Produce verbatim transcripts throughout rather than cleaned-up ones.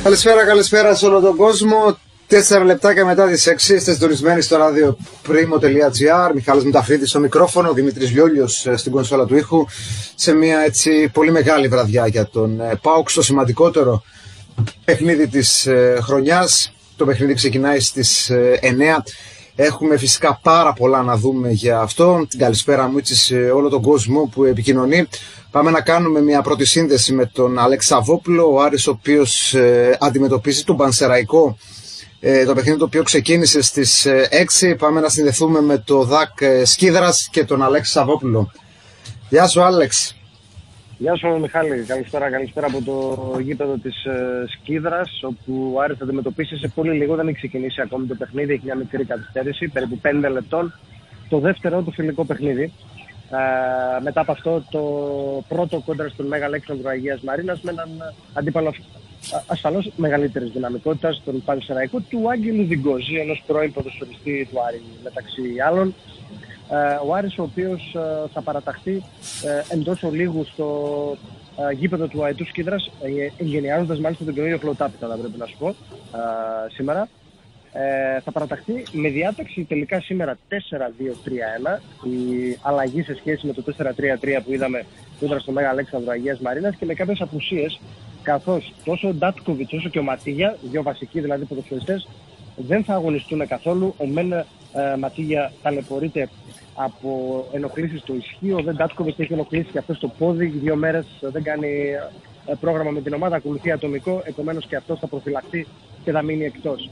Καλησπέρα, καλησπέρα σε όλο τον κόσμο. Τέσσερα λεπτάκια μετά τις έξι είστε συντονισμένοι στο ράδιο πρίμο τελεία τζι άρ. Μιχάλης Μηταφρίτης στο μικρόφωνο, Δημήτρης Λιόλιος στην κονσόλα του ήχου. Σε μια έτσι πολύ μεγάλη βραδιά για τον ΠΑΟΚ, στο σημαντικότερο παιχνίδι της χρονιάς. Το παιχνίδι ξεκινάει στις εννιά. Έχουμε φυσικά πάρα πολλά να δούμε για αυτό. Την καλησπέρα μου έτσι σε όλο τον κόσμο που επικοινωνεί. Πάμε να κάνουμε μια πρώτη σύνδεση με τον Αλέξη Σαββόπουλο, ο Άρης ο οποίος ε, αντιμετωπίζει τον Πανσεραϊκό, ε, το παιχνίδι το οποίο ξεκίνησε στις έξι. Πάμε να συνδεθούμε με τον Δακ ε, Σκίδρας και τον Αλέξη Σαββόπουλο. Γεια σου Άλεξ. Γεια σου Μιχάλη, καλησπέρα, καλησπέρα από το γήπεδο της ε, Σκίδρας, όπου ο Άρης θα αντιμετωπίσει σε πολύ λίγο, δεν έχει ξεκινήσει ακόμη το παιχνίδι, έχει μια μικρή καθυστέρηση, περίπου πέντε λεπτών, το δεύτερο του φιλικό παιχνίδι. Ε, μετά από αυτό το πρώτο κόντρα στον Μέγα Αλέξανδρο Αγίας Μαρίνας με έναν αντίπαλο ασφαλώς μεγαλύτερης δυναμικότητας, τον Πανσεραϊκό του Άγγελου Διγκόζη, ενός πρώην ποδοσφαιριστή του Άρη μεταξύ άλλων. Ε, ο Άρης ο οποίος ε, θα παραταχθεί ε, εντός ολίγου στο ε, γήπεδο του Αετού Σκίδρας, ε, εγγενιάζοντας μάλιστα τον καινούριο φλοτάπητα, θα πρέπει να σου πω, ε, σήμερα. Ε, θα παραταχθεί με διάταξη τελικά σήμερα τέσσερα δύο τρία ένα, η αλλαγή σε σχέση με το τέσσερα τρία τρία που είδαμε κόντρα στο Μέγα Αλέξανδρο Αγίας Μαρίνας, και με κάποιες απουσίες, καθώς τόσο ο Ντάτκοβιτς όσο και ο Ματίγια, δύο βασικοί δηλαδή ποδοσφαιριστές, δεν θα αγωνιστούν καθόλου. Ο Μεν ε, Ματίγια ταλαιπωρείται από ενοχλήσεις στο ισχύο, ο Δε Ντάτκοβιτς έχει ενοχλήσει και αυτό στο πόδι, δύο μέρες δεν κάνει ε, πρόγραμμα με την ομάδα, ακολουθεί ατομικό, επομένως και αυτός θα προφυλαχθεί και θα μείνει εκτός.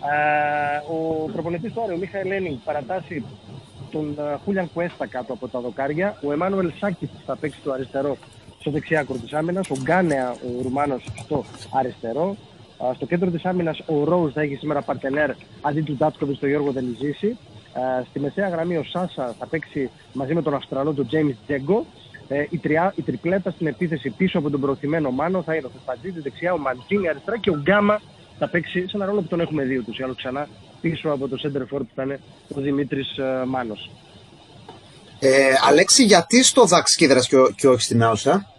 Uh, ο προπονητής τώρα, ο Μίχαελ Λένινγκ, παρατάσσει τον uh, Χούλιαν Κουέστα κάτω από τα δοκάρια. Ο Εμμάνουελ Σάκης θα παίξει το αριστερό στο δεξιά άκρο της άμυνας. Ο Γκάνεα, ο Ρουμάνος, στο αριστερό. Uh, στο κέντρο της άμυνας ο Ρόουζ θα έχει σήμερα παρτενέρ αντί του Ντάτσκοβιτ στο Γιώργο Δελιζήση. Uh, στη μεσαία γραμμή ο Σάσα θα παίξει μαζί με τον Αυστραλό, τον Τζέιμις Τζέγκο. Uh, η, τριά, η τριπλέτα στην επίθεση πίσω από τον προωθημένο Μάνο θα είναι ο Φεφαντζίδη δεξιά, ο Μαντζίνη αριστερά και ο Γκάμα θα παίξει σε ένα ρόλο που τον έχουμε δει ούτως ή άλλως ξανά πίσω από το center for που θα είναι ο Δημήτρης uh, Μάνος. Ε, Αλέξη, γιατί στο Δακ Σκίδρας και, και όχι στην Άουσα?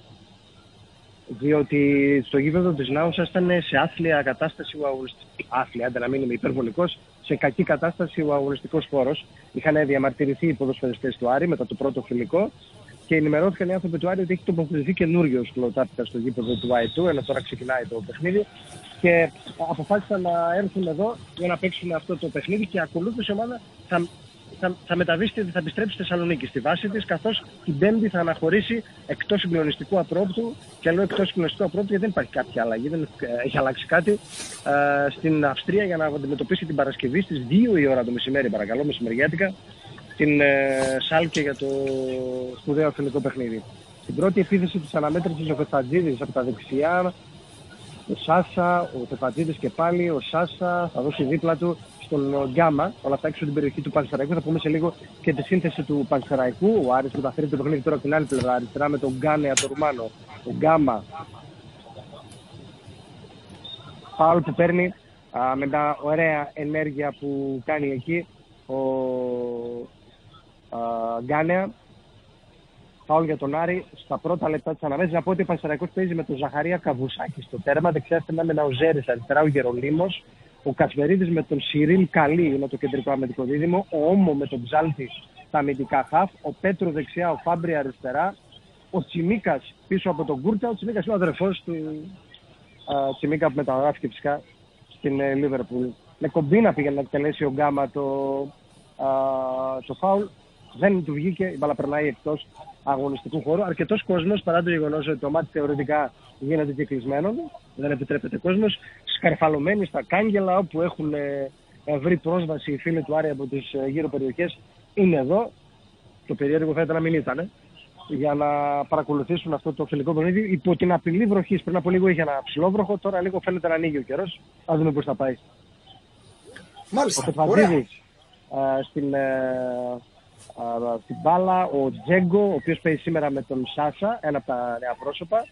Διότι στο γήπεδο της Νάουσας ήταν σε άθλια κατάσταση ο αγωνιστικός. Άθλια, άντε να μην είμαι υπερβολικός, σε κακή κατάσταση ο αγωνιστικός χώρος. Είχαν διαμαρτυρηθεί οι ποδοσφαιριστές του Άρη μετά το πρώτο φιλικό και ενημερώθηκαν οι άνθρωποι του Άρη ότι έχει τοποθετηθεί καινούριος φλοτάπητα στο γήπεδο του Αετού, ενώ τώρα ξεκινάει το παιχνίδι. Και αποφάσισαν να έρθουν εδώ για να παίξουν αυτό το παιχνίδι, και ακολούθως η ομάδα θα, θα, θα μεταβεί, θα επιστρέψει στη Θεσσαλονίκη στη βάση της, καθώς την Πέμπτη θα αναχωρήσει εκτός συγκλονιστικού απρόπτου. Και λέω εκτός συγκλονιστικού απρόπτου γιατί δεν υπάρχει κάποια αλλαγή, δεν έχει αλλάξει κάτι, ε, στην Αυστρία για να αντιμετωπίσει την Παρασκευή στις δύο η ώρα το μεσημέρι, παρακαλώ, μεσημεριάτικα, την ε, Σάλκε για το σπουδαίο φιλικό παιχνίδι. Στην πρώτη επίθεση της αναμέτρησης ο Φεφαντζίδης από τα δεξιά, ο Σάσα, ο Τεφατζίδης και πάλι, ο Σάσα θα δώσει δίπλα του στον Γκάμα, όλα αυτά έξω την περιοχή του Πανσεραϊκού. Θα πούμε σε λίγο και τη σύνθεση του Πανσεραϊκού. Ο Άρης που θα φέρει το παιχνίδι τώρα από την άλλη πλευρά, αριστερά με τον Γκάνεα, τον Ρουμάνο. Ο Γκάμα, φάουλ που παίρνει α, με μια ωραία ενέργεια που κάνει εκεί ο α, Γκάνεα. Φάουλ για τον Άρη στα πρώτα λεπτά της αναμέτρησης. Να πω ότι ο Πανσεραϊκός παίζει με τον Ζαχαρία Καβουσάκη στο τέρμα. Δεξιά στενά με ο Ζέρης, αριστερά ο Γερολίμος. Ο Κατσβερίδης με τον Σιρίλ Καλή είναι το κεντρικό αμυντικό δίδυμο. Ο Όμο με τον Ψάλτη στα αμυντικά χαφ. Ο Πέτρο δεξιά, ο Φάμπρι αριστερά. Ο Τσιμίκας πίσω από τον Κούρτσα. Ο Τσιμίκας είναι ο αδερφός του α, Τσιμίκα που μεταγράφηκε φυσικά στην ε, Λίβερπουλ. Με κομπίνα πήγε να εκτελέσει ο Γκάμα το, α, το φάουλ. Δεν του βγήκε, η μπάλα περνάει εκτός αγωνιστικού χώρου. Αρκετός κόσμος, παρά το γεγονός ότι το μάτι θεωρητικά γίνεται και κλεισμένο, δεν επιτρέπεται κόσμος, σκαρφαλωμένοι στα κάγκελα όπου έχουν ε, βρει πρόσβαση οι φίλοι του Άρη από τις ε, γύρω περιοχές, είναι εδώ. Το περίεργο φαίνεται να μην ήταν, για να παρακολουθήσουν αυτό το φιλικό παιχνίδι υπό την απειλή βροχής. Πριν από λίγο είχε ένα ψηλόβροχο, τώρα λίγο φαίνεται να ανοίγει ο καιρός. Ας δούμε πώς θα πάει. Μάλιστα, ο Τεφαντζίδης ε, στην... Ε, Uh, στην μπάλα, ο Τζέγκο, ο οποίος παίζει σήμερα με τον Σάσα, ένα από τα νέα πρόσωπα.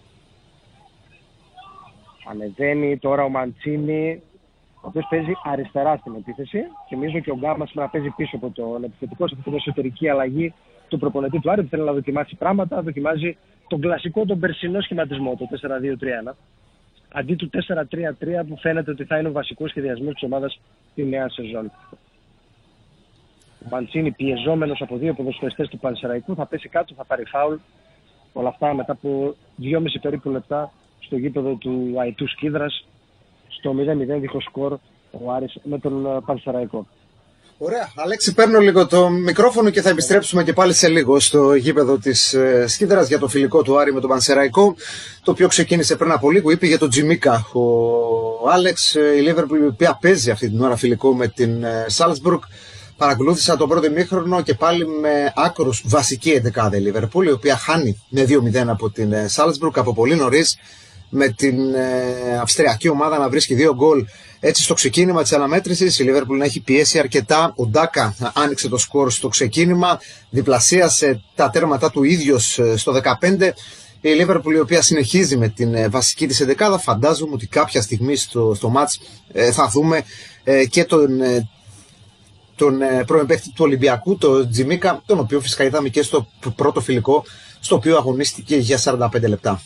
Ανεβαίνει τώρα ο Μαντσίνη, ο οποίος παίζει αριστερά στην επίθεση. Θυμίζω και ο Γκάμα σήμερα παίζει πίσω από τον επιθετικό, σε αυτή την εσωτερική αλλαγή του προπονητή του Άρη, που θέλει να δοκιμάσει πράγματα. Δοκιμάζει τον κλασικό, τον περσινό σχηματισμό, το τέσσερα δύο τρία ένα. αντί του τέσσερα τρία τρία που φαίνεται ότι θα είναι ο βασικός σχεδιασμός της ομάδας στη νέα σεζόν. Ο Μαντσίνη, πιεζόμενος από δύο ποδοσφαιριστές του Πανσεραϊκού, θα πέσει κάτω, θα πάρει φάουλ. Όλα αυτά μετά από δυόμιση περίπου λεπτά στο γήπεδο του Αϊτού Σκίδρας, στο μηδέν μηδέν δίχως σκορ ο Άρης με τον Πανσεραϊκό. Ωραία. Αλέξη, παίρνω λίγο το μικρόφωνο και θα επιστρέψουμε και πάλι σε λίγο στο γήπεδο της ε, Σκίδρας για το φιλικό του Άρη με τον Πανσεραϊκό, το οποίο ξεκίνησε πριν από λίγο. Είπε για τον Τζιμίκα ο Άλεξ, η Λίβερπουλ, η οποία παίζει αυτή την ώρα φιλικό με την Σάλτσμπουργκ. Παρακολούθησα τον πρώτο ημίχρονο και πάλι με άκρος βασική εντεκάδα η Λίβερπουλ, η οποία χάνει με δύο μηδέν από την Σάλτσμπουργκ από πολύ νωρίς, με την ε, αυστριακή ομάδα να βρίσκει δύο γκολ. Έτσι στο ξεκίνημα της αναμέτρησης η Λίβερπουλ να έχει πιέσει αρκετά. Ο Ντάκα άνοιξε το σκορ στο ξεκίνημα, διπλασίασε τα τέρματα του ίδιος στο δεκαπέντε. Η Λίβερπουλ, η οποία συνεχίζει με την ε, βασική της εντεκάδα, φαντάζομαι ότι κάποια στιγμή στο, στο μάτς ε, θα δούμε ε, και τον, ε, τον ε, πρώην παίκτη του Ολυμπιακού, τον Τζιμίκα, τον οποίο φυσικά είδαμε και στο πρώτο φιλικό, στο οποίο αγωνίστηκε για σαράντα πέντε λεπτά.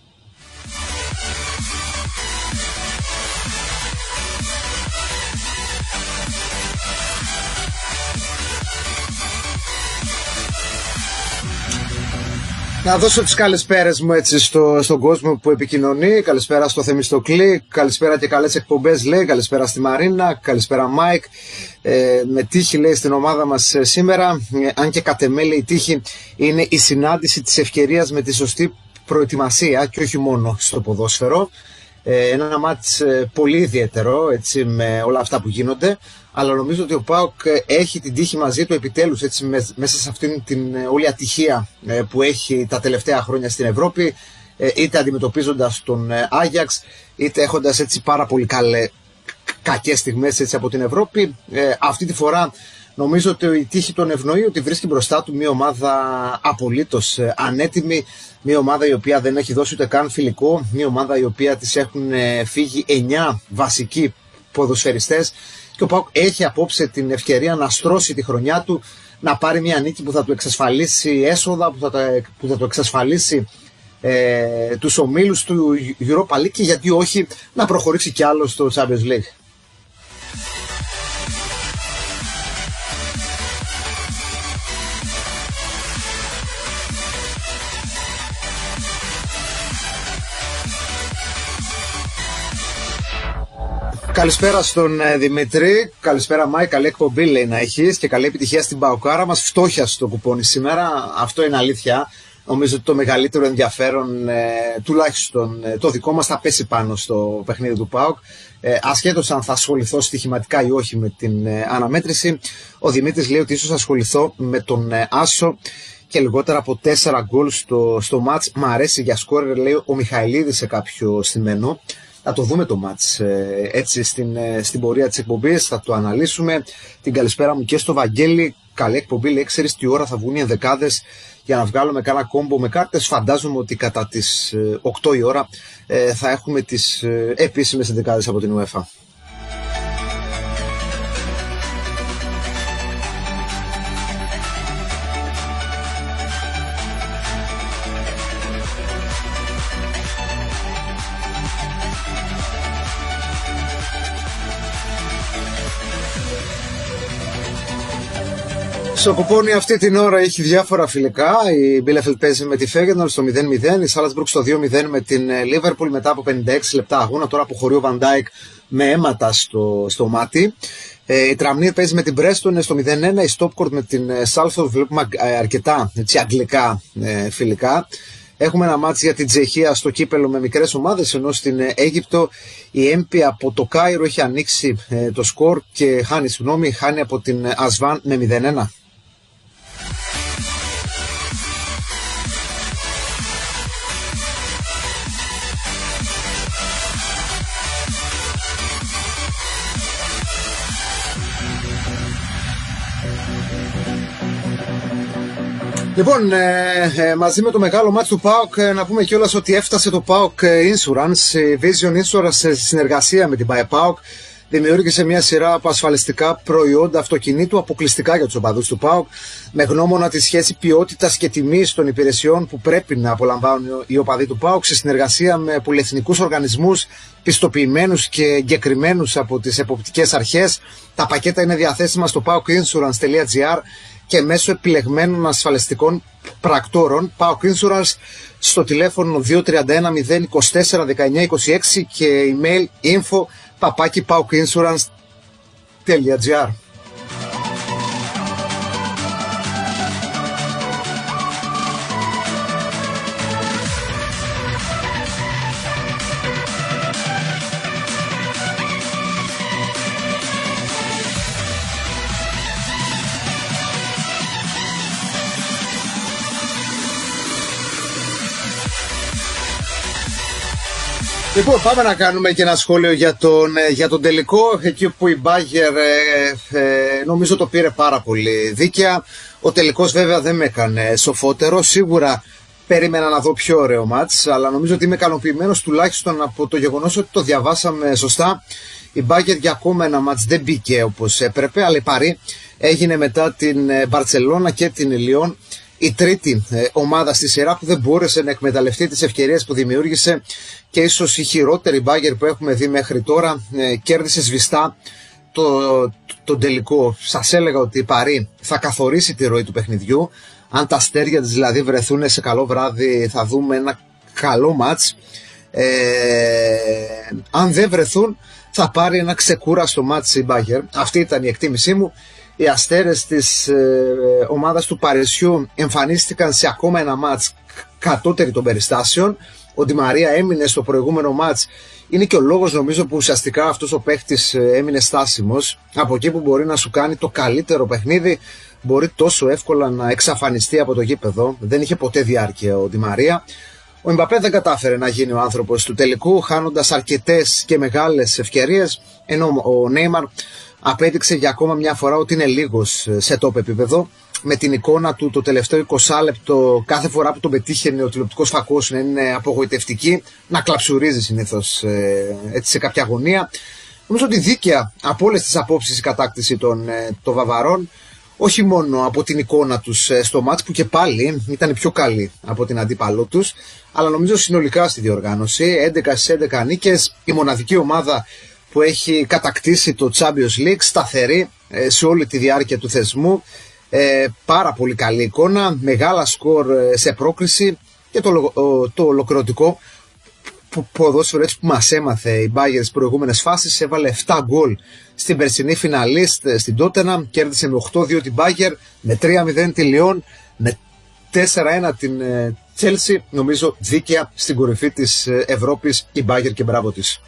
Να δώσω τις καλησπέρες μου έτσι στο, στον κόσμο που επικοινωνεί. Καλησπέρα στο Θεμιστοκλή, καλησπέρα και καλές εκπομπές λέει, καλησπέρα στη Μαρίνα, καλησπέρα Μάικ. Ε, με τύχη λέει στην ομάδα μας σήμερα, ε, αν και κατ' εμέ η τύχη είναι η συνάντηση της ευκαιρίας με τη σωστή προετοιμασία και όχι μόνο στο ποδόσφαιρο. Ε, ένα μάτς ε, πολύ ιδιαίτερο έτσι, με όλα αυτά που γίνονται, αλλά νομίζω ότι ο ΠΑΟΚ έχει την τύχη μαζί του επιτέλους έτσι, με, μέσα σε αυτήν την ε, όλη ατυχία ε, που έχει τα τελευταία χρόνια στην Ευρώπη, ε, είτε αντιμετωπίζοντας τον ε, Άγιαξ, είτε έχοντας έτσι, πάρα πολύ καλέ, κακές στιγμές έτσι, από την Ευρώπη. Ε, αυτή τη φορά νομίζω ότι η τύχη τον ευνοεί, ότι βρίσκει μπροστά του μια ομάδα απολύτως ε, ανέτοιμη, μια ομάδα η οποία δεν έχει δώσει ούτε καν φιλικό, μια ομάδα η οποία της έχουν ε, φύγει εννιά βασικοί ποδοσφαιριστές, και ο ΠΑΟΚ έχει απόψε την ευκαιρία να στρώσει τη χρονιά του, να πάρει μια νίκη που θα του εξασφαλίσει έσοδα, που θα, τα, που θα του εξασφαλίσει ε, τους ομίλους του Europa League, και γιατί όχι να προχωρήσει κι άλλο στο Champions League. Καλησπέρα στον ε, Δημήτρη, καλησπέρα Μάη, καλή εκπομπή λέει να έχεις και καλή επιτυχία στην Παοκάρα μας. Φτώχεια στο κουπόνι σήμερα, αυτό είναι αλήθεια. Νομίζω ότι το μεγαλύτερο ενδιαφέρον, ε, τουλάχιστον ε, το δικό μας, θα πέσει πάνω στο παιχνίδι του ΠΑΟΚ. Ε, ασχέτως αν θα ασχοληθώ στοιχηματικά ή όχι με την ε, αναμέτρηση, ο Δημήτρης λέει ότι ίσως ασχοληθώ με τον ε, Άσο και λιγότερα από τέσσερα γκολ στο, στο μάτς. Μ' αρέσει για σκόρερ, λέει ο Μιχαηλίδης σε κάποιο στημένο. Θα το δούμε το μάτς έτσι στην, στην πορεία της εκπομπής, θα το αναλύσουμε. Την καλησπέρα μου και στο Βαγγέλη. Καλή εκπομπή, λέει, ξέρεις τι ώρα θα βγουν οι ενδεκάδες για να βγάλουμε κάνα κόμπο με κάρτες. Φαντάζομαι ότι κατά τις οκτώ η ώρα θα έχουμε τις επίσημες ενδεκάδες από την UEFA. Στο κουπόνι αυτή την ώρα έχει διάφορα φιλικά. Η Bielefeld παίζει με τη Feyenoord στο μηδέν μηδέν, η Salzburg στο δύο μηδέν με την Liverpool μετά από πενήντα έξι λεπτά αγώνα. Τώρα αποχωρεί ο Van Dijk με αίματα στο, στο μάτι. Ε, η Τραμνίρ παίζει με την Preston στο μηδέν ένα, η Stockport με την Salford. Βλέπουμε αρκετά έτσι, αγγλικά ε, φιλικά. Έχουμε ένα μάτσι για την Τσεχία στο κύπελο με μικρές ομάδες, ενώ στην Αίγυπτο η Έμπη από το Κάιρο έχει ανοίξει ε, το σκορ και χάνει, συγγνώμη, χάνει από την Ασβάν με μηδέν ένα. Λοιπόν, ε, ε, μαζί με το μεγάλο μάτς του ΠΑΟΚ ε, να πούμε κιόλας ότι έφτασε το ΠΑΟΚ Insurance, Vision Insurance σε συνεργασία με την ΠΑΟΚ. δημιούργησε μια σειρά από ασφαλιστικά προϊόντα αυτοκινήτου αποκλειστικά για τους οπαδούς του ΠΑΟΚ, με γνώμονα τη σχέση ποιότητας και τιμής των υπηρεσιών που πρέπει να απολαμβάνουν οι οπαδοί του ΠΑΟΚ, σε συνεργασία με πολυεθνικούς οργανισμούς πιστοποιημένους και εγκεκριμένους από τις εποπτικές αρχές. Τα πακέτα είναι διαθέσιμα στο πάοκ ίνσουρανς τελεία τζι άρ και μέσω επιλεγμένων ασφαλιστικών πρακτόρων. ΠΑΟΚ Insurance στο τηλέφωνο δύο τρία ένα μηδέν είκοσι τέσσερα δεκαεννιά είκοσι έξι και email info παπάκι πάοκ ίνσουρανς τελεία τζι άρ. Λοιπόν, πάμε να κάνουμε και ένα σχόλιο για τον, για τον τελικό, εκεί που η Μπάγερ ε, ε, νομίζω το πήρε πάρα πολύ δίκαια. Ο τελικός βέβαια δεν με έκανε σοφότερο, σίγουρα περίμενα να δω πιο ωραίο μάτς, αλλά νομίζω ότι είμαι ικανοποιημένος τουλάχιστον από το γεγονός ότι το διαβάσαμε σωστά. Η Μπάγερ για ακόμα ένα μάτς δεν μπήκε όπως έπρεπε, αλλά η Παρί έγινε μετά την Μπαρτσελώνα και την Λιόν η τρίτη ε, ομάδα στη σειρά που δεν μπόρεσε να εκμεταλλευτεί τις ευκαιρίες που δημιούργησε, και ίσως η χειρότερη Μπάγερ που έχουμε δει μέχρι τώρα ε, κέρδισε σβηστά το, το, το τελικό. Σας έλεγα ότι η Παρί θα καθορίσει τη ροή του παιχνιδιού. Αν τα αστέρια της δηλαδή βρεθούν σε καλό βράδυ, θα δούμε ένα καλό μάτς. Ε, αν δεν βρεθούν, θα πάρει ένα ξεκούραστο μάτς η Μπάγερ. Αυτή ήταν η εκτίμησή μου. Οι αστέρες της ε, ομάδας του Παρισιού εμφανίστηκαν σε ακόμα ένα μάτς κατώτερη των περιστάσεων. Ο Ντι Μαρία έμεινε στο προηγούμενο μάτς. Είναι και ο λόγος νομίζω που ουσιαστικά αυτός ο παίχτης έμεινε στάσιμος. Από εκεί που μπορεί να σου κάνει το καλύτερο παιχνίδι, μπορεί τόσο εύκολα να εξαφανιστεί από το γήπεδο. Δεν είχε ποτέ διάρκεια ο Ντι Μαρία. Ο Εμπαπέ δεν κατάφερε να γίνει ο άνθρωπος του τελικού, χάνοντας αρκετές και μεγάλες ευκαιρίες, ενώ ο Νέιμαρ απέδειξε για ακόμα μια φορά ότι είναι λίγος σε top επίπεδο, με την εικόνα του το τελευταίο είκοσι λεπτό κάθε φορά που τον πετύχαινε ο τηλεοπτικός φακός να είναι απογοητευτική, να κλαψουρίζει συνήθως ε, έτσι σε κάποια αγωνία. Νομίζω ότι δίκαια από όλες τις απόψεις η κατάκτηση των, ε, των Βαβαρών, όχι μόνο από την εικόνα τους ε, στο μάτς που και πάλι ήταν πιο καλή από την αντίπαλό τους, αλλά νομίζω συνολικά στη διοργάνωση, έντεκα στις έντεκα νίκες, η μοναδική ομάδα που έχει κατακτήσει το Champions League, σταθερή ε, σε όλη τη διάρκεια του θεσμού. Ε, πάρα πολύ καλή εικόνα, μεγάλα σκορ ε, σε πρόκριση, και το, το, το ολοκληρωτικό ποδόσφαιρο έτσι που μας έμαθε η Bayern στις προηγούμενες φάσεις. Έβαλε επτά γκολ στην περσινή φιναλίστ στην Tottenham, κέρδισε με οκτώ δύο την Bayern, με τρία μηδέν τη Λιόν, με τέσσερα ένα την ε, Chelsea. Νομίζω δίκαια στην κορυφή της ε, Ευρώπης η Bayern, και μπράβο της.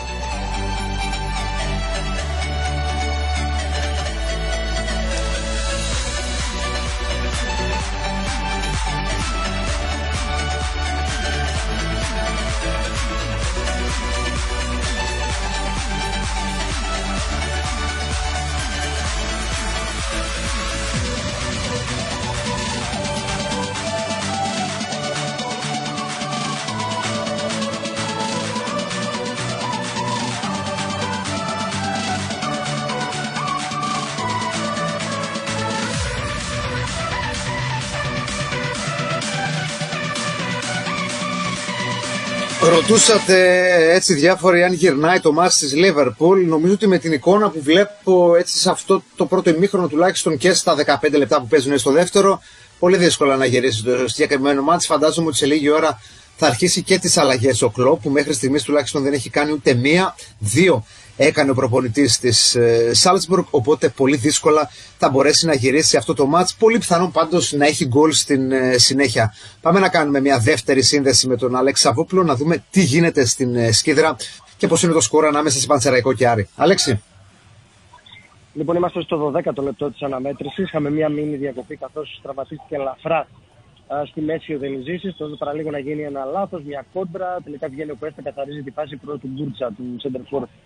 Ρωτούσατε έτσι διάφοροι αν γυρνάει το μάτς της Liverpool. Νομίζω ότι με την εικόνα που βλέπω έτσι σε αυτό το πρώτο ημίχρονο τουλάχιστον και στα δεκαπέντε λεπτά που παίζουν στο δεύτερο, πολύ δύσκολα να γυρίσει το συγκεκριμένο μάτς. Φαντάζομαι ότι σε λίγη ώρα θα αρχίσει και τις αλλαγές ο Κλοπ, που μέχρι στιγμής τουλάχιστον δεν έχει κάνει ούτε μία, δύο έκανε ο προπονητής της Salzburg, οπότε πολύ δύσκολα θα μπορέσει να γυρίσει αυτό το μάτς. Πολύ πιθανόν πάντως να έχει γκολ στην ε, συνέχεια. Πάμε να κάνουμε μια δεύτερη σύνδεση με τον Αλέξη Σαββόπουλο, να δούμε τι γίνεται στην ε, Σκίδρα και πώς είναι το σκορ ανάμεσα σε Πανσεραϊκό και Άρη. Αλέξη. Λοιπόν, είμαστε στο δωδέκατο λεπτό της αναμέτρησης. Είχαμε μια μίνι διακοπή καθώς τραυματίστηκε ελαφρά στη μέση ο Δενιζήσης. Τότε παραλίγο να γίνει ένα λάθος, μια κόντρα. Τελικά βγαίνει ο Κουέστα, καθαρίζει τη φάση πρώτου Γκούρτσα, του Σέντερφορ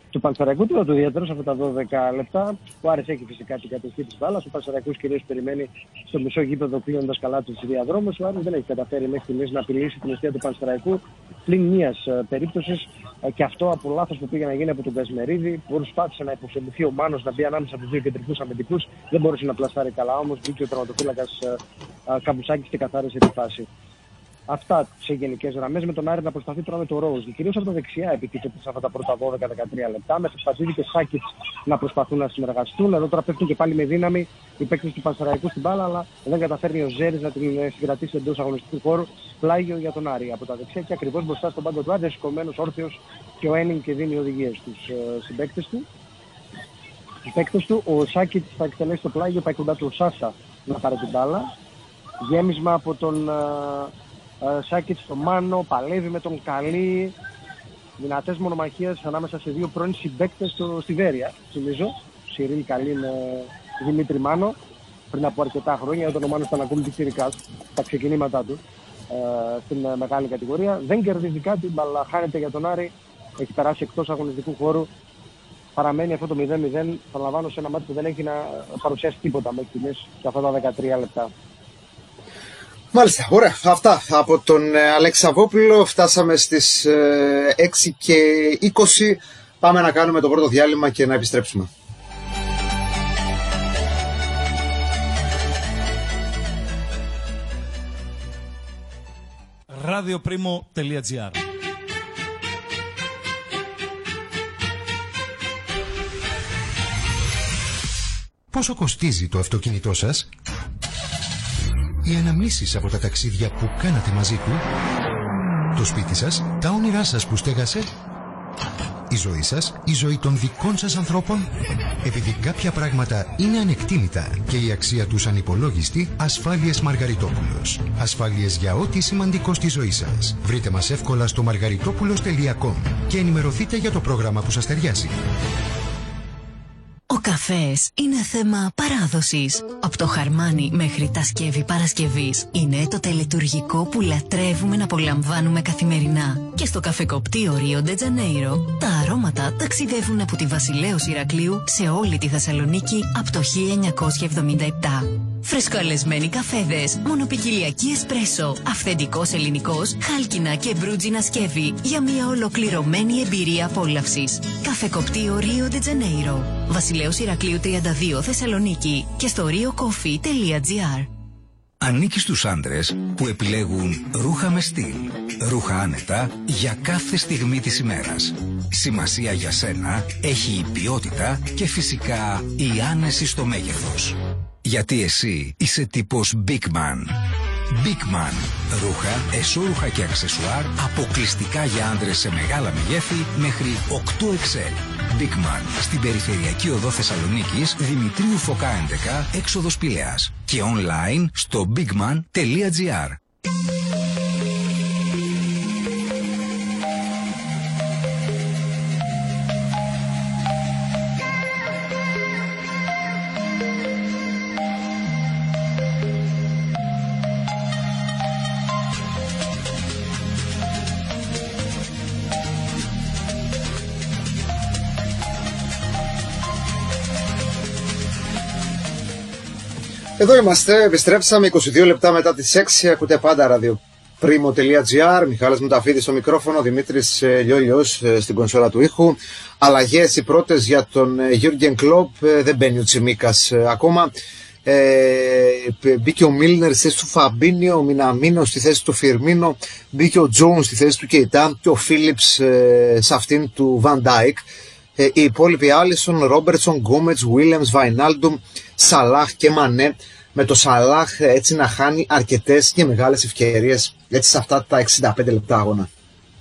του Πανσεραϊκού. Τώρα το ιδιαίτερο σε αυτά τα δώδεκα λεπτά, ο Άρης έχει φυσικά την κατοχή της μπάλας. Ο Πανσεραϊκός κυρίως περιμένει στο μισό γήπεδο κλείνοντας καλά τους διαδρόμους. Ο Άρης δεν έχει καταφέρει μέχρι στιγμής να απειλήσει την αιστεία του Πανσεραϊκού πλην μιας ε, περίπτωσης, ε, και αυτό από λάθος που πήγε να γίνει από τον Κασμερίδη. Προσπάθησε να υποφεληθεί ο Μάνος να μπει ανάμεσα από τους δύο κεντρικούς αμυντικούς. Δεν μπορούσε να πλασάρει καλά, όμως βγήκε ο τερματοφύλακας ε, ε, Καμπουσάκης και καθάρισε τη φάση. Αυτά σε γενικές γραμμές, με τον Άρη να προσπαθεί τώρα με το Ρόουζ. Κυρίως από τα δεξιά επιτίθεται σε αυτά τα πρώτα δώδεκα με δεκατρία λεπτά. Με Φατζίδη και Σάκητς να προσπαθούν να συνεργαστούν. Εδώ τώρα πέφτουν και πάλι με δύναμη οι παίκτες του Πανσεραϊκού στην μπάλα, αλλά δεν καταφέρνει ο Ζέρης να την συγκρατήσει εντός αγωνιστικού χώρου. Πλάγιο για τον Άρη από τα δεξιά και ακριβώς μπροστά στον πάγκο του Άρη, σηκωμένος όρθιος και ο Ένινγκ και δίνει οδηγίες στους uh, συμπαίκτες του. Στους παίκτες του, ο Σάκητς θα εκτελέσει το πλάγιο, πάει κοντά του ο Σάσα να πάρει την μπάλα. Γέμισμα από τον uh, Uh, Σάκητς στο Μάνο, παλεύει με τον Καλή. Δυνατές μονομαχίες ανάμεσα σε δύο πρώην συμπαίκτες στο Στιβέρια, θυμίζω. Σιρίλ Καλή με Δημήτρη Μάνο. Πριν από αρκετά χρόνια, όταν ο Μάνος ήταν ακόμη πιτσιρικάς, τα ξεκινήματά του uh, στην uh, μεγάλη κατηγορία. Δεν κερδίζει κάτι, αλλά χάνεται για τον Άρη. Έχει περάσει εκτός αγωνιστικού χώρου. Παραμένει αυτό το μηδέν μηδέν. Θα λαμβάνω σε ένα μάτι που δεν έχει να παρουσιάσει τίποτα μέχρι στιγμής σε αυτά τα δεκατρία λεπτά. Μάλιστα, ωραία. Αυτά από τον Αλέξη Σαββόπουλο. Φτάσαμε στις ε, έξι και είκοσι. Πάμε να κάνουμε το πρώτο διάλειμμα και να επιστρέψουμε. ράδιο-πρίμο τελεία τζι άρ. Πόσο κοστίζει το αυτοκίνητό σας? Οι αναμνήσεις από τα ταξίδια που κάνατε μαζί του, το σπίτι σας, τα όνειρά σας που στέγασε, η ζωή σας, η ζωή των δικών σας ανθρώπων. Επειδή κάποια πράγματα είναι ανεκτήμητα και η αξία τους ανυπολόγιστη, Ασφάλειες Μαργαριτόπουλος. Ασφάλειες για ό,τι σημαντικό στη ζωή σας. Βρείτε μας εύκολα στο μαργαριτόπουλος τελεία κομ και ενημερωθείτε για το πρόγραμμα που σας ταιριάζει. Ο καφές είναι θέμα παράδοσης. Από το χαρμάνι μέχρι τα σκεύη Παρασκευής είναι το τελετουργικό που λατρεύουμε να απολαμβάνουμε καθημερινά. Και στο καφεκοπτείο Ρίο ντε Τζανέιρο τα αρώματα ταξιδεύουν από τη Βασιλέως Ηρακλείου σε όλη τη Θεσσαλονίκη από το χίλια εννιακόσια εβδομήντα επτά. Φρεσκοαλεσμένοι καφέδες, μονοπικιλιακή εσπρέσο, αυθεντικός ελληνικός, χάλκινα και μπρούτζινα σκεύη για μια ολοκληρωμένη εμπειρία απόλαυσης. Καφεκοπτείο Ρίο ντε Τζανέιρο, Βασιλέως Ηρακλείου τριάντα δύο Θεσσαλονίκη και στο rio coffee τελεία τζι άρ. Ανήκει στους άντρες που επιλέγουν ρούχα με στυλ, ρούχα άνετα για κάθε στιγμή της ημέρας. Σημασία για σένα έχει η ποιότητα και φυσικά η άνεση στο μέγεθος. Γιατί εσύ είσαι τύπος Big Man. Big Man. Ρούχα, εσώρουχα και αξεσουάρ αποκλειστικά για άντρες σε μεγάλα μεγέθη μέχρι οκτώ εξ ελ. Big Man. Στην περιφερειακή οδό Θεσσαλονίκης, Δημητρίου Φωκά έντεκα, έξοδος Πηλαίας. Και online στο bigman τελεία τζι άρ. Εδώ είμαστε, επιστρέψαμε είκοσι δύο λεπτά μετά τις έξι, ακούτε πάντα ράδιο-πρίμο τελεία τζι άρ, Μιχάλης Μουταφίδης στο μικρόφωνο, Δημήτρης Λιόλιος στην κονσόλα του ήχου. Αλλαγές οι πρώτες για τον Γιούργεν Κλοπ, δεν μπαίνει ο Τσιμίκας ακόμα. Ε, μπήκε ο Μίλνερ στη θέση του Φαμπίνιο, ο Μιναμίνο στη θέση του Φιρμίνο, μπήκε ο Τζόουν στη θέση του Κεϊτά και ο Φίλιπς ε, σε αυτήν του Βαν Ντάικ. Ε, οι υπόλοιποι Άλισον, Ρόμπερτσον, Γκόμετς, Βίλιαμς, Βαϊνάλντουμ, Σαλάχ και Μανέ, με το Σαλάχ έτσι να χάνει αρκετές και μεγάλες ευκαιρίες έτσι σε αυτά τα εξήντα πέντε λεπτά αγώνα.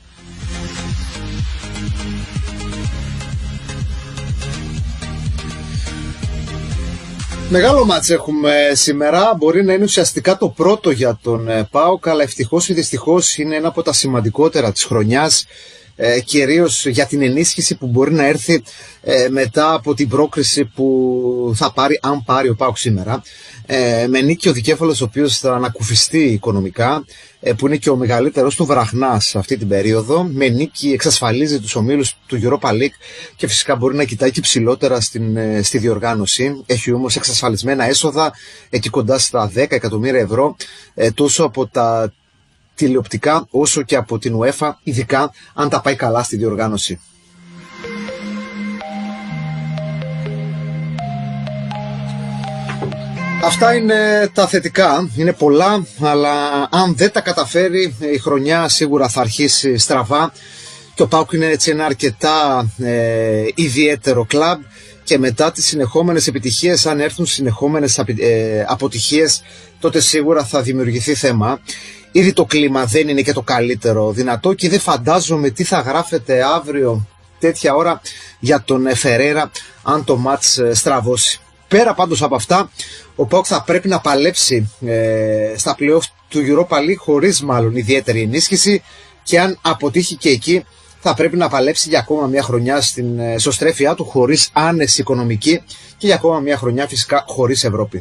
Μεγάλο μάτς έχουμε σήμερα, μπορεί να είναι ουσιαστικά το πρώτο για τον ΠΑΟΚ, αλλά ευτυχώς ή δυστυχώς είναι ένα από τα σημαντικότερα της χρονιάς. ε, κυρίως για την ενίσχυση που μπορεί να έρθει ε, μετά από την πρόκριση που θα πάρει, αν πάρει ο ΠΑΟΚ σήμερα, ε, με νίκη ο δικέφαλος ο οποίος θα ανακουφιστεί οικονομικά, ε, που είναι και ο μεγαλύτερος του βραχνάς αυτή την περίοδο, με νίκη εξασφαλίζει τους ομίλους του Europa League και φυσικά μπορεί να κοιτάει και ψηλότερα στην, ε, στη διοργάνωση. Έχει όμως εξασφαλισμένα έσοδα εκεί κοντά στα δέκα εκατομμύρια ευρώ, ε, τόσο από τα τηλεοπτικά όσο και από την UEFA, ειδικά αν τα πάει καλά στη διοργάνωση. Αυτά είναι τα θετικά, είναι πολλά, αλλά αν δεν τα καταφέρει η χρονιά σίγουρα θα αρχίσει στραβά και ο ΠΑΟΚ είναι έτσι ένα αρκετά ε, ιδιαίτερο κλαμπ και μετά τις συνεχόμενες επιτυχίες, αν έρθουν συνεχόμενες ε, αποτυχίες, τότε σίγουρα θα δημιουργηθεί θέμα. Ήδη το κλίμα δεν είναι και το καλύτερο δυνατό και δεν φαντάζομαι τι θα γράφεται αύριο τέτοια ώρα για τον Φερέιρα αν το μάτς στραβώσει. Πέρα πάντως από αυτά, ο ΠΑΟΚ θα πρέπει να παλέψει ε, στα play-off του Europa League χωρίς μάλλον ιδιαίτερη ενίσχυση και αν αποτύχει και εκεί θα πρέπει να παλέψει για ακόμα μια χρονιά στην εσωστρέφειά του χωρίς άνεση οικονομική και για ακόμα μια χρονιά φυσικά χωρίς Ευρώπη.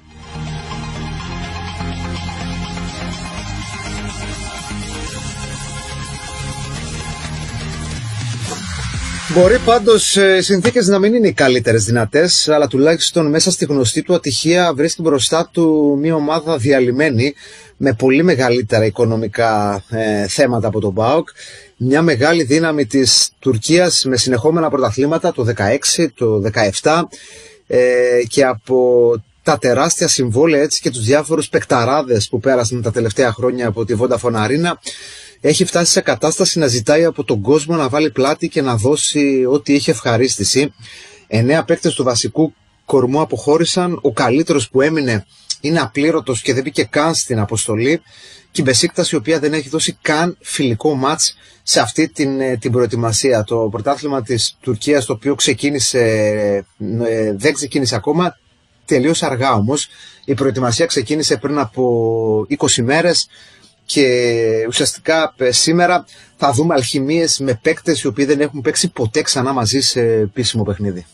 Μπορεί πάντως οι συνθήκες να μην είναι οι καλύτερες δυνατές, αλλά τουλάχιστον μέσα στη γνωστή του ατυχία βρίσκει μπροστά του μια ομάδα διαλυμένη με πολύ μεγαλύτερα οικονομικά ε, θέματα από τον ΠΑΟΚ. Μια μεγάλη δύναμη της Τουρκίας με συνεχόμενα πρωταθλήματα το δεκαέξι, το δεκαεπτά ε, και από τα τεράστια συμβόλαια έτσι και τους διάφορους παικταράδες που πέρασαν τα τελευταία χρόνια από τη Vodafone Arena. Έχει φτάσει σε κατάσταση να ζητάει από τον κόσμο να βάλει πλάτη και να δώσει ό,τι είχε ευχαρίστηση. Εννέα παίκτες του βασικού κορμού αποχώρησαν. Ο καλύτερος που έμεινε είναι απλήρωτος και δεν μπήκε καν στην αποστολή. Και η Μπεσίκτας, η οποία δεν έχει δώσει καν φιλικό μάτς σε αυτή την, την προετοιμασία. Το πρωτάθλημα της Τουρκίας, το οποίο ξεκίνησε, δεν ξεκίνησε ακόμα, τελείωσε αργά όμως. Η προετοιμασία ξεκίνησε πριν από είκοσι μέρες. Και ουσιαστικά σήμερα θα δούμε αλχημίες με παίκτες οι οποίοι δεν έχουν παίξει ποτέ ξανά μαζί σε επίσημο παιχνίδι.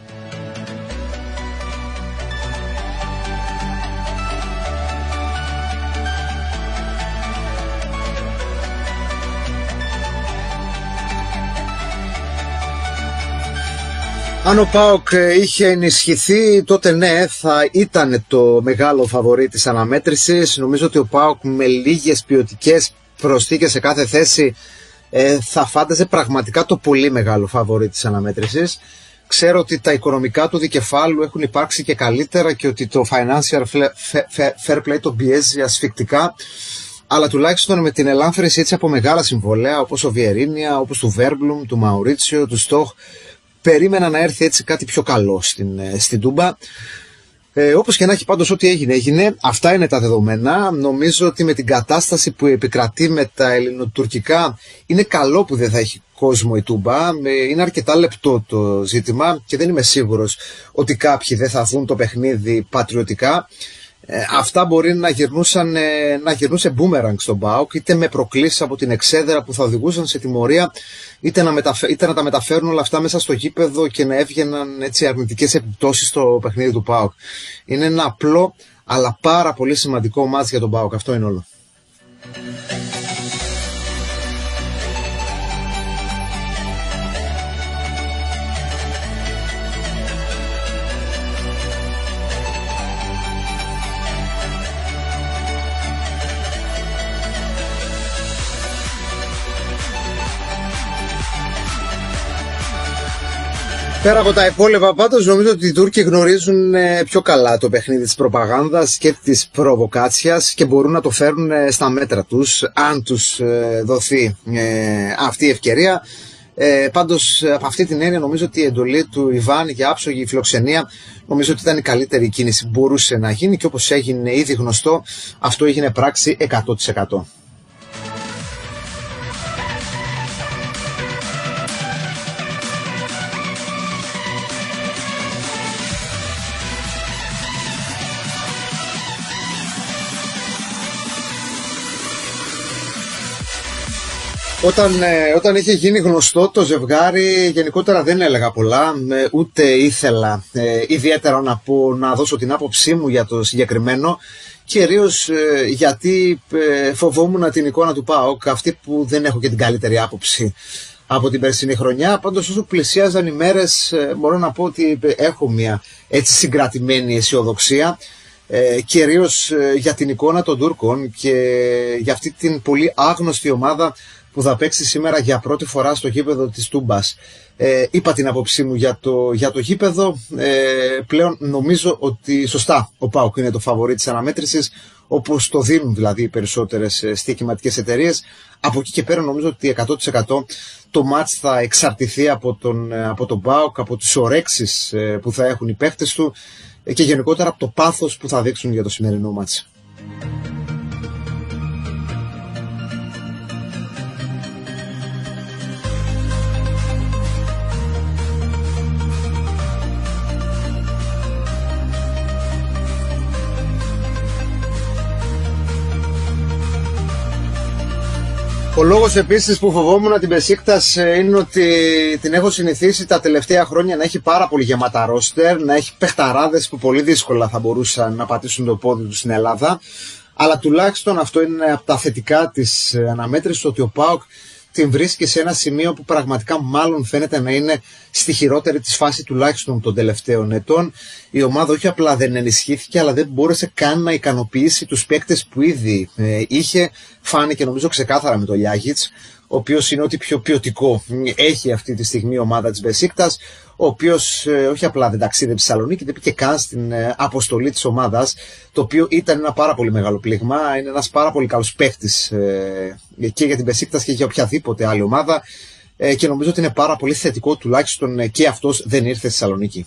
Αν ο ΠΑΟΚ είχε ενισχυθεί, τότε ναι, θα ήταν το μεγάλο φαβορί της αναμέτρησης. Νομίζω ότι ο ΠΑΟΚ με λίγες ποιοτικές προσθήκες σε κάθε θέση ε, θα φάνταζε πραγματικά το πολύ μεγάλο φαβορί της αναμέτρησης. Ξέρω ότι τα οικονομικά του δικεφάλου έχουν υπάρξει και καλύτερα και ότι το financial fair play τον πιέζει ασφικτικά. Αλλά τουλάχιστον με την ελάμφρυνση έτσι από μεγάλα συμβολέα όπως ο Βιερίνια, όπως του Βέρμπλουμ, του Μαουρίτσιο, του Στοχ, περίμενα να έρθει έτσι κάτι πιο καλό στην, στην Τούμπα. Ε, όπως και να έχει πάντως ό,τι έγινε, έγινε. Αυτά είναι τα δεδομένα. Νομίζω ότι με την κατάσταση που επικρατεί με τα ελληνοτουρκικά είναι καλό που δεν θα έχει κόσμο η Τούμπα. Είναι αρκετά λεπτό το ζήτημα και δεν είμαι σίγουρος ότι κάποιοι δεν θα δουν το παιχνίδι πατριωτικά. Ε, αυτά μπορεί να γυρνούσαν, ε, να γυρνούσε boomerang στον ΠΑΟΚ, είτε με προκλήσεις από την εξέδρα που θα οδηγούσαν σε τιμωρία, είτε να, μεταφε... είτε να τα μεταφέρουν όλα αυτά μέσα στο γήπεδο και να έβγαιναν έτσι αρνητικές επιπτώσεις στο παιχνίδι του ΠΑΟΚ. Είναι ένα απλό αλλά πάρα πολύ σημαντικό μάτς για τον ΠΑΟΚ. Αυτό είναι όλο. Πέρα από τα υπόλοιπα πάντως, νομίζω ότι οι Τούρκοι γνωρίζουν πιο καλά το παιχνίδι της προπαγάνδας και της προβοκάτσιας και μπορούν να το φέρουν στα μέτρα τους, αν τους δοθεί αυτή η ευκαιρία. Ε, πάντως, από αυτή την έννοια, νομίζω ότι η εντολή του Ιβάν για άψογη φιλοξενία νομίζω ότι ήταν η καλύτερη κίνηση που μπορούσε να γίνει και όπως έγινε ήδη γνωστό, αυτό έγινε πράξη εκατό τοις εκατό. Όταν, ε, όταν είχε γίνει γνωστό το ζευγάρι, γενικότερα δεν έλεγα πολλά, ε, ούτε ήθελα ε, ιδιαίτερα να, πω, να δώσω την άποψή μου για το συγκεκριμένο, κυρίως ε, γιατί ε, φοβόμουν την εικόνα του ΠΑΟΚ, αυτή που δεν έχω και την καλύτερη άποψη από την περσινή χρονιά. Πάντως όσο πλησίαζαν οι μέρες, ε, μπορώ να πω ότι έχω μια έτσι συγκρατημένη αισιοδοξία, ε, κυρίως ε, για την εικόνα των Τούρκων και για αυτή την πολύ άγνωστη ομάδα που θα παίξει σήμερα για πρώτη φορά στο γήπεδο της Τούμπας. Ε, είπα την άποψή μου για το, για το γήπεδο. Ε, πλέον νομίζω ότι σωστά ο ΠΑΟΚ είναι το φαβορί της αναμέτρησης, όπως το δίνουν δηλαδή οι περισσότερες στοιχηματικές εταιρείες. Από εκεί και πέρα νομίζω ότι εκατό τοις εκατό το μάτς θα εξαρτηθεί από τον, από τον ΠΑΟΚ, από τις ορέξεις που θα έχουν οι παίχτες του και γενικότερα από το πάθος που θα δείξουν για το σημερινό μάτς. Ο λόγος επίσης που φοβόμουν την Μπεσίκτας είναι ότι την έχω συνηθίσει τα τελευταία χρόνια να έχει πάρα πολύ γεμάτα ρόστερ, να έχει παιχταράδες που πολύ δύσκολα θα μπορούσαν να πατήσουν το πόδι τους στην Ελλάδα. Αλλά τουλάχιστον αυτό είναι από τα θετικά της αναμέτρησης, ότι ο ΠΑΟΚ την βρίσκει σε ένα σημείο που πραγματικά μάλλον φαίνεται να είναι στη χειρότερη της φάση τουλάχιστον των τελευταίων ετών. Η ομάδα όχι απλά δεν ενισχύθηκε, αλλά δεν μπόρεσε καν να ικανοποιήσει τους παίκτες που ήδη ε, είχε. Φάνηκε νομίζω ξεκάθαρα με το Λιάγιτς, ο οποίος είναι ό,τι πιο ποιοτικό έχει αυτή τη στιγμή η ομάδα της Μπεσίκτας, ο οποίος ε, όχι απλά δεν ταξίδεψε στη Θεσσαλονίκη, δεν πήγε καν στην ε, αποστολή της ομάδας, το οποίο ήταν ένα πάρα πολύ μεγάλο πλήγμα. Είναι ένας πάρα πολύ καλός παίκτης ε, και για την Μπεσίκτας και για οποιαδήποτε άλλη ομάδα, ε, και νομίζω ότι είναι πάρα πολύ θετικό τουλάχιστον ε, και αυτός δεν ήρθε στη Θεσσαλονίκη.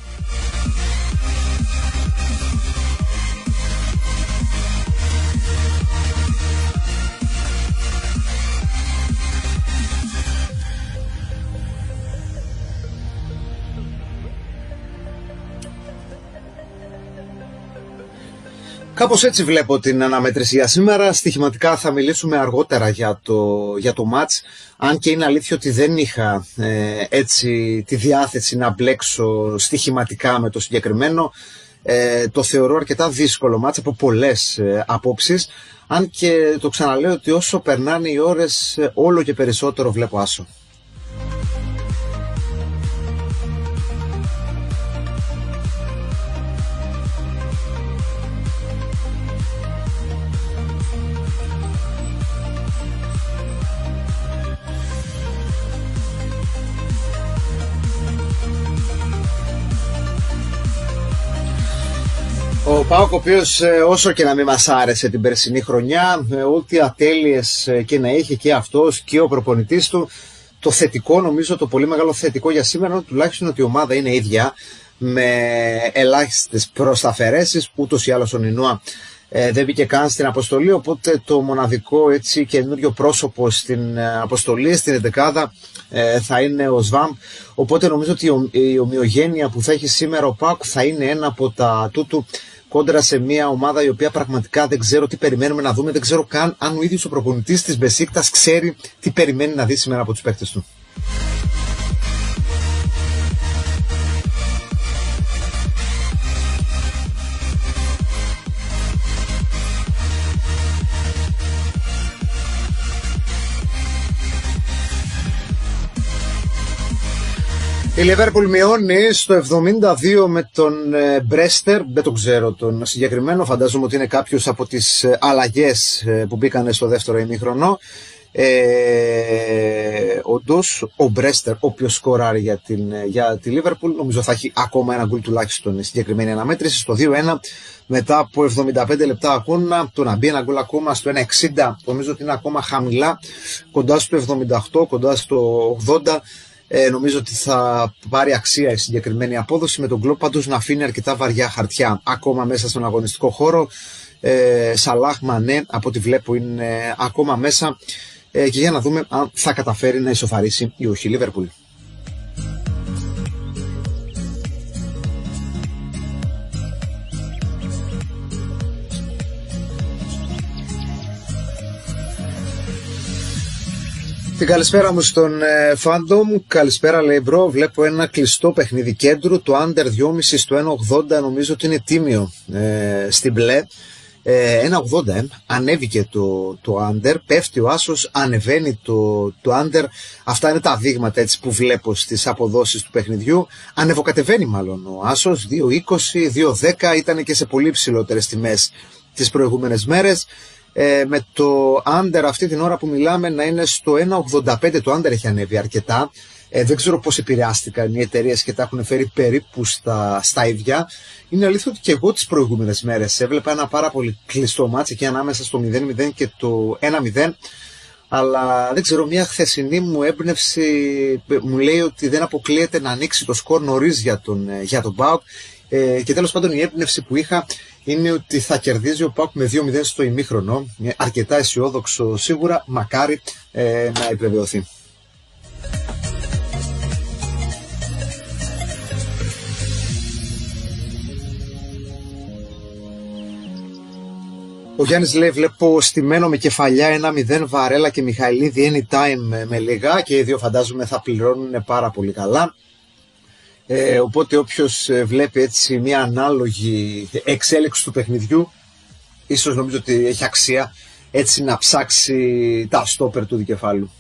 Κάπως έτσι βλέπω την αναμέτρηση για σήμερα. Στοιχηματικά θα μιλήσουμε αργότερα για το, για το μάτς, αν και είναι αλήθεια ότι δεν είχα ε, έτσι τη διάθεση να μπλέξω στοιχηματικά με το συγκεκριμένο. Ε, το θεωρώ αρκετά δύσκολο μάτς από πολλές ε, απόψεις, αν και το ξαναλέω ότι όσο περνάνε οι ώρες ε, όλο και περισσότερο βλέπω άσο. Ο ΠΑΟΚ, ο οποίος όσο και να μην μας άρεσε την περσινή χρονιά, ό,τι ατέλειες και να είχε και αυτός και ο προπονητής του, το θετικό, νομίζω το πολύ μεγάλο θετικό για σήμερα, τουλάχιστον ότι η ομάδα είναι ίδια, με ελάχιστες προσταφαιρέσεις, ούτως ή άλλως ο Νινούα ε, δεν μπήκε καν στην αποστολή, οπότε το μοναδικό έτσι καινούριο πρόσωπο στην αποστολή, στην εντεκάδα, ε, θα είναι ο ΣΒΑΜ. Οπότε νομίζω ότι η ομοιογένεια που θα έχει σήμερα ο ΠΑΟΚ θα είναι ένα από τα τούτου κόντρα σε μια ομάδα η οποία πραγματικά δεν ξέρω τι περιμένουμε να δούμε, δεν ξέρω καν αν ο ίδιος ο προπονητής της Μπεσίκτας ξέρει τι περιμένει να δει σήμερα από τους παίκτες του. Η Λίβερπουλ μειώνει στο εβδομήντα δύο με τον Μπρέστερ, δεν τον ξέρω τον συγκεκριμένο, φαντάζομαι ότι είναι κάποιος από τις αλλαγές που μπήκαν στο δεύτερο ημίχρονο. Ε, όντως, ο Μπρέστερ, όποιος σκοράρει για, την, για τη Λίβερπουλ, νομίζω θα έχει ακόμα ένα γκολ τουλάχιστον συγκεκριμένη αναμέτρηση στο δύο ένα, μετά από εβδομήντα πέντε λεπτά ακόμα. Το να μπει ένα γκολ ακόμα στο ένα εξήντα νομίζω ότι είναι ακόμα χαμηλά, κοντά στο εβδομήντα οκτώ, κοντά στο ογδόντα. Ε, νομίζω ότι θα πάρει αξία η συγκεκριμένη απόδοση, με τον Κλοπ πάντως να αφήνει αρκετά βαριά χαρτιά ακόμα μέσα στον αγωνιστικό χώρο. ε, Σαλάχ, Μανέ, από ό,τι βλέπω είναι ακόμα μέσα, ε, και για να δούμε αν θα καταφέρει να ισοφαρίσει η όχι Λίβερπουλ. Την καλησπέρα μου στον ε, Phantom. Καλησπέρα, λέει μπρο. Βλέπω ένα κλειστό παιχνίδι κέντρου. Το under δυόμισι στο ένα ογδόντα νομίζω ότι είναι τίμιο ε, στην μπλε. Ε, ένα ογδόντα ε. Ανέβηκε το, το under. Πέφτει ο άσος, ανεβαίνει το, το under. Αυτά είναι τα δείγματα έτσι που βλέπω στις αποδόσεις του παιχνιδιού. Ανεβοκατεβαίνει μάλλον ο άσος. δύο είκοσι, δύο δέκα. Ήταν και σε πολύ ψηλότερες τιμές τις προηγούμενες μέρες. Ε, με το under αυτή την ώρα που μιλάμε να είναι στο ένα ογδόντα πέντε. Το under έχει ανέβει αρκετά. Ε, δεν ξέρω πώς επηρεάστηκαν οι εταιρείες και τα έχουν φέρει περίπου στα, στα ίδια. Είναι αλήθεια ότι και εγώ τις προηγούμενες μέρες έβλεπα ένα πάρα πολύ κλειστό μάτς εκεί ανάμεσα στο μηδέν μηδέν και το ένα μηδέν. Αλλά δεν ξέρω, μια χθεσινή μου έμπνευση μου λέει ότι δεν αποκλείεται να ανοίξει το σκορ νωρίς για τον, για τον ΠΑΟΚ. Ε, και τέλος πάντων η έμπνευση που είχα είναι ότι θα κερδίζει ο ΠΑΟΚ με δύο μηδέν στο ημίχρονο. Αρκετά αισιόδοξο σίγουρα, μακάρι ε, να επιβεβαιωθεί. Ο Γιάννης λέει, βλέπω στημένο με κεφαλιά ένα μηδέν Βαρέλα και Μιχαηλίδη anytime με λίγα και οι δύο φαντάζομαι θα πληρώνουν πάρα πολύ καλά. Ε, οπότε όποιος βλέπει έτσι μια ανάλογη εξέλιξη του παιχνιδιού, ίσως νομίζω ότι έχει αξία έτσι να ψάξει τα στόπερ του δικεφάλου.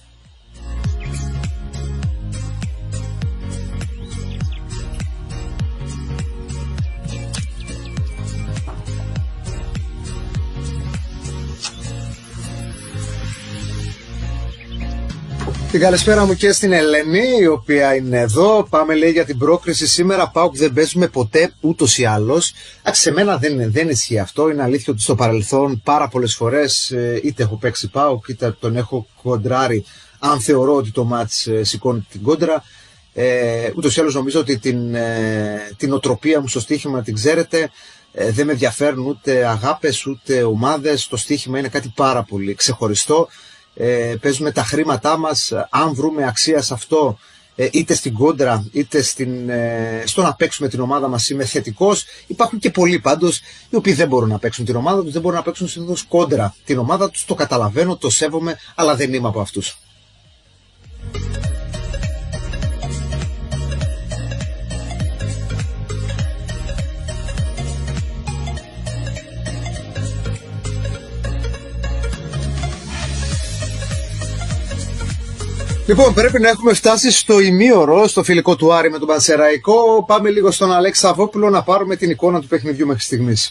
Την καλησπέρα μου και στην Ελένη, η οποία είναι εδώ. Πάμε, λέει, για την πρόκριση σήμερα. ΠΑΟΚ δεν παίζουμε ποτέ ούτως ή άλλως. Σε μένα δεν, δεν ισχύει αυτό. Είναι αλήθεια ότι στο παρελθόν πάρα πολλές φορές είτε έχω παίξει ΠΑΟΚ είτε τον έχω κοντράρει, αν θεωρώ ότι το μάτς σηκώνει την κόντρα. Ε, ούτως ή άλλως νομίζω ότι την, ε, την οτροπία μου στο στοίχημα την ξέρετε. Ε, δεν με ενδιαφέρουν ούτε αγάπες ούτε ομάδες. Το στοίχημα είναι κάτι πάρα πολύ ξεχωριστό. Ε, παίζουμε τα χρήματά μας, αν βρούμε αξία σε αυτό, ε, είτε στην κόντρα είτε στην, ε, στο να παίξουμε την ομάδα μας, είμαι θετικός. Υπάρχουν και πολλοί πάντως οι οποίοι δεν μπορούν να παίξουν την ομάδα τους, δεν μπορούν να παίξουν συνήθως κόντρα την ομάδα τους. Το καταλαβαίνω, το σέβομαι, αλλά δεν είμαι από αυτούς. Λοιπόν, πρέπει να έχουμε φτάσει στο ημίωρο, στο φιλικό του Άρη με τον Πανσεραϊκό. Πάμε λίγο στον Αλέξη Σαββόπουλο να πάρουμε την εικόνα του παιχνιδιού μέχρι στιγμής.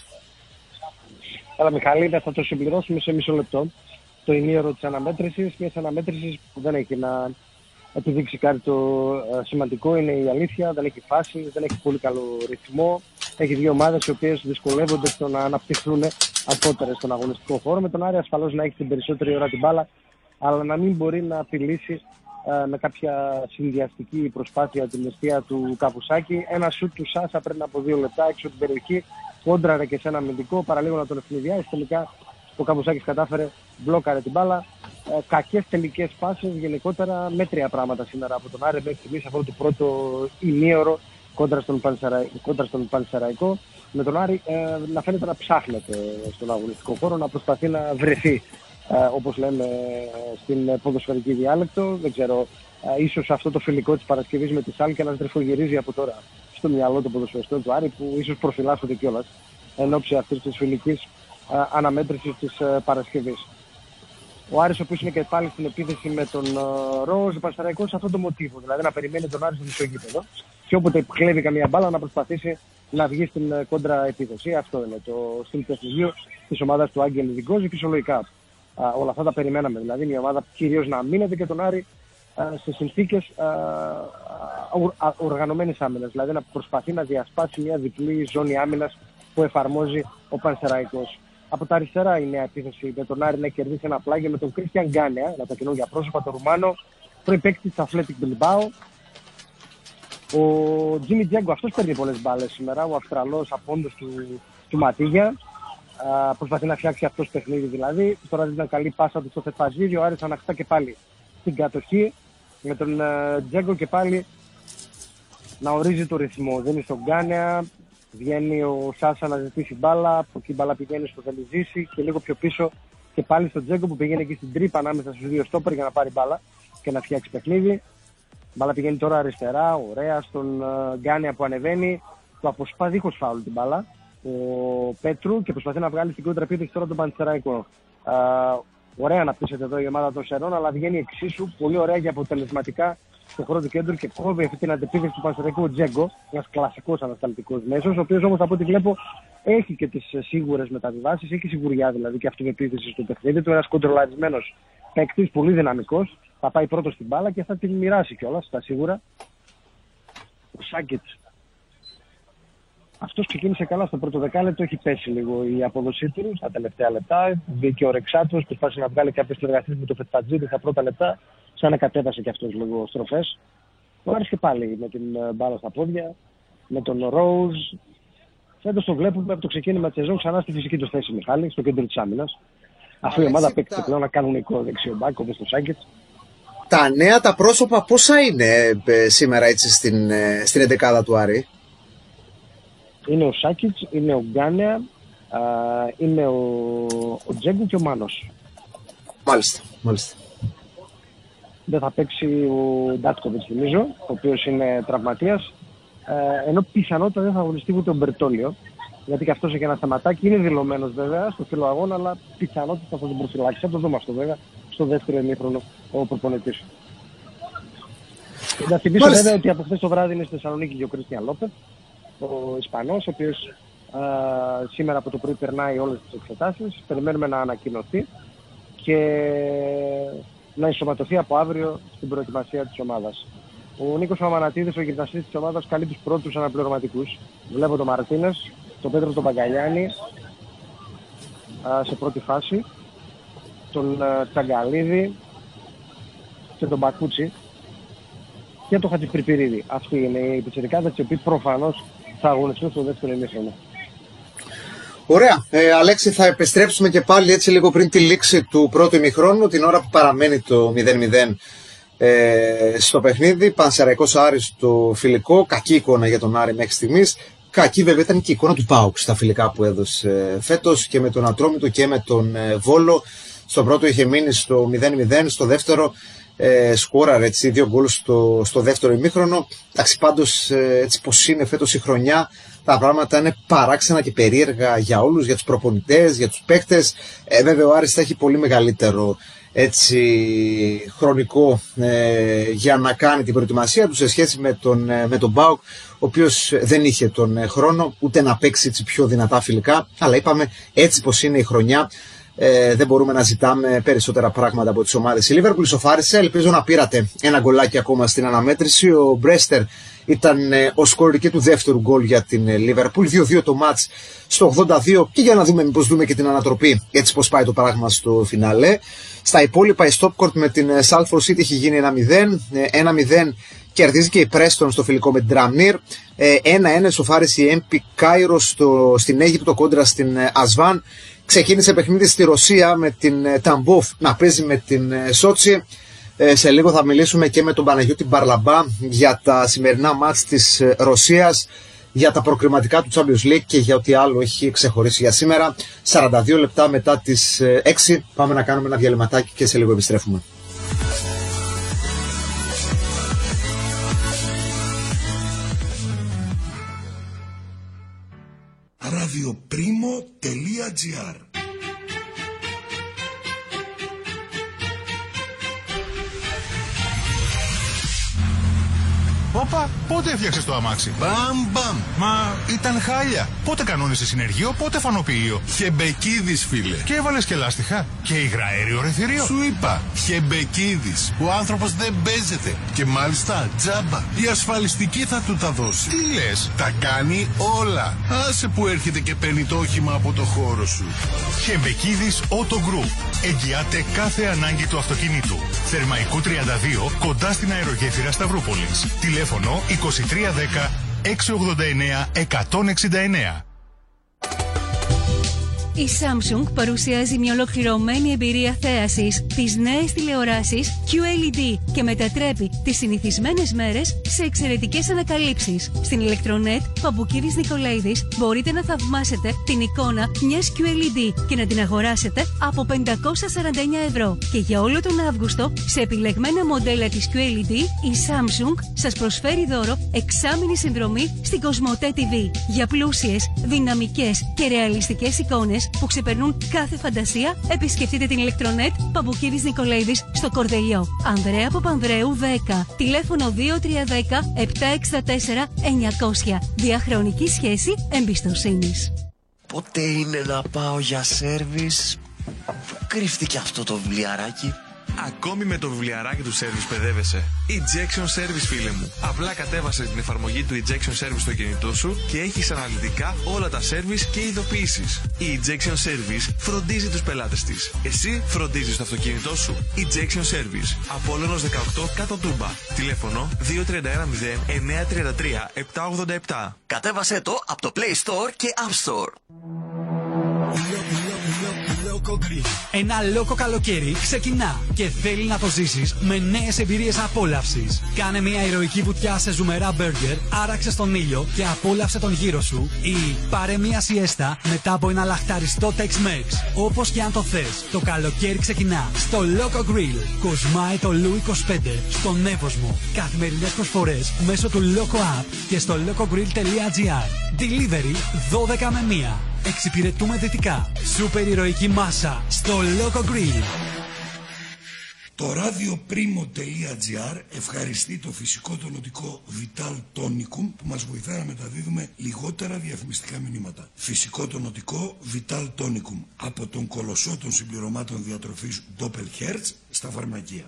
Έλα Μιχάλη, θα το συμπληρώσουμε σε μισό λεπτό. Το ημίωρο της αναμέτρησης, μιας αναμέτρησης που δεν έχει να επιδείξει κάτι το σημαντικό, είναι η αλήθεια, δεν έχει φάση, δεν έχει πολύ καλό ρυθμό. Έχει δύο ομάδες οι οποίες δυσκολεύονται στο να αναπτυχθούν απότερες στον αγωνιστικό χώρο. Με τον Άρη ασφαλώς να έχει την περισσότερη ώρα την μπάλα, αλλά να μην μπορεί να απειλήσει με κάποια συνδυαστική προσπάθεια την αιστεία του Καπουσάκη. Ένα σουτ του Σάσα πριν από δύο λεπτά έξω την περιοχή, κόντραρε και σε ένα αμυντικό, παραλίγο να τον ευνηδιάσει. Τελικά ο Καπουσάκης κατάφερε, μπλόκαρε την μπάλα. Ε, κακές τελικές πάσεις, γενικότερα μέτρια πράγματα σήμερα από τον Άρη μέχρι στιγμής αυτό το πρώτο ημίωρο κόντρα στον, κόντρα στον Πανσεραϊκό. Με τον Άρη ε, να φαίνεται να ψάχνεται στον αγωνιστικό χώρο, να προσπαθεί να βρεθεί. Uh, όπως λέμε uh, στην ποδοσφαιρική διάλεκτο. Δεν ξέρω, uh, ίσως αυτό το φιλικό της Παρασκευής με τη Σάλκη να τρυφογυρίζει από τώρα στο μυαλό των ποδοσφαιριστών του Άρη, που ίσως προφυλάσσονται κιόλας εν ώψη αυτής της φιλικής uh, αναμέτρησης της uh, Παρασκευής. Ο Άρης, ο οποίος είναι και πάλι στην επίθεση με τον uh, Ροζ, ο Πανσεραϊκός, αυτό το μοτίβο, δηλαδή να περιμένει τον Άρη στο μισογείπεδο και όποτε κλέβει καμία μπάλα να προσπαθήσει να βγει στην uh, κόντρα επίθεση. Αυτό είναι το στυλ παιχνιδιού της ομάδας του Άγγελ Δικόζη, φυσιολογικά. Uh, όλα αυτά τα περιμέναμε, δηλαδή μια ομάδα κυρίως να μείνεται και τον Άρη uh, σε συνθήκες uh, uh, οργανωμένης άμυνας, δηλαδή να προσπαθεί να διασπάσει μια διπλή ζώνη άμυνας που εφαρμόζει ο Πανσεραϊκός. Από τα αριστερά η νέα επίθεση με τον Άρη να κερδίσει ένα πλάγιο με τον Κρίστιαν Γκάνεα, ένα τα καινούργια πρόσωπα, τον Ρουμάνο, προϋπαίκτη της Athletic Bilbao. Ο Τζίμι Τζέγκο, αυτός παίρνει πολλές μπάλες σήμερα, ο Αυστραλός απόντος του, του Ματίγια. Uh, προσπαθεί να φτιάξει αυτός παιχνίδι δηλαδή. Τώρα δίνει μια καλή πάσα του στο Θεφαζίδη. Ο Άρης αναχτά και πάλι στην κατοχή με τον uh, Τζέγκο και πάλι να ορίζει το ρυθμό. Δίνει στον Γκάνεα, βγαίνει ο Σάσα να ζητήσει μπάλα, από εκεί μπάλα πηγαίνει στο Δελιζίση και λίγο πιο πίσω και πάλι στον Τζέγκο που πηγαίνει εκεί στην τρύπα ανάμεσα στους δύο στόπερ για να πάρει μπάλα και να φτιάξει παιχνίδι. Μπάλα πηγαίνει τώρα αριστερά, ωραία, στον uh, Γκάνια που ανεβαίνει. Το αποσπά δίχως φάουλ την μπάλα ο Πέτρου και προσπαθεί να βγάλει στην κόντρα επίθεση τώρα τον Πανσεραϊκό. Uh, ωραία να πείσετε εδώ η ομάδα των Σερών, αλλά βγαίνει εξίσου πολύ ωραία και αποτελεσματικά στο χώρο του κέντρου και κόβει αυτή την αντεπίθεση του Πανσεραϊκού ο Τζέγκο, ένας κλασικός ανασταλτικός μέσος, ο οποίος όμως από ό,τι βλέπω έχει και τις σίγουρες μεταβιβάσεις, έχει σιγουριά δηλαδή και αυτοεπίθεση στο παιχνίδι του, ένας κοντρολαρισμένος παίκτης, πολύ δυναμικός, θα πάει πρώτος στην μπάλα και θα την μοιράσει κιόλας στα σίγουρα. Ο Σάκετς. Αυτός ξεκίνησε καλά στο πρώτο δεκάλεπτο, έχει πέσει λίγο η απόδοσή του στα τελευταία λεπτά. Βγήκε ο Ρεξάτος, προσπάθησε να βγάλει κάποιες συνεργασίες με το Φετφατζίδη στα πρώτα λεπτά, σαν να κατέβασε και αυτός λίγο στροφές. Ο Άρης και πάλι με την μπάλα στα πόδια, με τον Ρόουζ. Φέτος το βλέπουμε από το ξεκίνημα της σεζόν ξανά στη φυσική του θέση, Μιχάλη, στο κέντρο της άμυνας. Αυτή η ομάδα παίκτησε πλέον ένα κανονικό δεξιομπάκ, όπως το Σάκετς. Τα νέα τα πρόσωπα πόσα είναι ε, σήμερα έτσι στην, ε, στην εντεκάδα του Άρη? Είναι ο Σάκιτς, είναι ο Γκάνια, είναι ο, ο Τζέγκου και ο Μάνος. Μάλιστα, μάλιστα. Δεν θα παίξει ο Ντάτκοβιτς, θυμίζω, ο οποίος είναι τραυματίας, ε, ενώ πιθανότητα δεν θα αγωνιστεί ούτε ο Μπερτόλιο, γιατί και αυτός έχει ένα θεματάκι, είναι δηλωμένος βέβαια στο φύλλο αγώνα, αλλά πιθανότητα θα τον προφυλάξει. Θα το δούμε αυτό βέβαια στο δεύτερο ημίχρονο ο προπονητής. Να θυμίσω βέβαια ότι από χθες το βράδυ είναι στη Θεσσαλονίκη και ο Κρίστιαν Λόπεθ, ο Ισπανός, ο οποίος α, σήμερα από το πρωί περνάει όλες τις εξετάσεις. Περιμένουμε να ανακοινωθεί και να ενσωματωθεί από αύριο στην προετοιμασία της ομάδας. Ο Νίκος Μαμανατίδης, ο γυμναστής της ομάδας, καλεί τους πρώτους αναπληρωματικούς. Βλέπω τον Μαρτίνες, τον Πέτρο τον Παγκαλιάνη α, σε πρώτη φάση, τον α, Τσαγκαλίδη και τον Μπακούτσι και τον Χατζηπριπηρίδη. Αυτοί είναι οι πιτσιρικάδες οι οποίοι προφανώς θα αγωνιστούν στο δεύτερο ημίχρονο. Ωραία. Ε, Αλέξη, θα επιστρέψουμε και πάλι έτσι λίγο πριν τη λήξη του πρώτου ημιχρόνου, την ώρα που παραμένει το μηδέν μηδέν ε, στο παιχνίδι. Πανσεραϊκός Άρης στο φιλικό. Κακή εικόνα για τον Άρη μέχρι στιγμής. Κακή βέβαια ήταν και η εικόνα του ΠΑΟΚ στα φιλικά που έδωσε φέτος και με τον Ατρόμητο και με τον ε, Βόλο. Στο πρώτο είχε μείνει στο μηδέν μηδέν, στο δεύτερο ε, σκόραρε έτσι δύο γκολ στο, στο δεύτερο ημίχρονο. Εντάξει, πάντως ε, έτσι πως είναι φέτος η χρονιά, τα πράγματα είναι παράξενα και περίεργα για όλους, για τους προπονητές, για τους παίκτες. Ε, βέβαια ο Άρης θα έχει πολύ μεγαλύτερο έτσι, χρονικό ε, για να κάνει την προετοιμασία του σε σχέση με τον, ε, με τον ΠΑΟΚ, ο οποίος δεν είχε τον ε, χρόνο ούτε να παίξει έτσι, πιο δυνατά φιλικά. Αλλά είπαμε έτσι πως είναι η χρονιά. Ε, δεν μπορούμε να ζητάμε περισσότερα πράγματα από τις ομάδες. Η Λίβερπουλ ισοφάρισε, ελπίζω να πήρατε ένα γκολάκι ακόμα στην αναμέτρηση. Ο Μπρέστερ ήταν ε, ο σκορερική του δεύτερου γκολ για την ε, Λίβερπουλ. δύο δύο το μάτς στο ογδόντα δύο και για να δούμε μήπως δούμε και την ανατροπή έτσι πως πάει το πράγμα στο φινάλε. Στα υπόλοιπα η Στόπκορτ με την ε, Salford City έχει γίνει ένα μηδέν. Ε, ένα μηδέν κερδίζει και η Πρέστον στο φιλικό με την Τραμνίρ. ένα ένα ισοφάρισε η Έμπι Κάιρο στην Αίγυπτο κόντρα στην ε, Ασβάν. Ξεκίνησε παιχνίδι στη Ρωσία με την Ταμπόφ να παίζει με την Σότσι. Ε, σε λίγο θα μιλήσουμε και με τον Παναγιώτη Μπαρλαμπά για τα σημερινά μάτς της Ρωσίας, για τα προκριματικά του Champions League και για ό,τι άλλο έχει ξεχωρίσει για σήμερα. σαράντα δύο λεπτά μετά τις έξι πάμε να κάνουμε ένα διαλυματάκι και σε λίγο επιστρέφουμε. ραδιοπρίμο τελεία τζι άρ. Όπα, πότε έφτιαξες το αμάξι? Μπαμ μπαμ. Μα ήταν χάλια. Πότε κανόνισε συνεργείο, πότε φανοποιείο? Χεμπεκίδης, φίλε. Και έβαλες και λάστιχα. Και υγραέριο ρεθυρίο. Σου είπα, Χεμπεκίδης. Ο άνθρωπος δεν παίζεται. Και μάλιστα τζάμπα. Η ασφαλιστική θα του τα δώσει. Τι λες? Τα κάνει όλα. Άσε που έρχεται και παίρνει το όχημα από το χώρο σου. Χεμπεκίδης Auto Group. Εγγυάται κάθε ανάγκη του αυτοκινήτου. Θερμαϊκού τριάντα δύο, κοντά στην αερογέφυρα Σταυρούπολης. Τηλέφωνο είκοσι τρία δέκα εξακόσια ογδόντα εννέα εκατόν εξήντα εννέα. Η Samsung παρουσιάζει μια ολοκληρωμένη εμπειρία θέασης τις νέες τηλεοράσεις κιου ελ ι ντι και μετατρέπει τις συνηθισμένες μέρες σε εξαιρετικές ανακαλύψεις. Στην Electronet Παμπουκίδης Νικολαίδης μπορείτε να θαυμάσετε την εικόνα μιας κιου ελ ι ντι και να την αγοράσετε από πεντακόσια σαράντα εννέα ευρώ. Και για όλο τον Αύγουστο, σε επιλεγμένα μοντέλα της κιου ελ ι ντι, η Samsung σας προσφέρει δώρο εξάμηνη συνδρομή στην Κοσμοτέ τι βι. Για πλούσιες, δυναμικές και ρεαλιστικές εικόνες που ξεπερνούν κάθε φαντασία, επισκεφτείτε την Electronet Παμπουκίδης Νικολαίδης στο Κορδελιό. Ανδρέα Παπανδρέου δέκα, τηλέφωνο δύο τρία ένα μηδέν επτά έξι τέσσερα εννιακόσια. Διαχρονική σχέση εμπιστοσύνης. Πότε είναι να πάω για σέρβις? Πού κρύφτηκε αυτό το βιβλιαράκι? Ακόμη με το βιβλιαράκι του Service παιδεύεσαι. Ejection Service, φίλε μου. Απλά κατέβασε την εφαρμογή του Ejection Service στο κινητό σου και έχεις αναλυτικά όλα τα service και ειδοποιήσεις. Η Ejection Service φροντίζει τους πελάτες της. Εσύ φροντίζεις το αυτοκίνητό σου. Ejection Service. Απόλλωνος δεκαοκτώ κάτω Τούμπα. Τηλέφωνο δύο τρία ένα μηδέν εννιά τρία τρία επτά ογδόντα επτά. Κατέβασέ το από το Play Store και App Store. Ένα λόκο καλοκαίρι ξεκινά και θέλει να το ζήσεις με νέες εμπειρίες απόλαυσης. Κάνε μια ηρωική βουτιά σε ζουμερά μπέργκερ, άραξε στον ήλιο και απόλαυσε τον γύρο σου, ή πάρε μια σιέστα μετά από ένα λαχταριστό Tex-Mex. Όπως και αν το θες, το καλοκαίρι ξεκινά στο Loco Grill. Κοσμάει το Λου είκοσι πέντε στον Εύωσμο. Καθημερινές προσφορές μέσω του Loco App και στο locogrill τελεία gr. Delivery δώδεκα με μία. Εξυπηρετούμε δυτικά. Σούπερ ηρωική μάσα στο Loco Grill. Το ράδιο πρίμο τελεία gr ευχαριστεί το φυσικό τονωτικό Vital Tonicum που μας βοηθά να μεταδίδουμε λιγότερα διαφημιστικά μηνύματα. Φυσικό τονωτικό Vital Tonicum από τον κολοσσό των συμπληρωμάτων διατροφής Doppelherz στα φαρμακεία.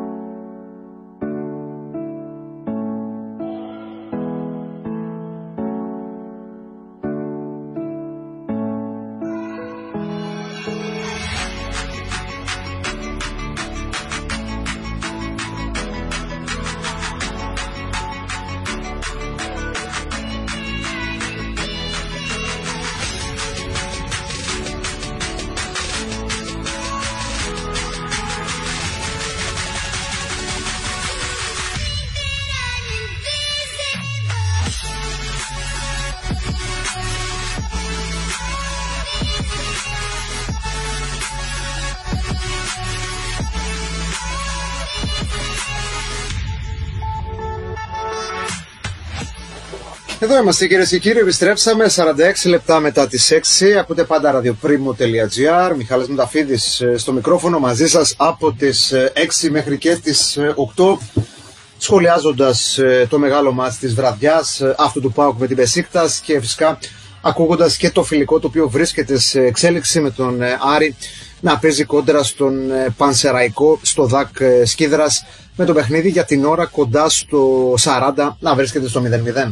Εδώ είμαστε κυρίες και κύριοι, επιστρέψαμε σαράντα έξι λεπτά μετά τις έξι. Ακούτε πάντα ραδιοπρίμο τελεία gr. Μιχάλης Μουταφίδης στο μικρόφωνο μαζί σας από τις έξι μέχρι και τις οκτώ. Σχολιάζοντας το μεγάλο μάτς της βραδιάς, αυτού του ΠΑΟΚ με την Μπεσίκτας και φυσικά ακούγοντας και το φιλικό το οποίο βρίσκεται σε εξέλιξη με τον Άρη να παίζει κόντρα στον Πανσεραϊκό στο ΔΑΚ Σκίδρας, με το παιχνίδι για την ώρα κοντά στο σαράντα να βρίσκεται στο μηδέν μηδέν.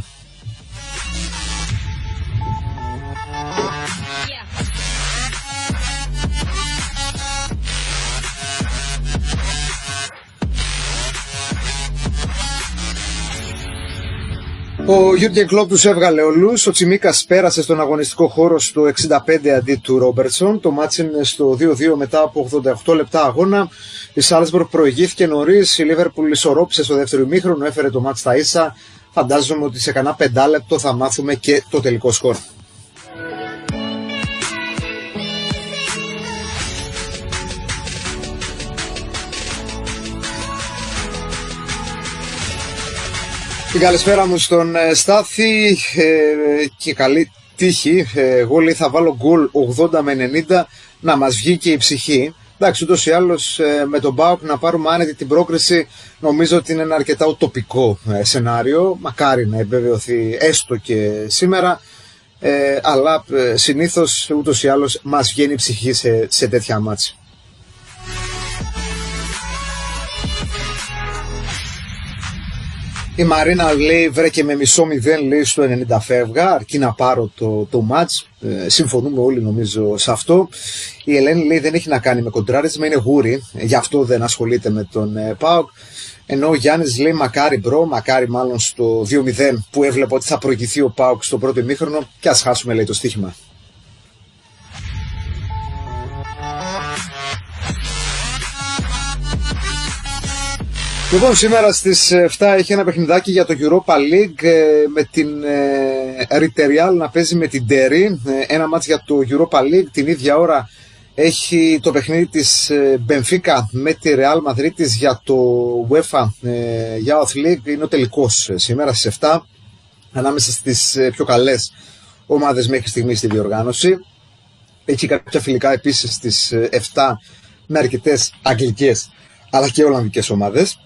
Ο Γιούργεν Κλοπ τους έβγαλε όλους, ο Τσιμίκας πέρασε στον αγωνιστικό χώρο στο εξήντα πέντε αντί του Ρόμπερτσον. Το μάτς είναι στο δύο δύο μετά από ογδόντα οκτώ λεπτά αγώνα. Η Σάλτσμπουργκ προηγήθηκε νωρίς, η Λίβερπουλ ισορρόπησε στο δεύτερο ημίχρονο, έφερε το μάτς στα ίσα. Φαντάζομαι ότι σε κανένα πεντάλεπτο θα μάθουμε και το τελικό σκορ. Την καλησπέρα μου στον Στάθη ε, και καλή τύχη. Εγώ λέει θα βάλω γκολ ογδόντα με ενενήντα να μας βγει και η ψυχή. Εντάξει, ούτως ή άλλως ε, με τον ΠΑΟΚ να πάρουμε άνετη την πρόκριση νομίζω ότι είναι ένα αρκετά ουτοπικό ε, σενάριο. Μακάρι να επιβεβαιωθεί έστω και σήμερα. Ε, αλλά ε, συνήθως ούτως ή άλλως μας βγαίνει η ψυχή σε, σε τέτοια μάτς. Η Μαρίνα λέει βρε και με μισό μηδέν λέει στο ενενήντα φεύγα, αρκεί να πάρω το, το μάτς. Ε, συμφωνούμε όλοι νομίζω σε αυτό. Η Ελένη λέει δεν έχει να κάνει με κοντράρισμα, είναι γούρι, γι' αυτό δεν ασχολείται με τον ε, ΠΑΟΚ. Ενώ ο Γιάννης λέει μακάρι μπρο, μακάρι μάλλον στο δύο μηδέν που έβλεπε ότι θα προηγηθεί ο ΠΑΟΚ στο πρώτο ημίχρονο και ας χάσουμε λέει το στοίχημα. Λοιπόν, σήμερα στις εφτά έχει ένα παιχνιδάκι για το Europa League με την Riterial να παίζει με την Derry. Ένα μάτς για το Europa League. Την ίδια ώρα έχει το παιχνίδι της Benfica με τη Real Madrid για το UEFA Youth League. Είναι ο τελικός σήμερα στις εφτά ανάμεσα στις πιο καλές ομάδες μέχρι στιγμή στη διοργάνωση. Έχει κάποια φιλικά επίσης στις εφτά με αρκετές αγγλικές αλλά και ολλανδικές ομάδες.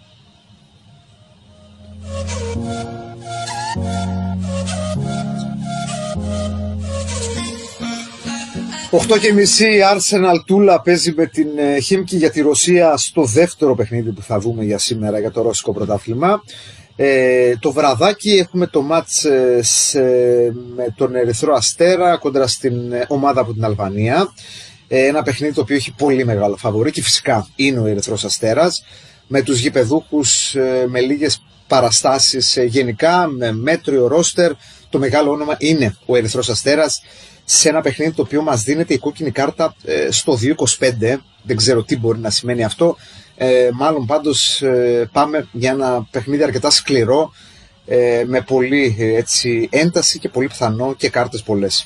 οκτώ και μισή η Arsenal Tula παίζει με την Χίμκι για τη Ρωσία στο δεύτερο παιχνίδι που θα δούμε για σήμερα για το ρωσικό πρωτάθλημα. Ε, το βραδάκι έχουμε το μάτς ε, σε, με τον Ερυθρό Αστέρα κόντρα στην ομάδα από την Αλβανία. Ε, ένα παιχνίδι το οποίο έχει πολύ μεγάλο φαβορί και φυσικά είναι ο Ερυθρός Αστέρας με τους γηπεδούχους ε, με λίγες παραστάσεις ε, γενικά, με μέτριο ρόστερ. Το μεγάλο όνομα είναι ο Ερυθρός Αστέρας σε ένα παιχνίδι το οποίο μας δίνεται η κόκκινη κάρτα ε, στο δύο είκοσι πέντε. Δεν ξέρω τι μπορεί να σημαίνει αυτό. Ε, μάλλον πάντως ε, πάμε για ένα παιχνίδι αρκετά σκληρό ε, με πολύ ε, έτσι, ένταση και πολύ πιθανό και κάρτες πολλές.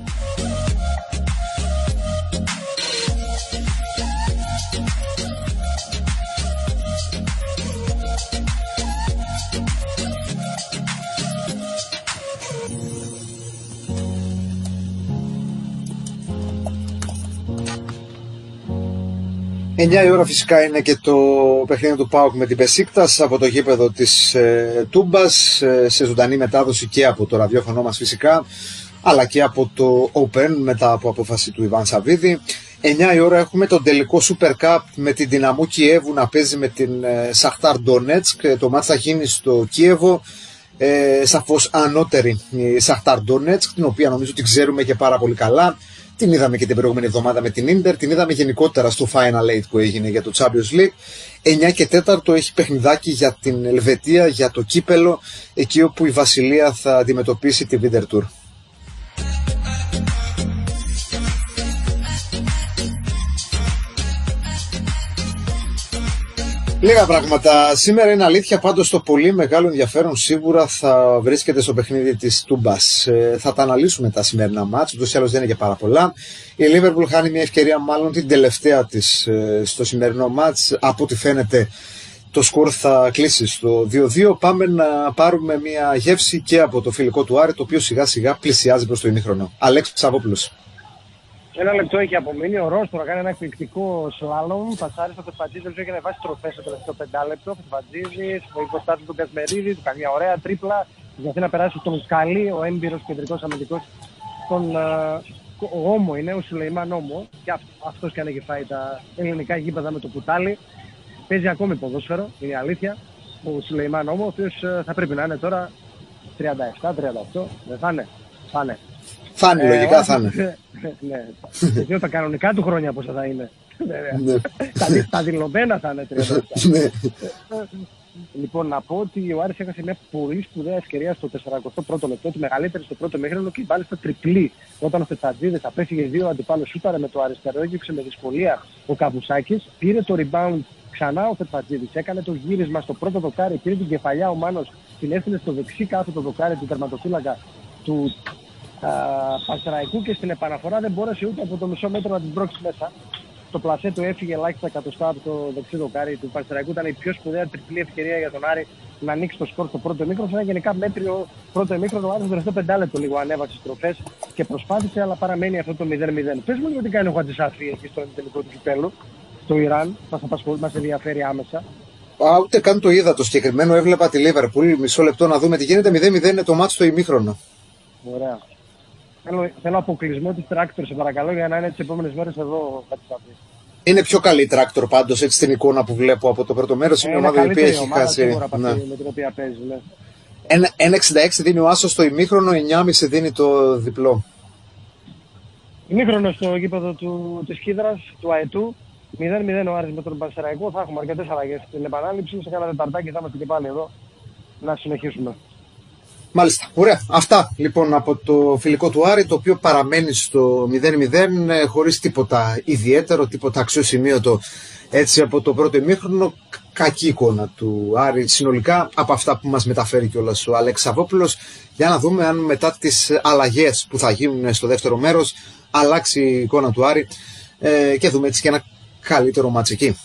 εννιά η ώρα φυσικά είναι και το παιχνίδι του ΠΑΟΚ με την Μπεσίκτας από το γήπεδο της ε, Τούμπας ε, σε ζωντανή μετάδοση και από το ραδιόφωνο μας φυσικά αλλά και από το Open μετά από απόφαση του Ιβάν Σαββίδη. εννιά η ώρα έχουμε τον τελικό Super Cup με την Δυναμό Κιέβου να παίζει με την ε, Σαχτάρ Ντονέτσκ. Το μάτς θα γίνει στο Κίεβο. Ε, σαφώς ανώτερη η Σαχτάρ Ντονέτσκ, την οποία νομίζω την ξέρουμε και πάρα πολύ καλά. Την είδαμε και την προηγούμενη εβδομάδα με την Ίντερ, την είδαμε γενικότερα στο Final Eight που έγινε για το Champions League. εννιά και τέσσερα έχει παιχνιδάκι για την Ελβετία, για το κύπελο, εκεί όπου η Βασιλεία θα αντιμετωπίσει τη Winter Tour. Λίγα πράγματα. Σήμερα είναι αλήθεια, πάντως το πολύ μεγάλο ενδιαφέρον σίγουρα θα βρίσκεται στο παιχνίδι της Τούμπας. Ε, θα τα αναλύσουμε τα σημερινά μάτς, ούτως ή άλλως δεν είναι και πάρα πολλά. Η Liverpool χάνει μια ευκαιρία, μάλλον την τελευταία της ε, στο σημερινό μάτς. Από ό,τι φαίνεται το σκορ θα κλείσει στο δύο δύο. Πάμε να πάρουμε μια γεύση και από το φιλικό του Άρη, το οποίο σιγά σιγά πλησιάζει προς το ημίχρονο. Αλέξης Ψαβόπουλος. Ένα λεπτό έχει απομείνει. Ο Ρόστο να κάνει ένα εκπληκτικό σλάλομ. Πασάρι στο Φετφατζίδη, δεν έχει βάσει τροφές στο τελευταίο πεντάλεπτο. Ο Φετφατζίδης, ο υποστάτη του Κασμερίδη, του κάνει μια ωραία τρίπλα. Γιατί να περάσει τον Σκαλί, ο έμπειρος κεντρικός αμυντικός. Τον uh, Όμο είναι, ο Σουλεϊμάν Όμο. Και αυτό, αυτός και αν έχει φάει τα ελληνικά γήπεδα με το κουτάλι. Παίζει ακόμη ποδόσφαιρο, είναι η αλήθεια. Ο Σουλεϊμάν Όμο, ο οποίος uh, θα πρέπει να είναι τώρα τριάντα επτά τριάντα οκτώ. Δεν θα είναι. Θα είναι. Θα είναι, λογικά ε, θα είναι. Ναι, γιατί τα κανονικά του χρόνια πόσα θα είναι. Τα δηλωμένα θα είναι τριάντα επτά. Λοιπόν, να πω ότι ο Άρης έχασε μια πολύ σπουδαία ευκαιρία στο σαράντα πρώτο λεπτό, τη μεγαλύτερη στο πρώτο μήχρονο και μάλιστα τριπλή. Όταν ο Φετφατζίδης απέφυγε δύο αντιπάλους, σούταρε με το αριστερό, έγγιξε με δυσκολία ο Καβουσάκης, πήρε το rebound ξανά ο Φετφατζίδης, έκανε το γύρισμα στο πρώτο δοκάρι, πήρε την κεφαλιά ο Μάνος, την έστειλε στο δεξί κάθετο δοκάρι του τερματοφύλακα του Πανσεραϊκού και στην επαναφορά δεν μπόρεσε ούτε από το μισό μέτρο να την πρόξει μέσα. Το πλασέ του έφυγε ελάχιστα εκατοστά από το δεξί δοκάρι του Πανσεραϊκού. Ήταν η πιο σπουδαία τριπλή ευκαιρία για τον Άρη να ανοίξει το σκορ στο πρώτο ημίχρονο. Ένα γενικά μέτριο πρώτο ημίχρονο. Ο Άρης στο τελευταίο πεντάλεπτο λίγο ανέβασε στροφές και προσπάθησε, αλλά παραμένει αυτό το μηδέν μηδέν. Πες μου τι κάνει ο Χατζησαφή εκεί στο τελικό του κυπέλου, στο Ιράν, μας απασχολεί, μας ενδιαφέρει άμεσα. Α, ούτε καν το είδα το συγκεκριμένο, έβλεπα τη Liverpool. Μισό λεπτό να δούμε τι γίνεται. μηδέν μηδέν είναι το μάτσο στο ημίχρονο. Ωραία. Θέλω, θέλω αποκλεισμό της Τράκτορ, σε παρακαλώ, για να είναι τις επόμενες μέρες εδώ. Είναι πιο καλή η Τράκτορ πάντως, έτσι στην εικόνα που βλέπω από το πρώτο μέρος. Είναι η ομάδα η οποία έχει χάσει. Ναι. Με την οποία παίζει, ναι. ένα εξήντα έξι δίνει ο Άσος στο ημίχρονο, εννιά κόμμα πέντε δίνει το διπλό. Ημίχρονο στο γήπεδο του, της Κίδρας, του Αετού. μηδέν μηδέν ο Άρης με τον Πανσεραϊκό. Θα έχουμε αρκετές αλλαγές στην επανάληψη. Σε κάνα τεταρτάκι θα είμαστε και πάλι εδώ να συνεχίσουμε. Μάλιστα. Ωραία. Αυτά λοιπόν από το φιλικό του Άρη, το οποίο παραμένει στο μηδέν μηδέν χωρίς τίποτα ιδιαίτερο, τίποτα αξιοσημείωτο έτσι από το πρώτο ημίχρονο. κακή εικόνα του Άρη συνολικά από αυτά που μας μεταφέρει κιόλας ο Άλεξ Σαββόπουλος, για να δούμε αν μετά τις αλλαγές που θα γίνουν στο δεύτερο μέρος αλλάξει η εικόνα του Άρη ε, και δούμε έτσι και ένα καλύτερο μάτς εκεί.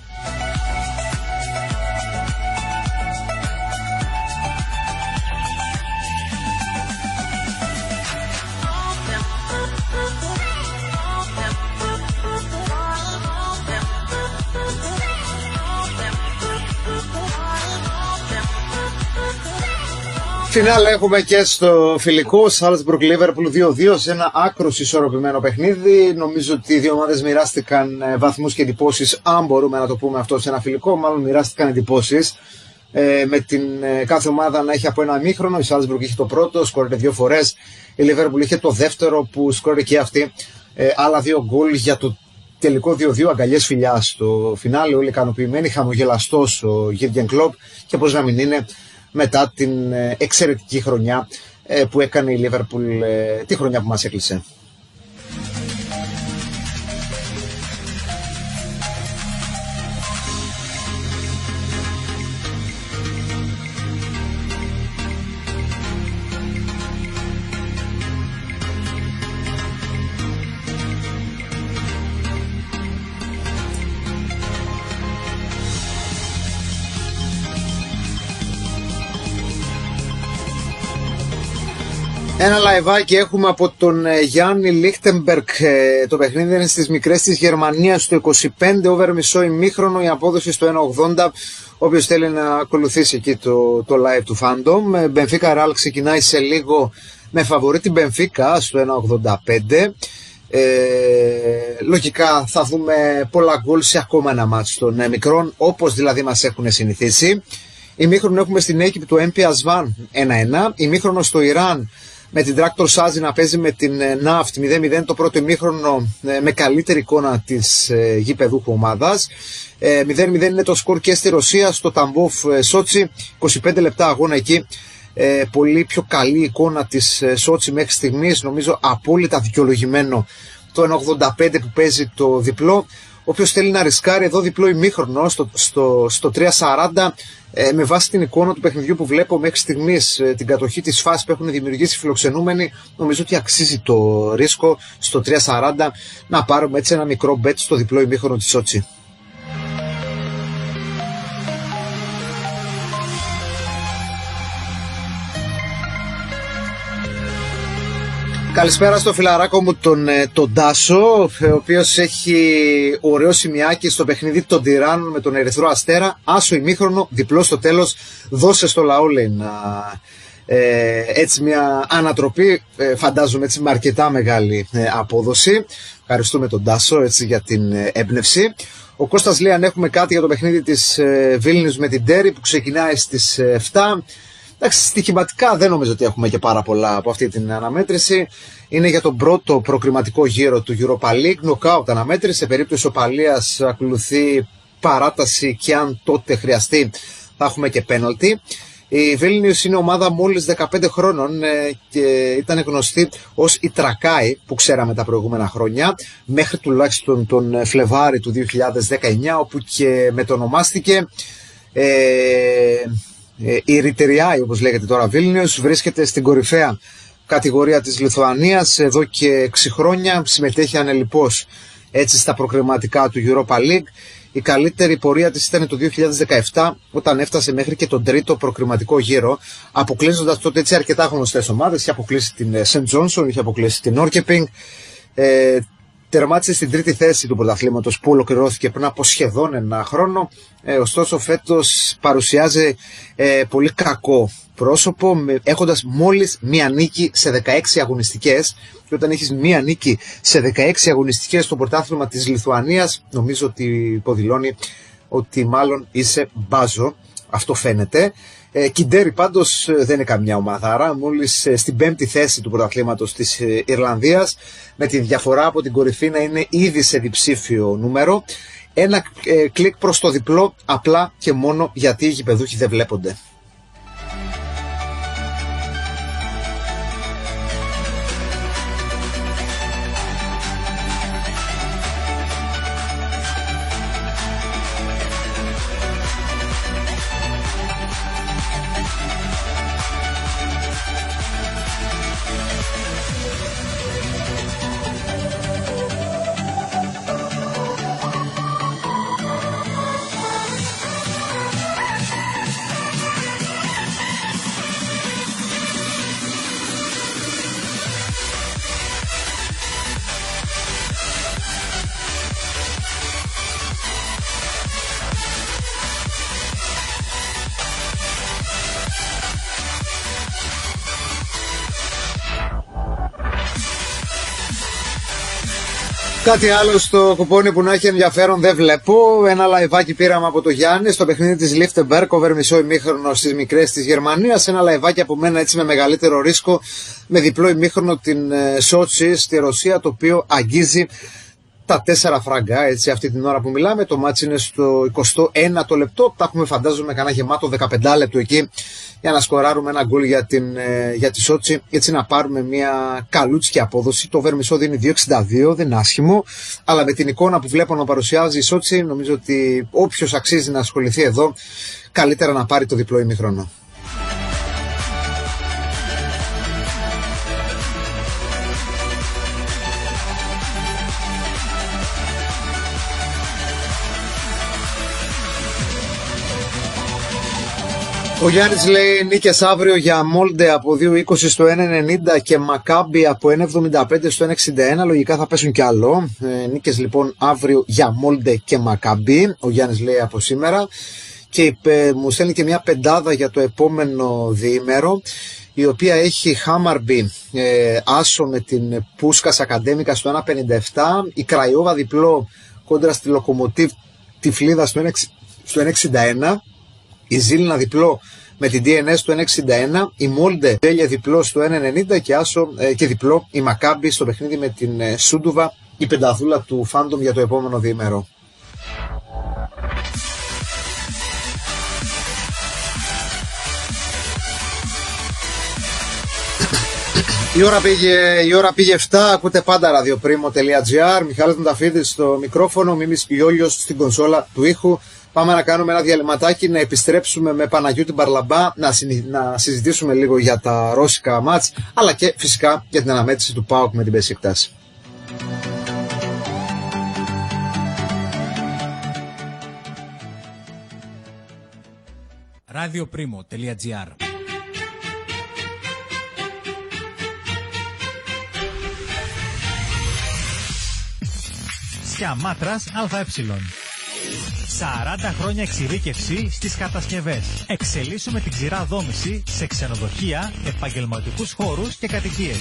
Φινάλε έχουμε και στο φιλικό Salzburg Liverpool δύο δύο σε ένα άκρως ισορροπημένο παιχνίδι. Νομίζω ότι οι δύο ομάδες μοιράστηκαν βαθμούς και εντυπώσεις, αν μπορούμε να το πούμε αυτό σε ένα φιλικό, μάλλον μοιράστηκαν εντυπώσεις. Ε, με την ε, κάθε ομάδα να έχει από ένα ημίχρονο. Η Salzburg είχε το πρώτο, σκόρερε δύο φορές. Η Liverpool είχε το δεύτερο που σκόρερε και αυτή. Ε, άλλα δύο γκολ για το τελικό δύο δύο, αγκαλιές φιλιά στο φινάλε. Όλοι ικανοποιημένοι, χαμογελαστός ο Jürgen Klopp, και πώς να μην είναι μετά την εξαιρετική χρονιά που έκανε η Liverpool, τη χρονιά που μας έκλεισε. Ένα λαϊβάκι έχουμε από τον Γιάννη Λίχτεμπεργκ. Το παιχνίδι είναι στις μικρές της Γερμανίας, στο είκοσι πέντε, over μισό ημίχρονο, η απόδοση στο ένα ογδόντα. Όποιος θέλει να ακολουθήσει εκεί το, το live του Fandom. Μπενφίκα Ρεάλ ξεκινάει σε λίγο με φαβορί την Μπενφίκα στο ένα ογδόντα πέντε. Ε, λογικά θα δούμε πολλά γκολ σε ακόμα ένα μάτς των μικρών, όπως δηλαδή μας έχουν συνηθίσει. Ημίχρονο έχουμε στην Αίγυπτο το Έμπι Ασβάν ένα ένα. Ημίχρονο στο Ιράν με την Τράκτορ Σάζι να παίζει με την Ναύτ μηδέν μηδέν, το πρώτο ημίχρονο με καλύτερη εικόνα της γηπεδούχου ομάδας. μηδέν μηδέν είναι το σκορ και στη Ρωσία, στο Ταμπόφ Σότσι, είκοσι πέντε λεπτά αγώνα εκεί. Πολύ πιο καλή εικόνα της Σότσι μέχρι στιγμής, νομίζω απόλυτα δικαιολογημένο το ένα ογδόντα πέντε που παίζει το διπλό. Όποιος θέλει να ρισκάρει εδώ διπλό ημίχρονο στο, στο, στο τρία σαράντα, ε, με βάση την εικόνα του παιχνιδιού που βλέπω μέχρι στιγμής, ε, την κατοχή της φάσης που έχουν δημιουργήσει οι φιλοξενούμενοι, νομίζω ότι αξίζει το ρίσκο στο τρία σαράντα να πάρουμε έτσι ένα μικρό bet στο διπλό ημίχρονο της Σότσι. Καλησπέρα στο φιλαράκο μου τον, τον Τάσο, ο οποίος έχει ωραίο σημειάκι στο παιχνίδι των Τυράννων με τον Ερυθρό Αστέρα. Άσο ημίχρονο, διπλό στο τέλος, δώσε στο λαό, λέει, να, ε, έτσι μια ανατροπή, ε, φαντάζομαι έτσι με αρκετά μεγάλη ε, απόδοση. Ευχαριστούμε τον Τάσο έτσι για την ε, έμπνευση. Ο Κώστας λέει αν έχουμε κάτι για το παιχνίδι της ε, Βίλνιους με την Τέρι που ξεκινάει στις ε, επτά. Εντάξει, στοιχηματικά δεν νομίζω ότι έχουμε και πάρα πολλά από αυτή την αναμέτρηση. Είναι για τον πρώτο προκριματικό γύρο του Europa League, knockout αναμέτρηση. Σε περίπτωση οπαλίας ακολουθεί παράταση και αν τότε χρειαστεί θα έχουμε και πέναλτι. Η Βίλνιους είναι ομάδα μόλις δεκαπέντε χρόνων και ήταν γνωστή ως η Τρακάη που ξέραμε τα προηγούμενα χρόνια, μέχρι τουλάχιστον τον Φλεβάρι του δύο χιλιάδες δεκαεννιά, όπου και μετονομάστηκε. Ε, Η Ριτεριάη, όπως λέγεται τώρα, Βίλνιους, βρίσκεται στην κορυφαία κατηγορία της Λιθουανίας εδώ και έξι χρόνια, συμμετέχει ανελιπώς έτσι στα προκριματικά του Europa League. Η καλύτερη πορεία της ήταν το δύο χιλιάδες δεκαεπτά, όταν έφτασε μέχρι και τον τρίτο προκριματικό γύρο, αποκλείζοντας τότε έτσι αρκετά γνωστές ομάδες. Είχε αποκλείσει την Σεντ Τζόνσον, είχε αποκλείσει την Όρκεπινγκ. Ε, Τερμάτισε στην τρίτη θέση του πρωταθλήματος που ολοκληρώθηκε πριν από σχεδόν ένα χρόνο. Ε, ωστόσο φέτος παρουσιάζει ε, πολύ κακό πρόσωπο, με, έχοντας μόλις μία νίκη σε δεκαέξι αγωνιστικές. Και όταν έχεις μία νίκη σε δεκαέξι αγωνιστικές στο πρωτάθλημα της Λιθουανίας, νομίζω ότι υποδηλώνει ότι μάλλον είσαι μπάζο. Αυτό φαίνεται. Ε, Κιντέρι πάντως δεν είναι καμιά ομαδάρα, μόλις ε, στην πέμπτη θέση του πρωταθλήματος της ε, Ιρλανδίας, με τη διαφορά από την κορυφή να είναι ήδη σε διψήφιο νούμερο. Ένα ε, κλικ προς το διπλό, απλά και μόνο γιατί οι γηπεδούχοι δεν βλέπονται. Κάτι άλλο στο κουπόνι που να έχει ενδιαφέρον δεν βλέπω. Ένα λαϊβάκι πήραμε από το Γιάννη στο παιχνίδι της Lichtenberg, over μισό ημίχρονο στις μικρές της Γερμανίας. Ένα λαϊβάκι από μένα έτσι με μεγαλύτερο ρίσκο, με διπλό ημίχρονο την Σότσι στη Ρωσία, το οποίο αγγίζει τα τέσσερα φράγκα, έτσι, αυτή την ώρα που μιλάμε. Το μάτς είναι στο εικοστό ένατο λεπτό. Τα έχουμε, φαντάζομαι, κανένα γεμάτο δεκαπέντε λεπτό εκεί για να σκοράρουμε ένα γκολ για, την, για τη Σότσι, έτσι να πάρουμε μια καλούτσικη απόδοση. Το over μισό δίνει δύο εξήντα δύο, δεν είναι άσχημο, αλλά με την εικόνα που βλέπω να παρουσιάζει η Σότσι, νομίζω ότι όποιος αξίζει να ασχοληθεί εδώ, καλύτερα να πάρει το διπλό ημίχρονο. Ο Γιάννης λέει νίκες αύριο για Μόλντε από δύο είκοσι στο ένα ενενήντα και Μακάμπι από ένα εβδομήντα πέντε στο ένα εξήντα ένα. Λογικά θα πέσουν κι άλλο. Ε, νίκες λοιπόν αύριο για Μόλντε και Μακάμπι. Ο Γιάννης λέει από σήμερα. Και είπε, μου στέλνει και μια πεντάδα για το επόμενο διήμερο, η οποία έχει Χάμαρμπι ε, άσο με την Πούσκας Ακαντέμικα στο ένα πενήντα επτά. Η Κραϊόβα διπλό κόντρα στη Λοκομοτίβ Τυφλίδα στο ένα εξήντα ένα. Η Ζήλινα διπλό με την ντι εν ες στο ένα εξήντα ένα, η Μόλντε τέλεια διπλό στο ένα ενενήντα και άσο ε, και διπλό η Μακάμπι στο παιχνίδι με την ε, Σούντουβα, η πενταδούλα του Φάντομ για το επόμενο διήμερο. Η ώρα πήγε, η ώρα πήγε επτά, ακούτε πάντα ραδιοπρίμο τελεία τζι άρ, Μιχάλης Μηταφίδης στο μικρόφωνο, Μίμης Γιόλιος στην κονσόλα του ήχου. Πάμε να κάνουμε ένα διαλυματάκι, να επιστρέψουμε με Παναγιώτη Μπαρλαμπά, να, συ, να συζητήσουμε λίγο για τα ρώσικα μάτς, αλλά και φυσικά για την αναμέτρηση του ΠΑΟΚ με την Μπεσίκτας. ραδιοπρίμο τελεία τζι άρ. Σιαμάτρας ΑΕ. σαράντα χρόνια εξειδίκευση στις κατασκευές. Εξελίσσουμε την ξηρά δόμηση σε ξενοδοχεία, επαγγελματικούς χώρους και κατοικίες.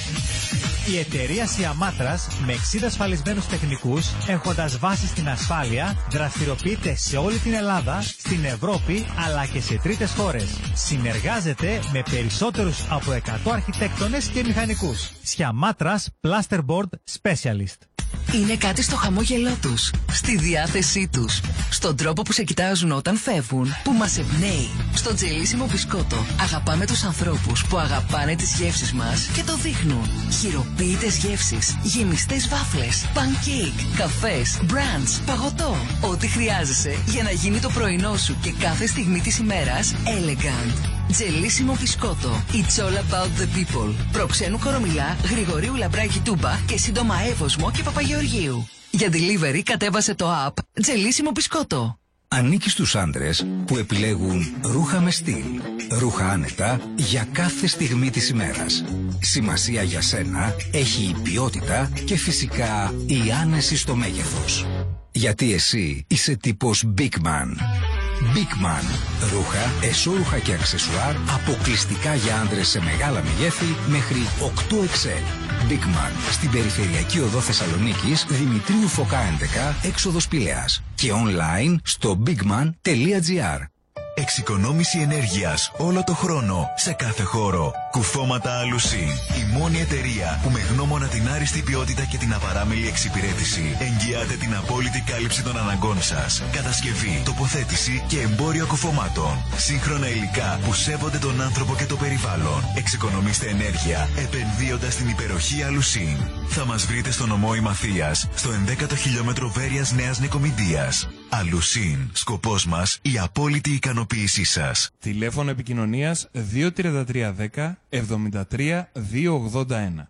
Η εταιρεία Σιαμάτρας με εξήντα ασφαλισμένους τεχνικούς, έχοντας βάση στην ασφάλεια, δραστηριοποιείται σε όλη την Ελλάδα, στην Ευρώπη αλλά και σε τρίτες χώρες. Συνεργάζεται με περισσότερους από εκατό αρχιτέκτονες και μηχανικούς. Σιαμάτρας Plasterboard Specialist. Είναι κάτι στο χαμόγελό τους, στη διάθεσή τους, στον τρόπο που σε κοιτάζουν όταν φεύγουν, που μας εμπνέει. Στο τζελίσιμο μπισκότο αγαπάμε τους ανθρώπους που αγαπάνε τις γεύσεις μας και το δείχνουν. Χειροποίητες γεύσεις, γεμιστές βάφλες, pancake, καφές, brunch, παγωτό. Ό,τι χρειάζεσαι για να γίνει το πρωινό σου και κάθε στιγμή της ημέρας elegant. Τζελίσιμο μπισκότο. It's all about the people. Προξένου Κορομιλά, Γρηγορίου Λαμπράκη Τούμπα και σύντομα Εύωσμο και Παπαγεωργίου. Για delivery κατέβασε το app Τζελίσιμο μπισκότο. Ανήκει στους άντρες που επιλέγουν ρούχα με στυλ. Ρούχα άνετα για κάθε στιγμή της ημέρας. Σημασία για σένα έχει η ποιότητα και φυσικά η άνεση στο μέγεθος. Γιατί εσύ είσαι τύπος Big Man. Big Man. Ρούχα, εσώρουχα και αξεσουάρ αποκλειστικά για άντρες σε μεγάλα μεγέθη μέχρι οκτώ εξ ελ. Big Man. Στην περιφερειακή οδό Θεσσαλονίκης, Δημητρίου Φωκά έντεκα, έξοδος Πηλαίας. Και online στο bigman τελεία τζι άρ. Εξοικονόμηση ενέργειας όλο το χρόνο, σε κάθε χώρο. Κουφώματα Αλουσίν. Η μόνη εταιρεία που με γνώμονα την άριστη ποιότητα και την απαράμιλη εξυπηρέτηση εγγυάται την απόλυτη κάλυψη των αναγκών σας. Κατασκευή, τοποθέτηση και εμπόριο κουφωμάτων. Σύγχρονα υλικά που σέβονται τον άνθρωπο και το περιβάλλον. Εξοικονομήστε ενέργεια επενδύοντας στην υπεροχή Αλουσίν. Θα μας βρείτε στο νομό Ημαθίας, στο ενδέκατο χιλιόμετρο Βέρειας Νέας Νικομηντίας. Αλουσίν. Σκοπός μας η απόλυτη ικανοποίησή σας. Τηλέφωνο επικοινωνίας δύο τρία τρία ένα μηδέν εβδομήντα τρία διακόσια ογδόντα ένα.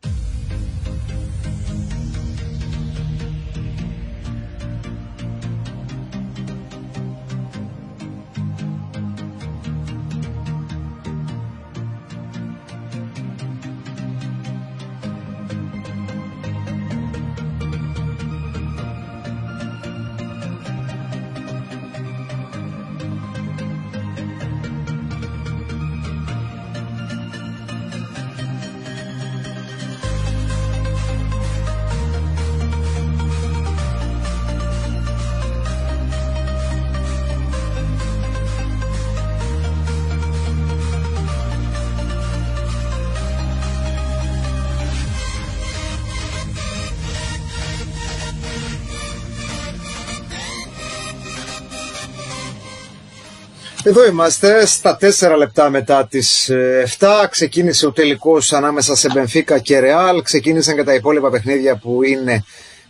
Εδώ είμαστε στα τέσσερα λεπτά μετά τις εφτά. Ξεκίνησε ο τελικός ανάμεσα σε Μπενφίκα και Ρεάλ. Ξεκίνησαν και τα υπόλοιπα παιχνίδια που είναι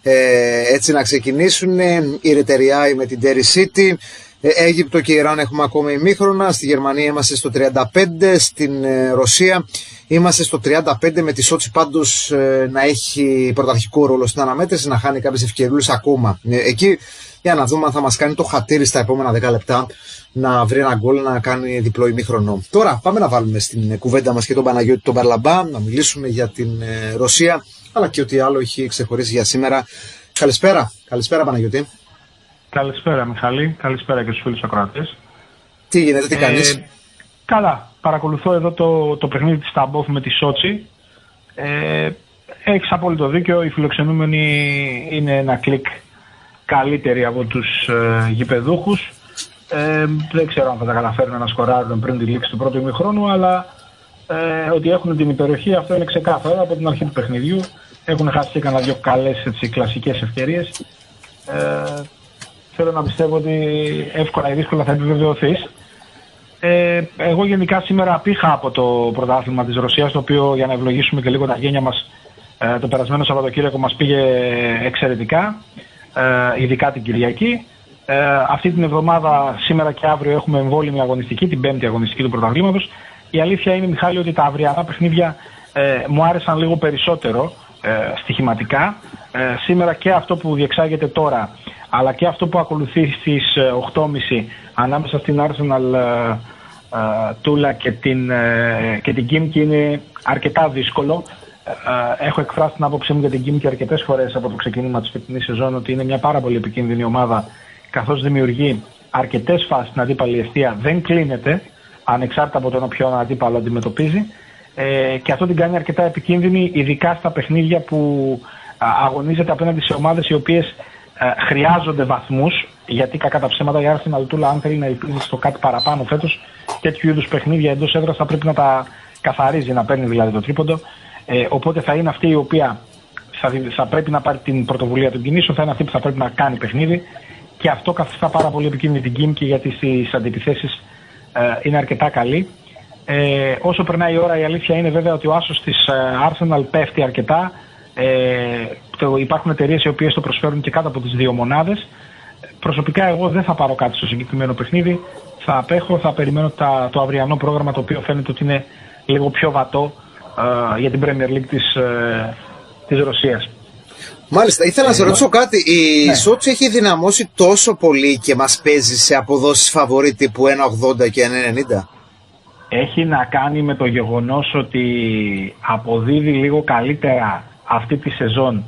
ε, έτσι να ξεκινήσουν. Η Ρετεριάη με την Τέρι Σίτι. Αίγυπτο και Ιράν έχουμε ακόμα ημίχρονα. Στη Γερμανία είμαστε στο τριάντα πέντε. Στην ε, Ρωσία είμαστε στο τριάντα πέντε, με τη Σότσι πάντως ε, να έχει πρωταρχικό ρόλο στην αναμέτρηση, να χάνει κάποιες ευκαιριούλες ακόμα. Ε, εκεί για να δούμε αν θα μας κάνει το χατήρι στα επόμενα δέκα λεπτά να βρει ένα γκολ να κάνει διπλό ημίχρονο. Τώρα πάμε να βάλουμε στην κουβέντα μας και τον Παναγιώτη τον Μπαρλαμπά, να μιλήσουμε για την ε, Ρωσία, αλλά και ό,τι άλλο έχει ξεχωρίσει για σήμερα. Καλησπέρα, καλησπέρα Παναγιώτη. Καλησπέρα Μιχάλη, καλησπέρα και στους φίλους ακροατές. Τι γίνεται, τι κάνεις? Ε, καλά, παρακολουθώ εδώ το, το παιχνίδι της Ταμπόφ με τη Σότσι. Ε, έχεις απόλυτο δίκιο, οι φιλοξενούμενοι είναι ένα κλικ καλύτεροι από τους ε, γηπεδούχους. Ε, δεν ξέρω αν θα τα καταφέρουν να σκοράρουν πριν τη λήξη του πρώτου ημιχρόνου, αλλά ε, ότι έχουν την υπεροχή αυτό είναι ξεκάθαρο από την αρχή του παιχνιδιού. Έχουν χάσει και κανένα δυο καλές έτσι, κλασικές ευκαιρίες. Ε, θέλω να πιστεύω ότι εύκολα ή δύσκολα θα επιβεβαιωθείς. Ε, εγώ γενικά σήμερα απήχα από το πρωτάθλημα της Ρωσίας, το οποίο για να ευλογήσουμε και λίγο τα γένια μας ε, το περασμένο Σαββατοκύριακο μας πήγε εξαιρετικά, ε, ειδικά την Κυριακή. Ε, αυτή την εβδομάδα, σήμερα και αύριο, έχουμε εμβόλυμη αγωνιστική, την πέμπτη αγωνιστική του πρωταθλήματος. Η αλήθεια είναι, Μιχάλη, ότι τα αυριανά παιχνίδια ε, μου άρεσαν λίγο περισσότερο ε, στοιχηματικά. Ε, σήμερα και αυτό που διεξάγεται τώρα, αλλά και αυτό που ακολουθεί στις οκτώ και μισή ανάμεσα στην Arsenal ε, ε, Τούλα και την, ε, και την Γκίμκι είναι αρκετά δύσκολο. Ε, έχω εκφράσει την άποψή μου για την Γκίμκι αρκετές φορές από το ξεκίνημα της φετινής σεζόν ότι είναι μια πάρα πολύ επικίνδυνη ομάδα, καθώς δημιουργεί αρκετές φάσεις στην αντίπαλη εστία, δεν κλείνεται ανεξάρτητα από τον ποιον αντίπαλο αντιμετωπίζει, ε, και αυτό την κάνει αρκετά επικίνδυνη, ειδικά στα παιχνίδια που α, αγωνίζεται απέναντι σε ομάδες οι οποίες α, χρειάζονται βαθμούς, γιατί κακά τα ψέματα η Arsenal Τούλα, αν θέλει να ελπίζει στο κάτι παραπάνω φέτος, τέτοιου είδους παιχνίδια εντός έδρας θα πρέπει να τα καθαρίζει, να παίρνει δηλαδή το τρίποντο, ε, οπότε θα είναι αυτή η οποία θα, θα πρέπει να πάρει την πρωτοβουλία των κινήσεων, θα είναι αυτή που θα πρέπει να κάνει παιχνίδι. Και αυτό καθιστά πάρα πολύ επικίνδυνη την Γκίμκι, γιατί στις αντιπιθέσεις ε, είναι αρκετά καλή. Ε, όσο περνάει η ώρα, η αλήθεια είναι βέβαια ότι ο άσος της ε, Arsenal πέφτει αρκετά. Ε, το, υπάρχουν εταιρείες οι οποίες το προσφέρουν και κάτω από τις δύο μονάδες. Προσωπικά εγώ δεν θα πάρω κάτι στο συγκεκριμένο παιχνίδι. Θα απέχω, θα περιμένω τα, το αυριανό πρόγραμμα, το οποίο φαίνεται ότι είναι λίγο πιο βατό ε, για την Premier League της, ε, της Ρωσίας. Μάλιστα, ήθελα να σε ρωτήσω κάτι. Η ναι. Σότσι έχει δυναμώσει τόσο πολύ και μας παίζει σε αποδόσεις φαβορί τύπου ένα ογδόντα και ένα ενενήντα. Έχει να κάνει με το γεγονός ότι αποδίδει λίγο καλύτερα αυτή τη σεζόν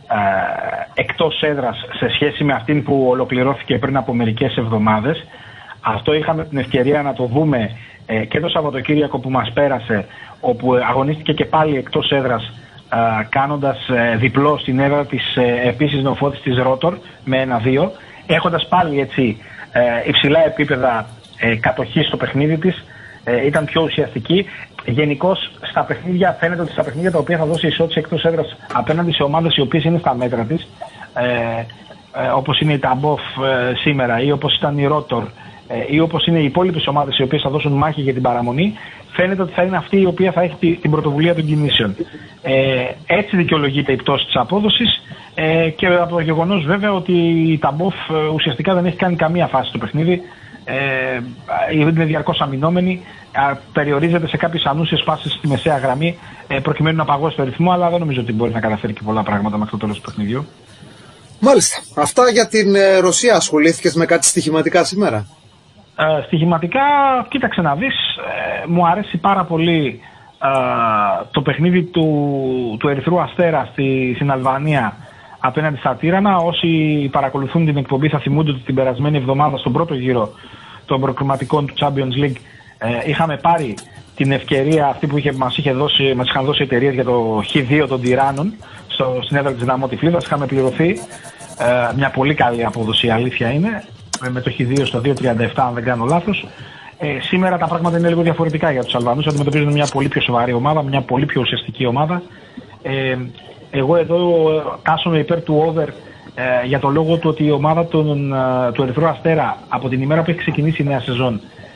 ε, εκτός έδρας σε σχέση με αυτήν που ολοκληρώθηκε πριν από μερικές εβδομάδες. Αυτό είχαμε την ευκαιρία να το δούμε ε, και το Σαββατοκύριακο που μας πέρασε, όπου αγωνίστηκε και πάλι εκτός έδρας, Uh, κάνοντας uh, διπλό στην έδρα της uh, επίσης νεοφώτης της Ρότορ με ένα δύο, έχοντας πάλι έτσι uh, υψηλά επίπεδα uh, κατοχής στο παιχνίδι της, uh, ήταν πιο ουσιαστική. Γενικώς στα παιχνίδια, φαίνεται ότι στα παιχνίδια τα οποία θα δώσει η Σότσι εκτός έδρας απέναντι σε ομάδες οι οποίες είναι στα μέτρα της, uh, uh, όπως είναι η Ταμπόφ uh, σήμερα, ή όπως ήταν η Ρότορ, uh, ή όπως είναι οι υπόλοιπες ομάδες οι οποίες θα δώσουν μάχη για την παραμονή, φαίνεται ότι θα είναι αυτή η οποία θα έχει την πρωτοβουλία των κινήσεων. Ε, έτσι δικαιολογείται η πτώση της απόδοσης, ε, και από το γεγονός βέβαια ότι η Ταμπόφ ουσιαστικά δεν έχει κάνει καμία φάση στο παιχνίδι, ε, είναι διαρκώς αμυνόμενη, ε, περιορίζεται σε κάποιες ανούσιες φάσεις στη μεσαία γραμμή, ε, προκειμένου να παγώσει το ρυθμό, αλλά δεν νομίζω ότι μπορεί να καταφέρει και πολλά πράγματα μέχρι το τέλος του παιχνιδιού. Μάλιστα. Αυτά για την ε, Ρωσία. Ασχολήθηκες με κάτι στοιχηματικά σήμερα? Ε, στοιχηματικά, κοίταξε να δεις, ε, μου αρέσει πάρα πολύ ε, το παιχνίδι του, του Ερυθρού Αστέρα στη, στην Αλβανία απέναντι στα Τύρανα. Όσοι παρακολουθούν την εκπομπή θα θυμούνται ότι την περασμένη εβδομάδα στον πρώτο γύρο των προκριματικών του Champions League ε, είχαμε πάρει την ευκαιρία αυτή που είχε, μας, είχε δώσει, μας είχαν δώσει εταιρείες για το χ δύο των Τυράννων στο, στην έδρα της Δυναμό Τυφλίδας. Είχαμε πληρωθεί ε, μια πολύ καλή απόδοση, η αλήθεια είναι, με το χ δύο στο δύο τριάντα επτά αν δεν κάνω λάθος. Ε, σήμερα τα πράγματα είναι λίγο διαφορετικά για τους Αλβανούς. Αντιμετωπίζουν μια πολύ πιο σοβαρή ομάδα, μια πολύ πιο ουσιαστική ομάδα. Ε, εγώ εδώ τάσσομαι υπέρ του over, ε, για το λόγο του ότι η ομάδα των, του Ερυθρού Αστέρα από την ημέρα που έχει ξεκινήσει η νέα σεζόν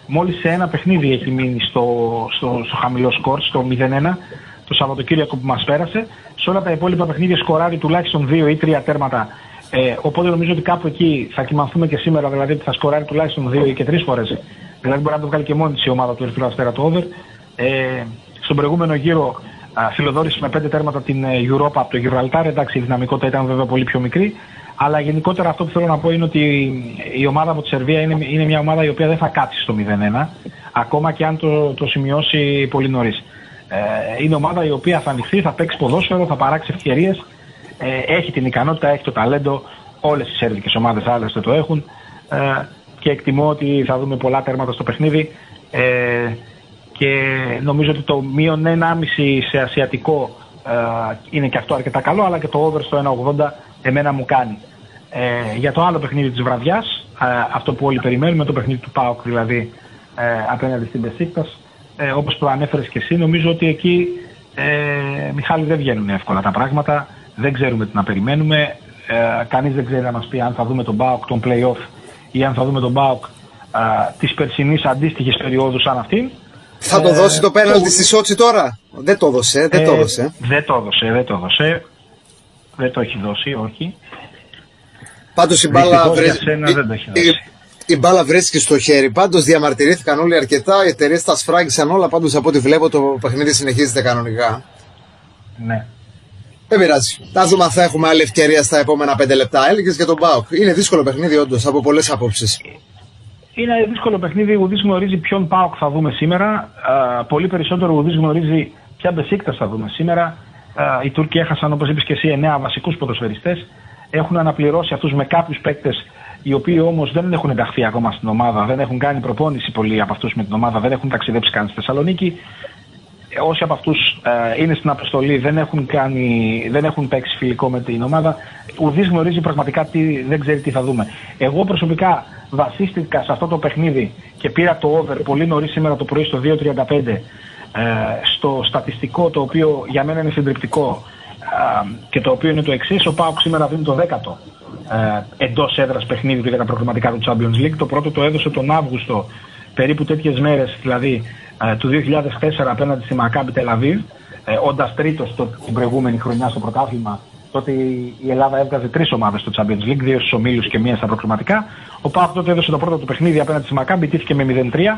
Μόλις σε ένα παιχνίδι έχει μείνει στο, στο, στο χαμηλό σκορ, στο μηδέν ένα, το Σαββατοκύριακο που μας πέρασε. Σε όλα τα υπόλοιπα παιχνίδια σκοράρει τουλάχιστον δύο ή τρία τέρματα. Ε, οπότε νομίζω ότι κάπου εκεί θα κοιμανθούμε και σήμερα, δηλαδή ότι θα σκοράρει τουλάχιστον δύο ή και τρεις φορές. Δηλαδή μπορεί να το βγάλει και μόνη της η ομάδα του Ερυθρού Αστέρα το over. Ε, στον προηγούμενο γύρο α, φιλοδόρησε με πέντε τέρματα την Europa από το Γιβραλτάρ. Εντάξει, η δυναμικότητα ήταν βέβαια πολύ πιο μικρή. Αλλά γενικότερα αυτό που θέλω να πω είναι ότι η ομάδα από τη Σερβία είναι, είναι μια ομάδα η οποία δεν θα κάτσει στο μηδέν ένα, ακόμα και αν το, το σημειώσει πολύ νωρίς. Ε, είναι ομάδα η οποία θα ανοιχθεί, θα παίξει ποδόσφαιρο, θα παράξει ευκαιρίες, ε, έχει την ικανότητα, έχει το ταλέντο, όλες οι σερβικές ομάδες άλλωστε το έχουν, ε, και εκτιμώ ότι θα δούμε πολλά τέρματα στο παιχνίδι, ε, και νομίζω ότι το μείον ένα κόμμα πέντε σε ασιατικό ε, είναι και αυτό αρκετά καλό, αλλά και το over στο ένα ογδόντα εμένα μου κάνει. Ε, για το άλλο παιχνίδι της βραδιάς, ε, αυτό που όλοι περιμένουμε, το παιχνίδι του ΠΑΟΚ δηλαδή ε, απέναντι στην Μπεσίκτας, ε, όπως το ανέφερες και εσύ, νομίζω ότι εκεί, ε, Μιχάλη, δεν βγαίνουν εύκολα τα πράγματα, δεν ξέρουμε τι να περιμένουμε, ε, κανείς δεν ξέρει να μας πει αν θα δούμε τον ΠΑΟΚ τον play-off ή αν θα δούμε τον ΠΑΟΚ ε, της περσινής αντίστοιχης περίοδου σαν αυτήν. Θα το δώσει το πέναλτι στη Σότσι τώρα? Δεν το έδωσε, δεν το έδωσε. Δεν το έδωσε, δεν το έδωσε. Δεν το έχει δώσει, όχι. Πάντως η μπάλα, βρέ... η, η, η μπάλα βρίσκει στο χέρι. Πάντως διαμαρτυρήθηκαν όλοι αρκετά, οι εταιρείες τα σφράγγισαν όλα. Πάντως από ό,τι βλέπω το παιχνίδι συνεχίζεται κανονικά. Ναι. Δεν πειράζει. Θα δούμε αν θα έχουμε άλλη ευκαιρία στα επόμενα πέντε λεπτά. Έλεγες για τον ΠΑΟΚ. Είναι δύσκολο παιχνίδι όντως από πολλές απόψεις. Είναι δύσκολο παιχνίδι. Ουδής γνωρίζει ποιον ΠΑΟΚ θα δούμε σήμερα. Α, πολύ περισσότερο ουδής γνωρίζει ποια Μπεσίκτας θα δούμε σήμερα. Uh, οι Τούρκοι έχασαν, όπως είπες και εσύ, εννέα βασικούς ποδοσφαιριστές. Έχουν αναπληρώσει αυτούς με κάποιους παίκτες, οι οποίοι όμως δεν έχουν ενταχθεί ακόμα στην ομάδα, δεν έχουν κάνει προπόνηση πολλοί από αυτούς με την ομάδα, δεν έχουν ταξιδέψει καν στη Θεσσαλονίκη. Όσοι από αυτούς uh, είναι στην αποστολή, δεν έχουν, κάνει, δεν έχουν παίξει φιλικό με την ομάδα. Ουδής γνωρίζει πραγματικά τι, δεν ξέρει τι θα δούμε. Εγώ προσωπικά βασίστηκα σε αυτό το παιχνίδι και πήρα το over πολύ νωρίς σήμερα το πρωί στο δύο τριάντα πέντε. Στο στατιστικό, το οποίο για μένα είναι συντριπτικό, και το οποίο είναι το εξής: ο ΠΑΟΚ σήμερα δίνει το δέκατο εντός έδρας παιχνίδι του για τα προκριματικά του Champions League. Το πρώτο το έδωσε τον Αύγουστο, περίπου τέτοιες μέρες δηλαδή, του δύο χιλιάδες τέσσερα απέναντι στη Μακάμπι Τελαβίβ, όντας τρίτος την προηγούμενη χρονιά στο πρωτάθλημα. Τότε η Ελλάδα έβγαζε τρεις ομάδες στο Champions League, δύο στους ομίλους και μία στα προκριματικά. Ο ΠΑΟΚ τότε έδωσε το πρώτο του παιχνίδι απέναντι στη Μακάμπι, τήθηκε με μηδέν τρία.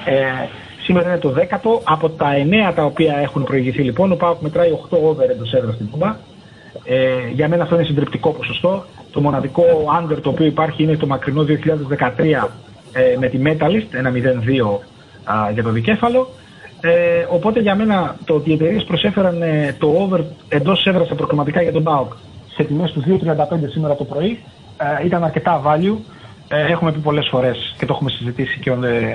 Σήμερα είναι το δέκατο. Από τα εννέα τα οποία έχουν προηγηθεί λοιπόν, ο ΠΑΟΚ μετράει οκτώ over εντός έδρας στην Τούμπα. Ε, για μένα αυτό είναι συντριπτικό ποσοστό. Το μοναδικό under το οποίο υπάρχει είναι το μακρινό δύο χιλιάδες δεκατρία ε, με τη Metalist, ένα μηδέν δύο α, για το δικέφαλο. Ε, οπότε για μένα το ότι οι εταιρείες προσέφεραν ε, το over εντός έδρας σε προκριματικά για τον ΠΑΟΚ σε τιμές του δύο τριάντα πέντε σήμερα το πρωί ε, ήταν αρκετά value. Ε, έχουμε πει πολλές φορές και το έχουμε συζητήσει και ε,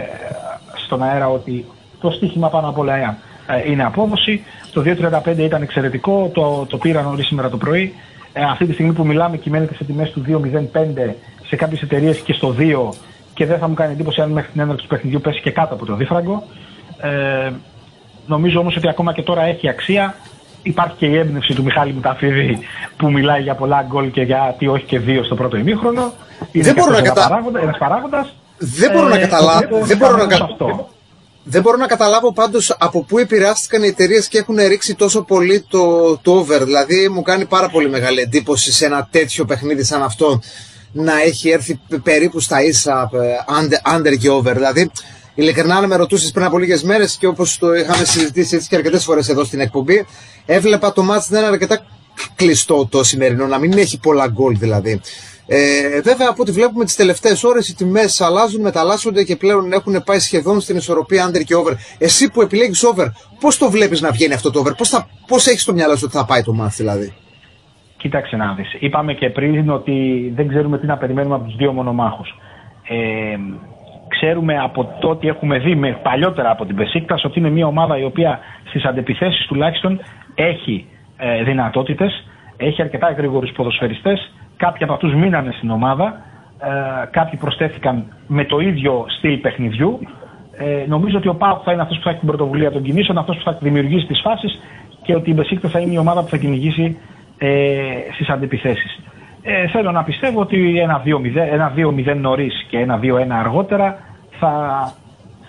στον αέρα ότι το στοίχημα πάνω απ' όλα ε, είναι απόδοση. Το δύο τριάντα πέντε ήταν εξαιρετικό, το, το πήρα νωρίς σήμερα το πρωί. Ε, αυτή τη στιγμή που μιλάμε κυμαίνεται σε τιμές του δύο μηδέν πέντε, σε κάποιες εταιρείες και στο δύο, και δεν θα μου κάνει εντύπωση αν μέχρι την έναρξη του παιχνιδιού πέσει και κάτω από το δίφραγκο. Ε, νομίζω όμως ότι ακόμα και τώρα έχει αξία. Υπάρχει και η έμπνευση του Μιχάλη Μουταφίδη που μιλάει για πολλά γκολ και για τι όχι και δύο στο πρώτο ημίχρονο. Δεν μπορώ να κατα... ένας παράγοντας. Δεν μπορώ να καταλάβω. Δεν μπορώ να καταλάβω. Δεν μπορώ να καταλάβω πάντως από πού επηρεάστηκαν οι εταιρείες και έχουν ρίξει τόσο πολύ το, το over. Δηλαδή μου κάνει πάρα πολύ μεγάλη εντύπωση σε ένα τέτοιο παιχνίδι σαν αυτό να έχει έρθει περίπου στα ίσα under, under και over. Δηλαδή ειλικρινά, αν με ρωτούσες πριν από λίγες μέρες, και όπως το είχαμε συζητήσει έτσι και αρκετές φορές εδώ στην εκπομπή, έβλεπα το μάτς να είναι αρκετά κλειστό το σημερινό, να μην έχει πολλά γκολ δηλαδή. Ε, βέβαια από ό,τι βλέπουμε τις τελευταίες ώρες οι τιμές αλλάζουν, μεταλλάσσονται και πλέον έχουν πάει σχεδόν στην ισορροπία under και over. Εσύ που επιλέγεις over, πώς το βλέπεις να βγαίνει αυτό το over, πώς, θα, πώς έχεις στο μυαλό σου ότι θα πάει το μάτς δηλαδή? Κοίταξε να δεις, είπαμε και πριν ότι δεν ξέρουμε τι να περιμένουμε από τους δύο μονομάχους. Ε, ξέρουμε από το ότι έχουμε δει με, παλιότερα από την Μπεσίκτας ότι είναι μια ομάδα η οποία στις αντεπιθέσεις τουλάχιστον έχει ε, δυνατότητες, έχει αρκετά γρήγορους ποδοσφαιριστές. Κάποιοι από αυτούς μείνανε στην ομάδα, ε, κάποιοι προσθέθηκαν με το ίδιο στυλ παιχνιδιού. Ε, νομίζω ότι ο ΠΑΟΚ θα είναι αυτός που θα έχει την πρωτοβουλία των κινήσεων, αυτός που θα δημιουργήσει τις φάσεις, και ότι η Μπεσίκτας θα είναι η ομάδα που θα κυνηγήσει ε, στις αντεπιθέσεις. Ε, θέλω να πιστεύω ότι ένα δύο μηδέν νωρίς και ένα δύο ένα αργότερα θα,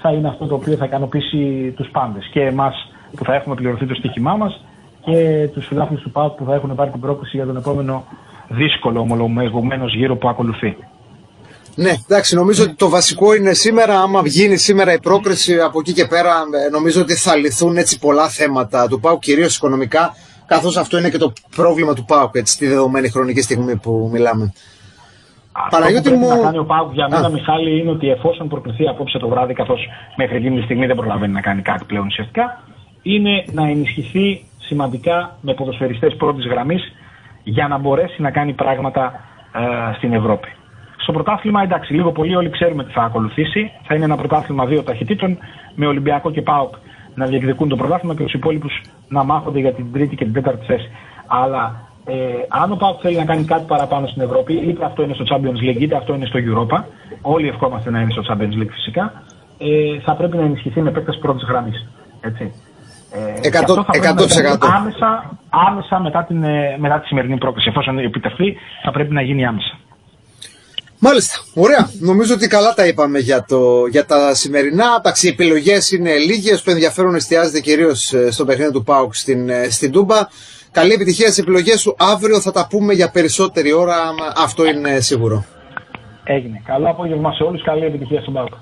θα είναι αυτό το οποίο θα ικανοποιήσει τους πάντες. Και εμάς που θα έχουμε πληρωθεί το στοίχημά μας και τους φιλάθλους του ΠΑΟΚ που θα έχουν πάρει την πρόκληση για τον επόμενο δύσκολο ομολογουμένος γύρο που ακολουθεί. Ναι, εντάξει, νομίζω ότι το βασικό είναι σήμερα, άμα γίνει σήμερα η πρόκριση, από εκεί και πέρα νομίζω ότι θα λυθούν έτσι πολλά θέματα του ΠΑΟΚ, κυρίως οικονομικά, καθώς αυτό είναι και το πρόβλημα του ΠΑΟΚ, έτσι, στη δεδομένη χρονική στιγμή που μιλάμε. Αυτό Παναγιώτη που πρέπει μου... να κάνει ο ΠΑΟΚ για μένα, Α. Μιχάλη, είναι ότι εφόσον προκριθεί απόψε το βράδυ, καθώς μέχρι εκείνη τη στιγμή δεν προλαβαίνει να κάνει κάτι πλέον ουσιαστικά, είναι να ενισχυθεί σημαντικά με ποδοσφαιριστές πρώτης γραμμής για να μπορέσει να κάνει πράγματα ε, στην Ευρώπη. Στο πρωτάθλημα, εντάξει, λίγο πολύ όλοι ξέρουμε τι θα ακολουθήσει. Θα είναι ένα πρωτάθλημα δύο ταχυτήτων, με Ολυμπιακό και ΠΑΟΚ να διεκδικούν το πρωτάθλημα και τους υπόλοιπους να μάχονται για την τρίτη και την τέταρτη θέση. Αλλά ε, αν ο ΠΑΟΚ θέλει να κάνει κάτι παραπάνω στην Ευρώπη, είτε αυτό είναι στο Champions League, είτε αυτό είναι στο Europa, όλοι ευχόμαστε να είναι στο Champions League φυσικά, ε, θα πρέπει να ενισχυθεί με επέκταση πρώτης γραμμής. Έτσι. εκατό τοις εκατό. Άμεσα, άμεσα μετά, την, μετά τη σημερινή πρόκληση. Εφόσον επιτευχθεί, θα πρέπει να γίνει άμεσα. Μάλιστα, ωραία. Νομίζω ότι καλά τα είπαμε για, το, για τα σημερινά. Εντάξει, οι επιλογές είναι λίγες. Το ενδιαφέρον εστιάζεται κυρίως στο παιχνίδι του ΠΑΟΚ στην, στην Τούμπα. Καλή επιτυχία στις επιλογές σου. Αύριο θα τα πούμε για περισσότερη ώρα. Αυτό είναι σίγουρο. Έγινε. Καλό απόγευμα σε όλους. Καλή επιτυχία στον ΠΑΟΚ.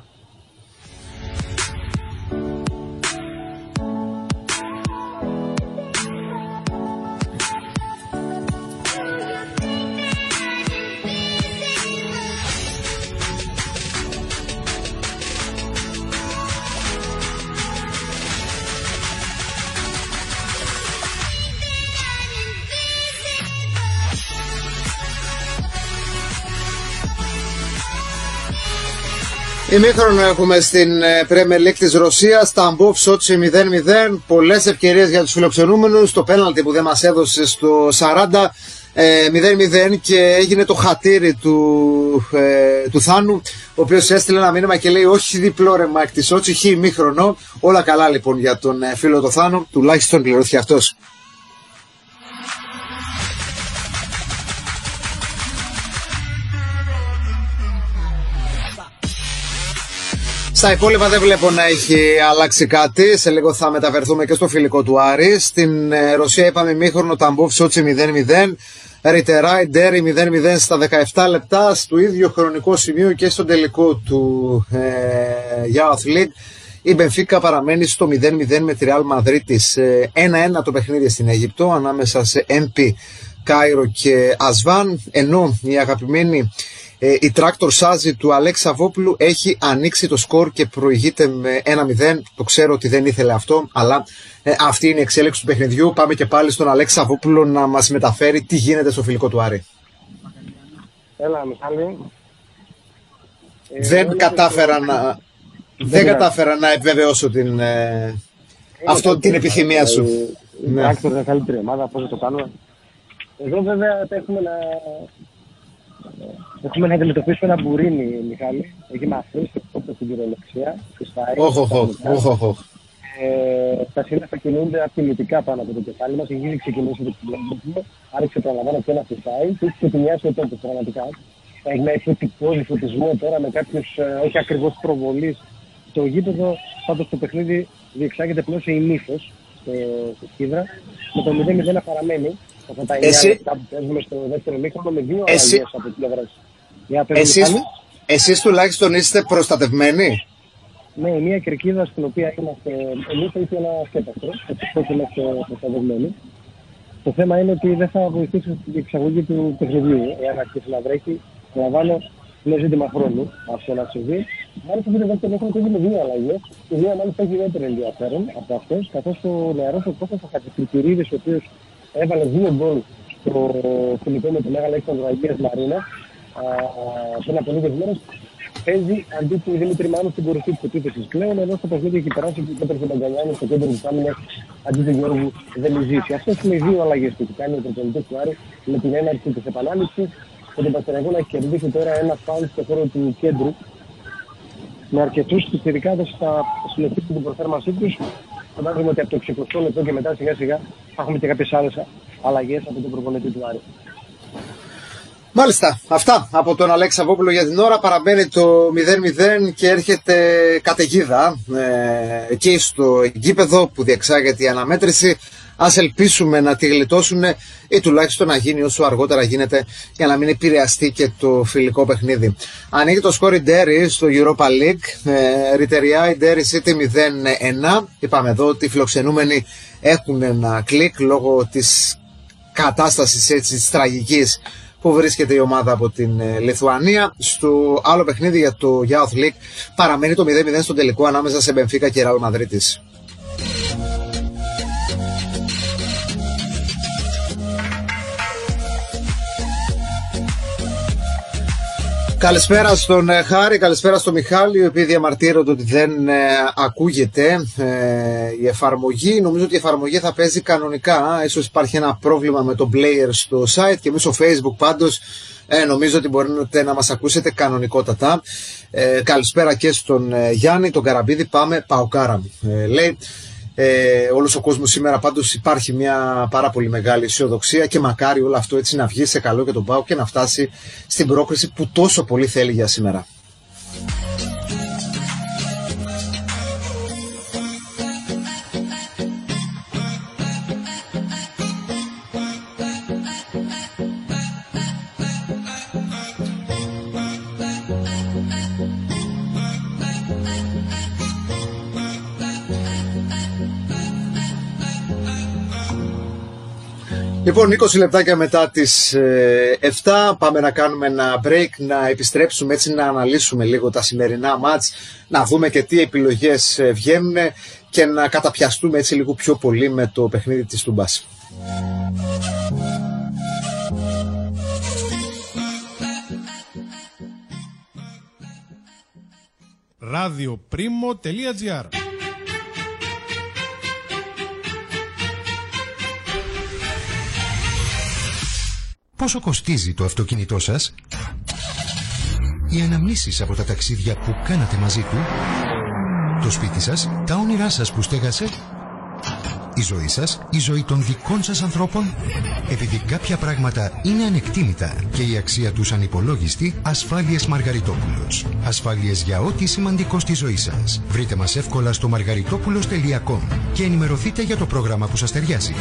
Ημίχρονο έχουμε στην Premier League της Ρωσίας, Ταμπόφ Σότσι μηδέν μηδέν, πολλές ευκαιρίες για τους φιλοξενούμενους, το πέναλτι που δεν μας έδωσε στο σαράντα, μηδέν μηδέν και έγινε το χατήρι του, ε, του Θάνου, ο οποίος έστειλε ένα μήνυμα και λέει όχι διπλό ρε Μάικ τη Σότσι, χ ημίχρονο. Όλα καλά λοιπόν για τον φίλο το Θάνο, τουλάχιστον πληρώθηκε αυτός. Στα υπόλοιπα δεν βλέπω να έχει αλλάξει κάτι. Σε λίγο θα μεταφερθούμε και στο φιλικό του Άρη. Στην Ρωσία είπαμε ημίχρονο Ταμπόφ Σότσι μηδέν μηδέν. Ριτεράι Ντέρι μηδέν μηδέν στα δεκαεπτά λεπτά. Στο ίδιο χρονικό σημείο και στο τελικό του ε, Youth League. Η Μπενφίκα παραμένει στο μηδέν μηδέν με τη Ρεάλ Μαδρίτης. ένα ένα το παιχνίδι στην Αίγυπτο ανάμεσα σε εμ πι Κάιρο και Ασβάν. Ενώ η αγαπημένη η τράκτορ Σάζι του Αλέξη Σαββόπουλου έχει ανοίξει το σκορ και προηγείται με ένα μηδέν. Το ξέρω ότι δεν ήθελε αυτό, αλλά ε, αυτή είναι η εξέλιξη του παιχνιδιού. Πάμε και πάλι στον Αλέξη Σαββόπουλο να μας μεταφέρει τι γίνεται στο φιλικό του Άρη. Έλα, Μιχάλη. Δεν, ε, κατάφερα, να, δεν, δεν κατάφερα να επιβεβαιώσω την, ε, αυτό, την επιθυμία σου. Η τράκτορ είναι καλύτερη ομάδα, πώς θα το κάνουμε. Εδώ βέβαια έχουμε να... Έχουμε να αντιμετωπίσουμε ένα μπουρίνι, Μιχάλη. Έχει μαθήσει στην κυριολεξία. Όχι, όχι, όχι. Τα σύλλα θα κινούνται απειλητικά πάνω από το κεφάλι μας. Έχει ήδη ξεκινήσει το κυκλοφορικό. Άρχισε παραλαμβάνω και ένα φυσάει. Και έχει ξεκινήσει ο τόπος πραγματικά. Έχουμε φωτικό φωτισμό τώρα με κάποιους όχι ακριβώς προβολής στο γήπεδο. Πάντως το παιχνίδι διεξάγεται πλέον σε ημίφος στη Σκίδρα. Με το μηδέν μηδέν να παραμένει. Αυτά τα εννιά λεπτά που παίζουμε στο δεύτερο μήχρονο με δύο Εσύ... αλλαγές από την πλευρά. Εσείς... Εσείς τουλάχιστον είστε προστατευμένοι. Ναι, μια κερκίδα στην οποία είμαστε εμείς ή ένα σκέπαστρο. Έτσι είμαστε προστατευμένοι. Το θέμα είναι ότι δεν θα βοηθήσει στην διεξαγωγή του παιχνιδιού. Εάν αρχίσει να βρέχει, λαμβάνω είναι ζήτημα χρόνου αυτό να συμβεί. Μάλιστα στο δεύτερο μήχρονο έχουμε δύο αλλαγές. Η μία μάλιστα έχει ιδιαίτερο ενδιαφέρον από αυτές, καθώς ο νεαρός ο Κώστας ο Χατζηφλικυρίδης, ο οποίος έβαλε δύο γκολ στο φιλικό με τον Μέγα Αλέξανδρο Αγίας Μαρίνα πριν από λίγες μέρες, παίζει αντί του Δημήτρη Μάνου στην κορυφή της επίθεσης πλέον, ενώ στο παιχνίδι έχει περάσει και ο Πέτρος Μπαγκαλιάνου στο κέντρο της άμυνας αντί του Γιώργου Δελιζήση. Αυτές είναι οι δύο αλλαγές που έχει κάνει ο προπονητής του Άρη με την έναρξη της επανάληψης και τον Πανσεραϊκό να έχει κερδίσει τώρα ένα φάουλ στο χώρο του κέντρου με αρκετούς τους ειδικάδες θα συνεχίσουν την προθέρμανσή τους. Φαντάζομαι ότι από το εξηκοστό λεπτό και μετά σιγά σιγά θα έχουμε και κάποιες άλλες αλλαγές από τον προπονητή του Άρη. Μάλιστα, αυτά από τον Αλέξη Σαββόπουλο για την ώρα. Παραμένει το μηδέν μηδέν και έρχεται καταιγίδα ε, εκεί στο γήπεδο που διεξάγεται η αναμέτρηση. Ας ελπίσουμε να τη γλιτώσουν ή τουλάχιστον να γίνει όσο αργότερα γίνεται για να μην επηρεαστεί και το φιλικό παιχνίδι. Ανοίγει το σκορ η Derry στο Europa League. Ε, Ριτεριά η Derry City μηδέν ένα. Είπαμε εδώ ότι οι φιλοξενούμενοι έχουν ένα κλικ λόγω της κατάστασης έτσι της τραγικής που βρίσκεται η ομάδα από την Λιθουανία. Στο άλλο παιχνίδι για το Youth League παραμένει το μηδέν μηδέν στον τελικό ανάμεσα σε Μπενφίκα και Ρεάλ Μαδρίτης. Καλησπέρα στον Χάρη, καλησπέρα στον Μιχάλη, οι οποίοι διαμαρτύρονται ότι δεν ε, ακούγεται ε, η εφαρμογή. Νομίζω ότι η εφαρμογή θα παίζει κανονικά. Ίσως υπάρχει ένα πρόβλημα με το player στο site και εμείς στο Facebook πάντως ε, νομίζω ότι μπορείτε να μας ακούσετε κανονικότατα. Ε, καλησπέρα και στον ε, Γιάννη, τον Καραμπίδη, πάμε Παοκάρα. Ε, λέει, ε, όλος ο κόσμος σήμερα πάντως υπάρχει μια πάρα πολύ μεγάλη αισιοδοξία και μακάρι όλο αυτό έτσι να βγει σε καλό για τον ΠΑΟΚ και να φτάσει στην πρόκριση που τόσο πολύ θέλει για σήμερα. Λοιπόν, είκοσι λεπτάκια μετά τις ε, επτά πάμε να κάνουμε ένα break, να επιστρέψουμε έτσι να αναλύσουμε λίγο τα σημερινά μάτς, να δούμε και τι επιλογές ε, βγαίνουν και να καταπιαστούμε έτσι λίγο πιο πολύ με το παιχνίδι της Τούμπας. radioprimo.gr Πόσο κοστίζει το αυτοκίνητό σας? Οι αναμνήσεις από τα ταξίδια που κάνατε μαζί του? Το σπίτι σας? Τα όνειρά σας που στέγασε? Η ζωή σας? Η ζωή των δικών σας ανθρώπων? Επειδή κάποια πράγματα είναι ανεκτήμητα και η αξία τους ανυπολόγιστη, Ασφάλειες Μαργαριτόπουλος. Ασφάλειες για ό,τι σημαντικό στη ζωή σας. Βρείτε μας εύκολα στο μαργαριτόπουλος τελεία κομ και ενημερωθείτε για το πρόγραμμα που σας ταιριάζει.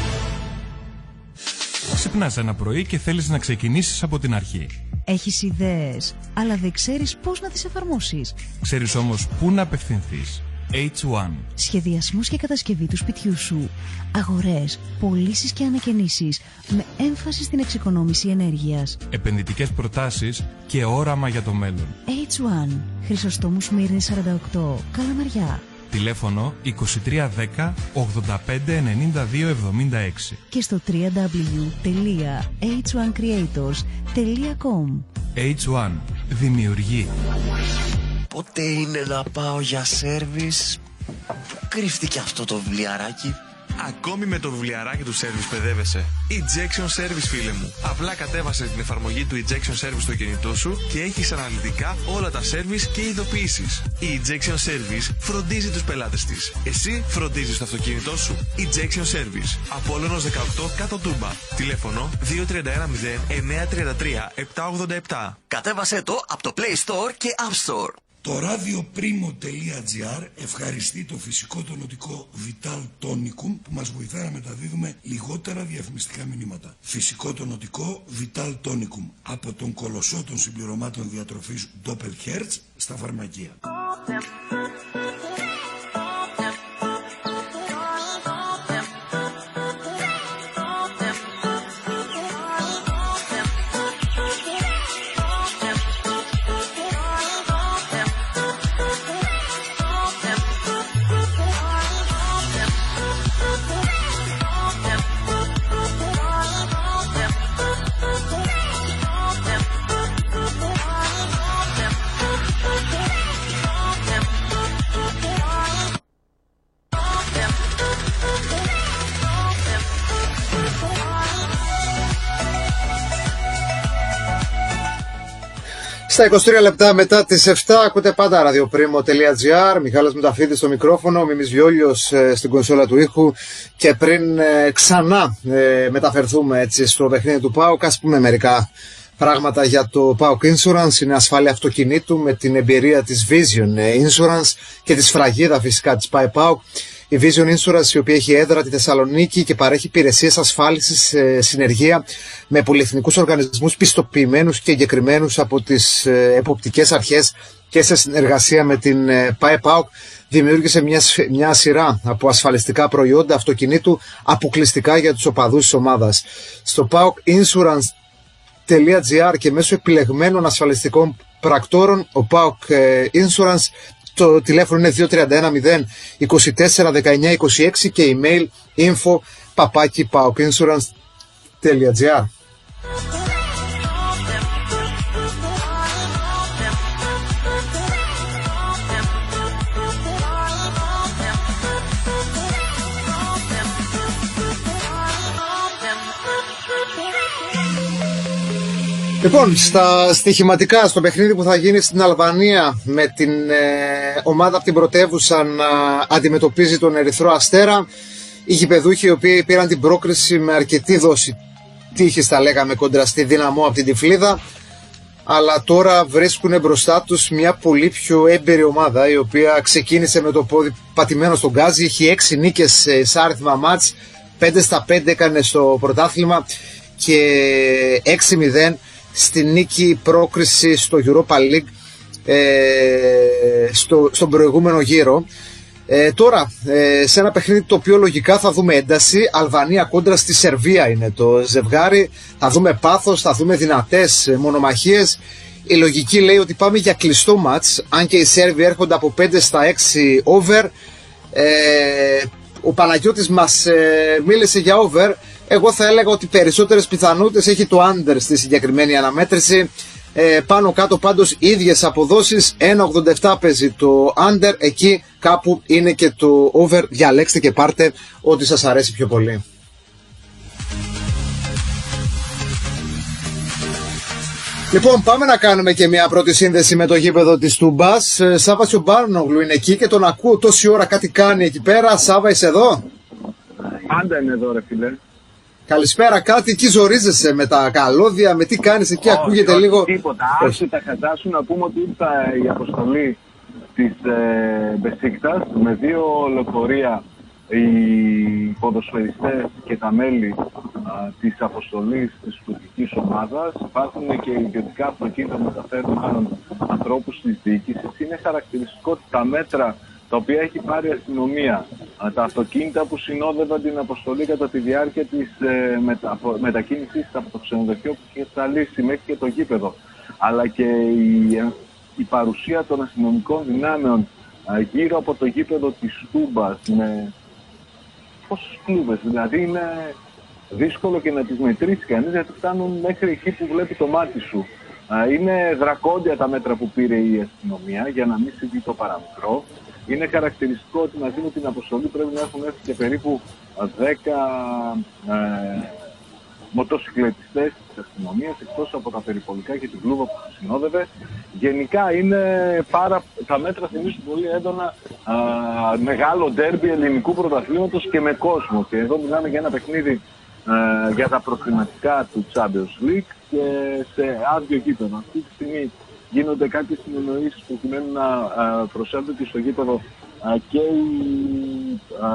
Ξυπνάς ένα πρωί και θέλεις να ξεκινήσεις από την αρχή. Έχεις ιδέες, αλλά δεν ξέρεις πώς να τις εφαρμόσεις. Ξέρεις όμως πού να απευθυνθείς. έιτς ουάν. Σχεδιασμός και κατασκευή του σπιτιού σου. Αγορές, πωλήσεις και ανακαινήσεις με έμφαση στην εξοικονόμηση ενέργειας. Επενδυτικές προτάσεις και όραμα για το μέλλον. έιτς ουάν. Χρυσοστόμου Σμύρνη σαράντα οκτώ. Καλαμαριά. Τηλέφωνο είκοσι τρία δέκα ογδόντα πέντε ενενήντα δύο εβδομήντα έξι. Και στο double-u double-u double-u τελεία έιτς ουάν creators τελεία com. έιτς ουάν. Δημιουργεί. Πότε είναι να πάω για σέρβις? Κρύφτηκε αυτό το βιβλιαράκι. Ακόμη με το βιβλιαράκι του Service παιδεύεσαι. Ejection Service, φίλε μου. Απλά κατέβασε την εφαρμογή του Ejection Service στο κινητό σου και έχεις αναλυτικά όλα τα service και ειδοποιήσεις. Η Ejection Service φροντίζει τους πελάτες της. Εσύ φροντίζεις το αυτοκίνητό σου. Ejection Service. Απόλλωνος δεκαοκτώ κάτω Τούμπα. Τηλέφωνο δύο τρία ένα μηδέν εννιά τρία τρία επτά ογδόντα επτά. Κατέβασέ το από το Play Store και App Store. Το radioprimo.gr ευχαριστεί το φυσικό τονωτικό Vital Tonicum που μας βοηθά να μεταδίδουμε λιγότερα διαφημιστικά μηνύματα. Φυσικό τονωτικό Vital Tonicum από τον κολοσσό των συμπληρωμάτων διατροφής Doppelherz στα φαρμακεία. Στα είκοσι τρία λεπτά μετά τις επτά ακούτε πάντα radioprimo.gr. Μιχάλης Μουταφίδης στο μικρόφωνο, Μιμής Βιόλιος ε, στην κονσόλα του ήχου. Και πριν ε, ξανά ε, μεταφερθούμε έτσι στο παιχνίδι του ΠΑΟΚ, ας πούμε μερικά πράγματα για το πάοκ Insurance. Είναι ασφάλεια αυτοκινήτου με την εμπειρία της Vision Insurance και τη σφραγίδα φυσικά της ΠΑΕ-ΠΑΟΚ. Η Vision Insurance, η οποία έχει έδρα τη Θεσσαλονίκη και παρέχει υπηρεσίες ασφάλισης σε συνεργεία με πολυεθνικούς οργανισμούς πιστοποιημένους και εγκεκριμένους από τις εποπτικές αρχές και σε συνεργασία με την ΠΑΕ-ΠΑΟΚ, δημιούργησε μια, μια σειρά από ασφαλιστικά προϊόντα αυτοκινήτου αποκλειστικά για τους οπαδούς της ομάδας. Στο πάοκ ίνσουρανς τελεία τζι άρ και μέσω επιλεγμένων ασφαλιστικών πρακτόρων, ο πάοκ Insurance, το τηλέφωνο είναι δύο τρία ένα μηδέν είκοσι τέσσερα δεκαεννιά είκοσι έξι και email info παπάκι πάοκ ίνσουρανς τελεία τζι άρ. Λοιπόν, στα στοιχηματικά, στο παιχνίδι που θα γίνει στην Αλβανία με την ε, ομάδα από την πρωτεύουσα να αντιμετωπίζει τον Ερυθρό Αστέρα, οι γηπεδούχοι οι οποίοι πήραν την πρόκριση με αρκετή δόση τύχης, θα λέγαμε, κόντρα στη Δυναμό από την Τυφλίδα, αλλά τώρα βρίσκουν μπροστά τους μια πολύ πιο έμπειρη ομάδα, η οποία ξεκίνησε με το πόδι πατημένο στον γκάζι, έχει έξι νίκες σε άριθμα μάτς, πέντε στα πέντε έκανε στο πρωτάθλημα και έξι μηδέν στη νίκη πρόκριση στο Europa League ε, στο, στον προηγούμενο γύρο. Ε, τώρα, ε, σε ένα παιχνίδι το οποίο λογικά θα δούμε ένταση, Αλβανία κόντρα στη Σερβία είναι το ζευγάρι, θα δούμε πάθος, θα δούμε δυνατές μονομαχίες. Η λογική λέει ότι πάμε για κλειστό μάτς, αν και οι Σέρβοι έρχονται από πέντε στα έξι over. Ε, ο Παναγιώτης μας ε, μίλησε για over. Εγώ θα έλεγα ότι περισσότερες πιθανότητες έχει το under στη συγκεκριμένη αναμέτρηση. Ε, πάνω κάτω πάντως ίδιες αποδόσεις, ένα ογδόντα επτά παίζει το under, εκεί κάπου είναι και το over. Διαλέξτε και πάρτε ό,τι σας αρέσει πιο πολύ. Λοιπόν, πάμε να κάνουμε και μια πρώτη σύνδεση με το γήπεδο της Τούμπας. Σάβα Τσιομπάνογλου είναι εκεί και τον ακούω τόση ώρα, κάτι κάνει εκεί πέρα. Σάβα, είσαι εδώ? Πάντα είναι εδώ, ρε φίλε. Καλησπέρα, κάτι εκεί ζορίζεσαι με τα καλώδια, με τι κάνεις εκεί? Όχι, ακούγεται όχι, λίγο... τίποτα, άσε τα χαζά σου. Να πούμε ότι ήρθα η αποστολή της ε, Μπεσίκτας με δύο λεωφορεία, οι ποδοσφαιριστές και τα μέλη α, της αποστολής της τουρκικής ομάδας. Υπάρχουν και ιδιωτικά αυτοκίνητα που μεταφέρουν άλλων ανθρώπους της διοίκησης. Είναι χαρακτηριστικό ότι τα μέτρα τα οποία έχει πάρει η αστυνομία, τα αυτοκίνητα που συνόδευαν την αποστολή κατά τη διάρκεια της ε, μετα, μετακίνησης από το ξενοδοχείο που είχε σταλίσει μέχρι και το γήπεδο, αλλά και η, η παρουσία των αστυνομικών δυνάμεων ε, γύρω από το γήπεδο της Τούμπας με πόσους κλούβες, δηλαδή είναι δύσκολο και να τις μετρήσει κανείς, γιατί φτάνουν μέχρι εκεί που βλέπει το μάτι σου. Ε, είναι δρακόντια τα μέτρα που πήρε η αστυνομία για να μην συμβεί το παραμικρό. Είναι χαρακτηριστικό ότι μαζί με την αποστολή πρέπει να έχουν έρθει και περίπου δέκα ε, μοτοσυκλετιστές της αστυνομίας, εκτός από τα περιπολικά και την κλούβα που τους συνόδευε. Γενικά είναι πάρα, τα μέτρα θυμίζουν πολύ έντονα α, μεγάλο ντέρμπι ελληνικού πρωταθλήματος και με κόσμο. Και εδώ μιλάμε για ένα παιχνίδι ε, για τα προχρηματικά του Champions League και σε άδειο γήπεδο. Αυτή τη στιγμή γίνονται κάποιες συνεννοήσεις προκειμένου να προσέλθουν στο γήπεδο και οι, α,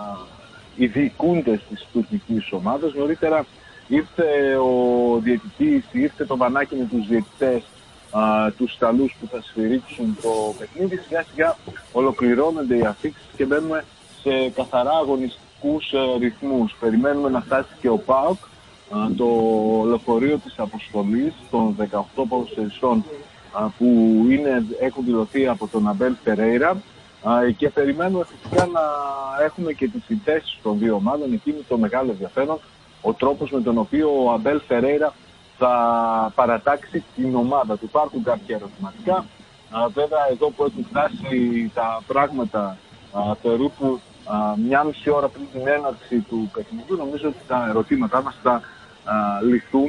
οι διοικούντες της τουρκικής ομάδας. Νωρίτερα ήρθε ο διαιτητής, ήρθε το βανάκι με τους διαιτητές, α, τους Ιταλούς που θα σφυρίξουν το παιχνίδι. Σιγά σιγά ολοκληρώνονται οι αφίξεις και μπαίνουμε σε καθαρά αγωνιστικούς ε, ρυθμούς. Περιμένουμε να φτάσει και ο ΠΑΟΚ, το λεωφορείο της αποστολής των δεκαοκτώ ποδοσφαιριστών που είναι, έχουν δηλωθεί από τον Αμπέλ Φερέιρα, και περιμένουμε φυσικά να έχουμε και τις συνθέσεις των δύο ομάδων. Εκεί είναι το μεγάλο ενδιαφέρον, ο τρόπος με τον οποίο ο Αμπέλ Φερέιρα θα παρατάξει την ομάδα του. Υπάρχουν κάποια ερωτηματικά. Βέβαια εδώ που έχουν φτάσει τα πράγματα περίπου μια μισή ώρα πριν την έναρξη του παιχνιδιού, νομίζω ότι τα ερωτήματά μας θα λυθούν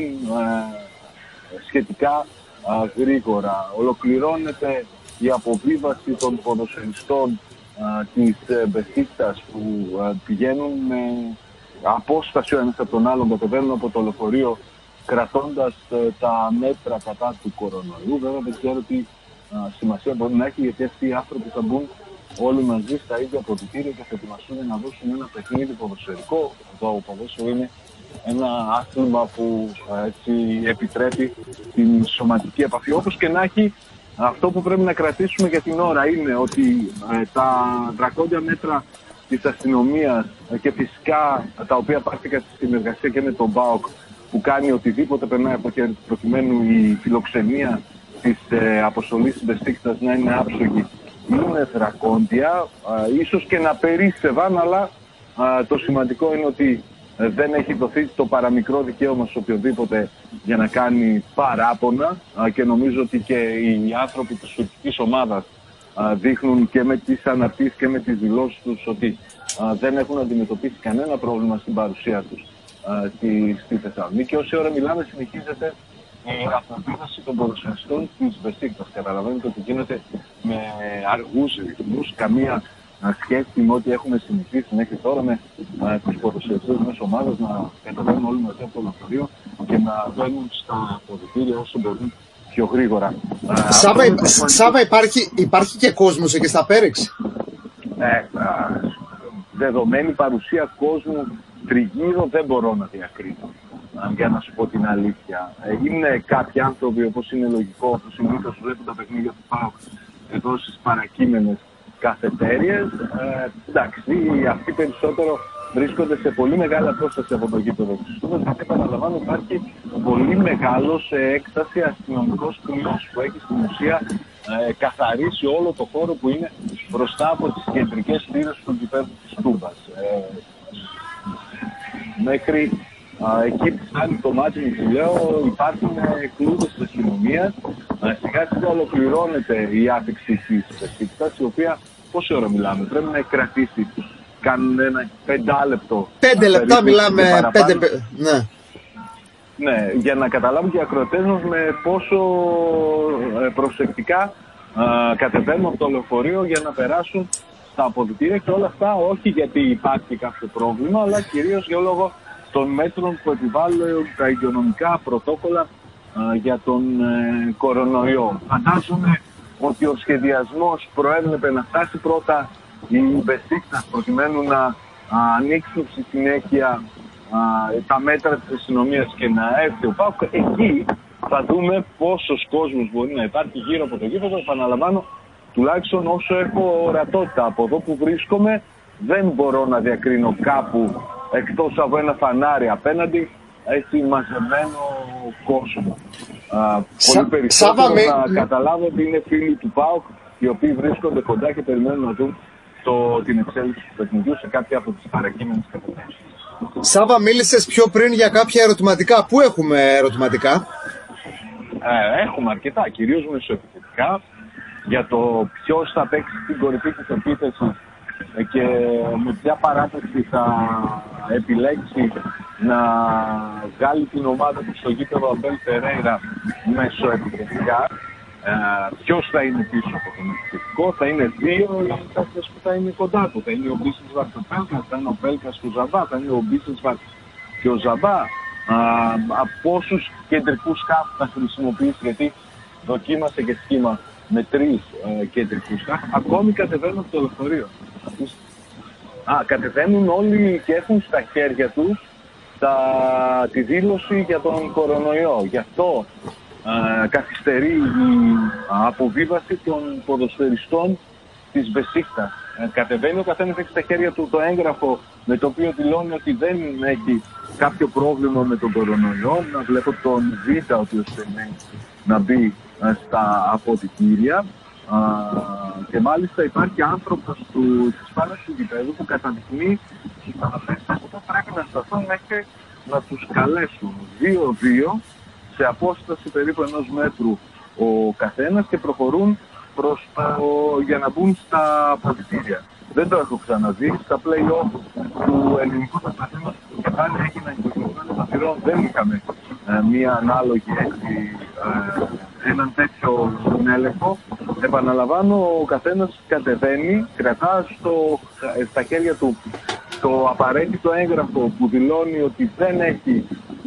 σχετικά Α, γρήγορα. Ολοκληρώνεται η αποβίβαση των ποδοσφαιριστών της ε, Μπεσίκτας που α, πηγαίνουν με απόσταση ο ένας από τον άλλον, κατεβαίνουν από το λεωφορείο κρατώντας τα μέτρα κατά του κορονοϊού. Βέβαια δεν ξέρω τι α, σημασία μπορεί να έχει, γιατί αυτοί οι άνθρωποι θα μπουν όλοι μαζί στα ίδια αποδυτήρια και θα ετοιμαστούν να δώσουν ένα παιχνίδι ποδοσφαιρικό. Το ποδόσφαιρο είναι ένα άθλημα που έτσι επιτρέπει την σωματική επαφή. Όπως και να έχει, αυτό που πρέπει να κρατήσουμε για την ώρα είναι ότι ε, τα δρακόντια μέτρα της αστυνομίας ε, και φυσικά τα οποία πάρθηκαν στη συνεργασία και με τον ΠΑΟΚ, που κάνει οτιδήποτε περνάει από χέρι προκειμένου η φιλοξενία της ε, αποστολής της Μπεσίκτας να είναι άψογη, είναι δρακόντια, ε, ίσως και να περίσσευαν, αλλά ε, το σημαντικό είναι ότι ε, δεν έχει δοθεί το παραμικρό δικαίωμα σε οποιοδήποτε για να κάνει παράπονα, ε, και νομίζω ότι και οι άνθρωποι της τουρκικής ομάδας ε, δείχνουν και με τις αναρτήσεις και με τις δηλώσεις τους ότι ε, δεν έχουν αντιμετωπίσει κανένα πρόβλημα στην παρουσία τους ε, στη, στη Θεσσαλονίκη. Όση ώρα μιλάμε συνεχίζεται η αυτοπίδαση των ποδοσφαιριστών της Μπεσίκτας. Καταλαβαίνετε ότι γίνεται με αργούς ρυθμούς, καμία σχέση με ό,τι έχουμε συνηθίσει μέχρι τώρα με uh, τους ποδοσφαιριστές μιας ομάδας να κατεβαίνουν όλοι μαζί από το λεωφορείο και να μπαίνουν στα ποδητήρια όσο μπορούν πιο γρήγορα. Σάβα, uh, Σάβα υπάρχει, υπάρχει και κόσμος εκεί στα Πέρεξ. Ε, uh, δεδομένη παρουσία κόσμου τριγύρω δεν μπορώ να διακρίνω, για να σου πω την αλήθεια. Είναι κάποιοι άνθρωποι, όπως είναι λογικό, που συνήθως βλέπουν τα παιχνίδια του ΠΑΟΚ εδώ στις παρακείμενες καφετέριες. Ε, εντάξει, αυτοί περισσότερο βρίσκονται σε πολύ μεγάλη απόσταση από το γήπεδο της Τούμπας, γιατί επαναλαμβάνω υπάρχει πολύ μεγάλο σε έκταση αστυνομικός πλήθος που έχει στην ουσία ε, καθαρίσει όλο το χώρο που είναι μπροστά από τις κεντρικές θύρες του γηπέδου της Τούμπας. Ε, μέχρι α, εκεί που φτάνει το μάτι μου, που λέω, υπάρχουν κλούδες της αστυνομίας. Σιγά σιγά ολοκληρώνεται η άφηξη της Μπεσίκτας, η οποία πόση ώρα μιλάμε, πρέπει να κρατήσει, κάνουν ένα πεντάλεπτο. Πέντε λεπτά μιλάμε, πέντε, ναι. Ναι, για να καταλάβουν και οι ακροατές μας με πόσο ε, προσεκτικά α, κατεβαίνουν από το λεωφορείο για να περάσουν στα αποδυτήρια, και όλα αυτά όχι γιατί υπάρχει κάποιο πρόβλημα, αλλά κυρίως για λόγω των μέτρων που επιβάλλουν τα υγειονομικά πρωτόκολλα α, για τον ε, κορονοϊό. Φαντάζομαι ότι ο σχεδιασμός προέβλεπε να φτάσει πρώτα η Μπεσίκτας προκειμένου να α, ανοίξουν στη συνέχεια α, τα μέτρα της αστυνομίας και να έρθει ο ΠΑΟΚ. Εκεί θα δούμε πόσος κόσμος μπορεί να υπάρχει γύρω από το γήπεδο. Επαναλαμβάνω, τουλάχιστον όσο έχω ορατότητα από εδώ που βρίσκομαι, δεν μπορώ να διακρίνω κάπου εκτός από ένα φανάρι απέναντι έτσι μαζεμένο κόσμο. Α, Σα, πολύ περισσότερο με... να καταλάβω ότι είναι φίλοι του ΠΑΟΚ οι οποίοι βρίσκονται κοντά και περιμένουν να δουν το, την εξέλιξη του παιχνιδιού σε κάποια από τις παρακείμενες κατευθύνσεις. Σάβα, μίλησες πιο πριν για κάποια ερωτηματικά. Πού έχουμε ερωτηματικά? Ε, έχουμε αρκετά, κυρίως μεσοεπιθετικά, για το ποιος θα παίξει στην κορυφή της επίθεσης και με ποια παράταση θα επιλέξει να βγάλει την ομάδα του στο γήπεδο Αμπέλ Φερέιρα μεσοεπιθετικά. Ε, ποιος θα είναι πίσω από τον επιθετικό, θα είναι δύο ή κάποιες που θα είναι κοντά του. Θα είναι ο Μπίσεσβαρ και ο Πέλκας, θα είναι ο Πέλκας και ο Ζαμπά, θα είναι ο Μπίσεσβαρ και ο Ζαμπά. Α, από όσους κεντρικούς χαφ θα χρησιμοποιήσει, γιατί δοκίμασε και σχήμα με τρεις ε, κεντρικούς χαφ, ακόμη κατεβαίνουν από το λεωφορείο. Α, κατεβαίνουν όλοι και έχουν στα χέρια τους τα, τη δήλωση για τον κορονοϊό. Γι' αυτό ε, καθυστερεί η αποβίβαση των ποδοσφαιριστών της Μπεσίκτας. Ε, κατεβαίνει, ο καθένας έχει στα χέρια του το έγγραφο με το οποίο δηλώνει ότι δεν έχει κάποιο πρόβλημα με τον κορονοϊό. Να βλέπω τον Β' ο οποίος περιμένει να μπει ε, στα αποδυτήρια. Uh, και μάλιστα υπάρχει άνθρωπος του, της πάλας του γηπέδου που καταδεικνύει ότι τα παιδιά που πρέπει να σταθούν μέχρι να τους καλέσουν δύο δύο σε απόσταση περίπου ενός μέτρου ο καθένας και προχωρούν προς το, για να μπουν στα αποδυτήρια. Δεν το έχω ξαναδεί. Στα play-off του ελληνικού πρωταθλήματος και πάλι έγιναν κυκλοφορίες των θυρών. Δεν είχαμε ε, μία ανάλογη έτσι, ε, έναν τέτοιο συνέλεγχο. Επαναλαμβάνω, ο καθένας κατεβαίνει, κρατά στο, στα χέρια του το απαραίτητο έγγραφο που δηλώνει ότι δεν έχει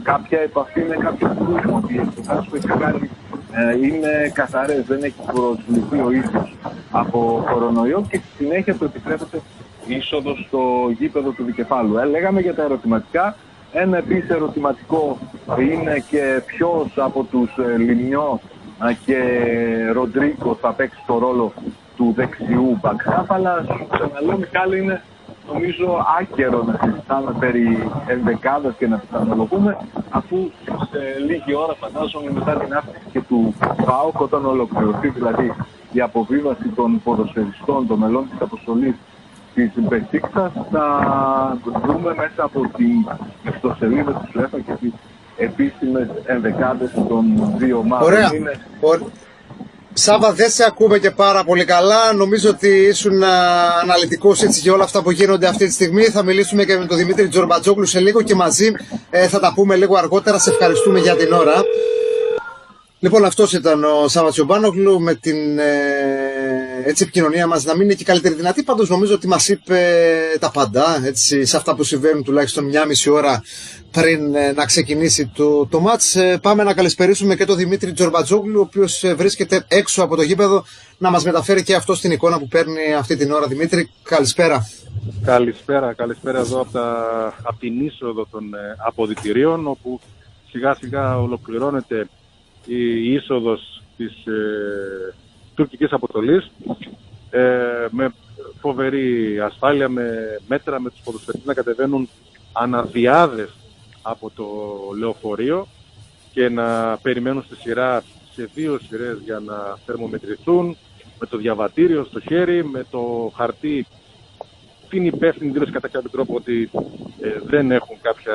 κάποια επαφή με κάποιο κρούσμα, ότι οι εξετάσεις που έχει κάνει ε, είναι καθαρές, δεν έχει προσβληθεί ο ίδιος από κορονοϊό και στη συνέχεια του επιτρέπεται είσοδο στο γήπεδο του Δικεφάλου. Ε, λέγαμε για τα ερωτηματικά. Ένα επίσης ερωτηματικό είναι και ποιος από τους ε, Λιμνιό ε, και Ροντρίκο θα παίξει το ρόλο του δεξιού μπακχάπ, αλλά σου ξαναλέω, Μιχάλη, είναι νομίζω άκερο να συζητάμε περί ενδεκάδας και να πιθανολογούμε, αφού σε λίγη ώρα, φαντάζομαι, μετά την άφηση και του ΠΑΟΚ, όταν ολοκληρωθεί δηλαδή η αποβίβαση των ποδοσφαιριστών, των μελών της αποστολής της Μπεσίκτας, θα δούμε μέσα από την ιστοσελίδα της UEFA και τις επίσημες ενδεκάδες των δύο ομάδων. Ωραία. Είναι... Σάβα, δεν σε ακούμε και πάρα πολύ καλά. Νομίζω ότι ήσουν αναλυτικός έτσι για όλα αυτά που γίνονται αυτή τη στιγμή. Θα μιλήσουμε και με τον Δημήτρη Τζορμπατζόγλου σε λίγο και μαζί ε, θα τα πούμε λίγο αργότερα. Σε ευχαριστούμε για την ώρα. Λοιπόν, αυτός ήταν ο Σάβα Τσιομπάνογλου με την ε, έτσι, επικοινωνία μας να μην είναι και καλύτερη δυνατή. Πάντως νομίζω ότι μας είπε τα πάντα έτσι, σε αυτά που συμβαίνουν τουλάχιστον μια μισή ώρα πριν ε, να ξεκινήσει το, το μάτς. Ε, πάμε να καλησπερίσουμε και τον Δημήτρη Τζορμπατζόγλου, ο οποίος ε, βρίσκεται έξω από το γήπεδο, να μας μεταφέρει και αυτό στην εικόνα που παίρνει αυτή την ώρα. Δημήτρη, καλησπέρα. Καλησπέρα, καλησπέρα εδώ από, τα, από την είσοδο των ε, αποδυτηρίων, όπου σιγά σιγά ολοκληρώνεται η είσοδος της ε, τουρκικής αποστολής ε, με φοβερή ασφάλεια, με μέτρα, με τους ποδοσφαιριστές να κατεβαίνουν αναδιάδες από το λεωφορείο και να περιμένουν στη σειρά σε δύο σειρές για να θερμομετρηθούν, με το διαβατήριο στο χέρι, με το χαρτί, την υπεύθυνη δήλωση κατά κάποιο τρόπο ότι ε, δεν έχουν κάποια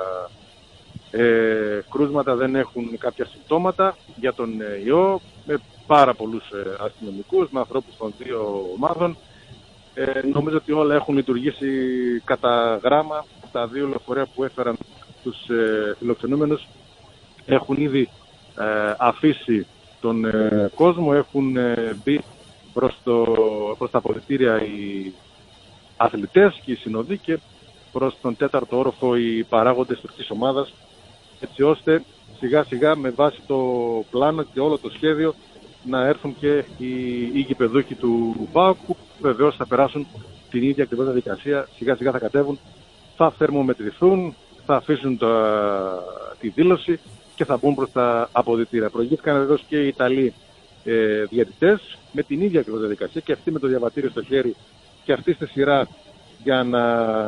Ε, κρούσματα, δεν έχουν κάποια συμπτώματα για τον ε, ιό, με πάρα πολλούς ε, αστυνομικούς, με ανθρώπους των δύο ομάδων. Ε, νομίζω ότι όλα έχουν λειτουργήσει κατά γράμμα. Τα δύο λεωφορεία που έφεραν τους ε, φιλοξενούμενους έχουν ήδη ε, αφήσει τον ε, κόσμο, έχουν ε, μπει προς, το, προς τα αποδυτήρια οι αθλητές και οι συνοδοί και προς τον τέταρτο όροφο οι παράγοντες της ομάδας, έτσι ώστε σιγά σιγά με βάση το πλάνο και όλο το σχέδιο να έρθουν και οι, οι γηπεδούχοι του ΠΑΟΚ, που βεβαίως θα περάσουν την ίδια ακριβώς διαδικασία. Σιγά σιγά θα κατέβουν, θα θερμομετρηθούν, θα αφήσουν τα, τη δήλωση και θα μπουν προς τα αποδυτήρια. Προηγήθηκαν βεβαίως και οι Ιταλοί ε, διαιτητές με την ίδια ακριβώς διαδικασία, και αυτοί με το διαβατήριο στο χέρι και αυτοί στη σειρά για να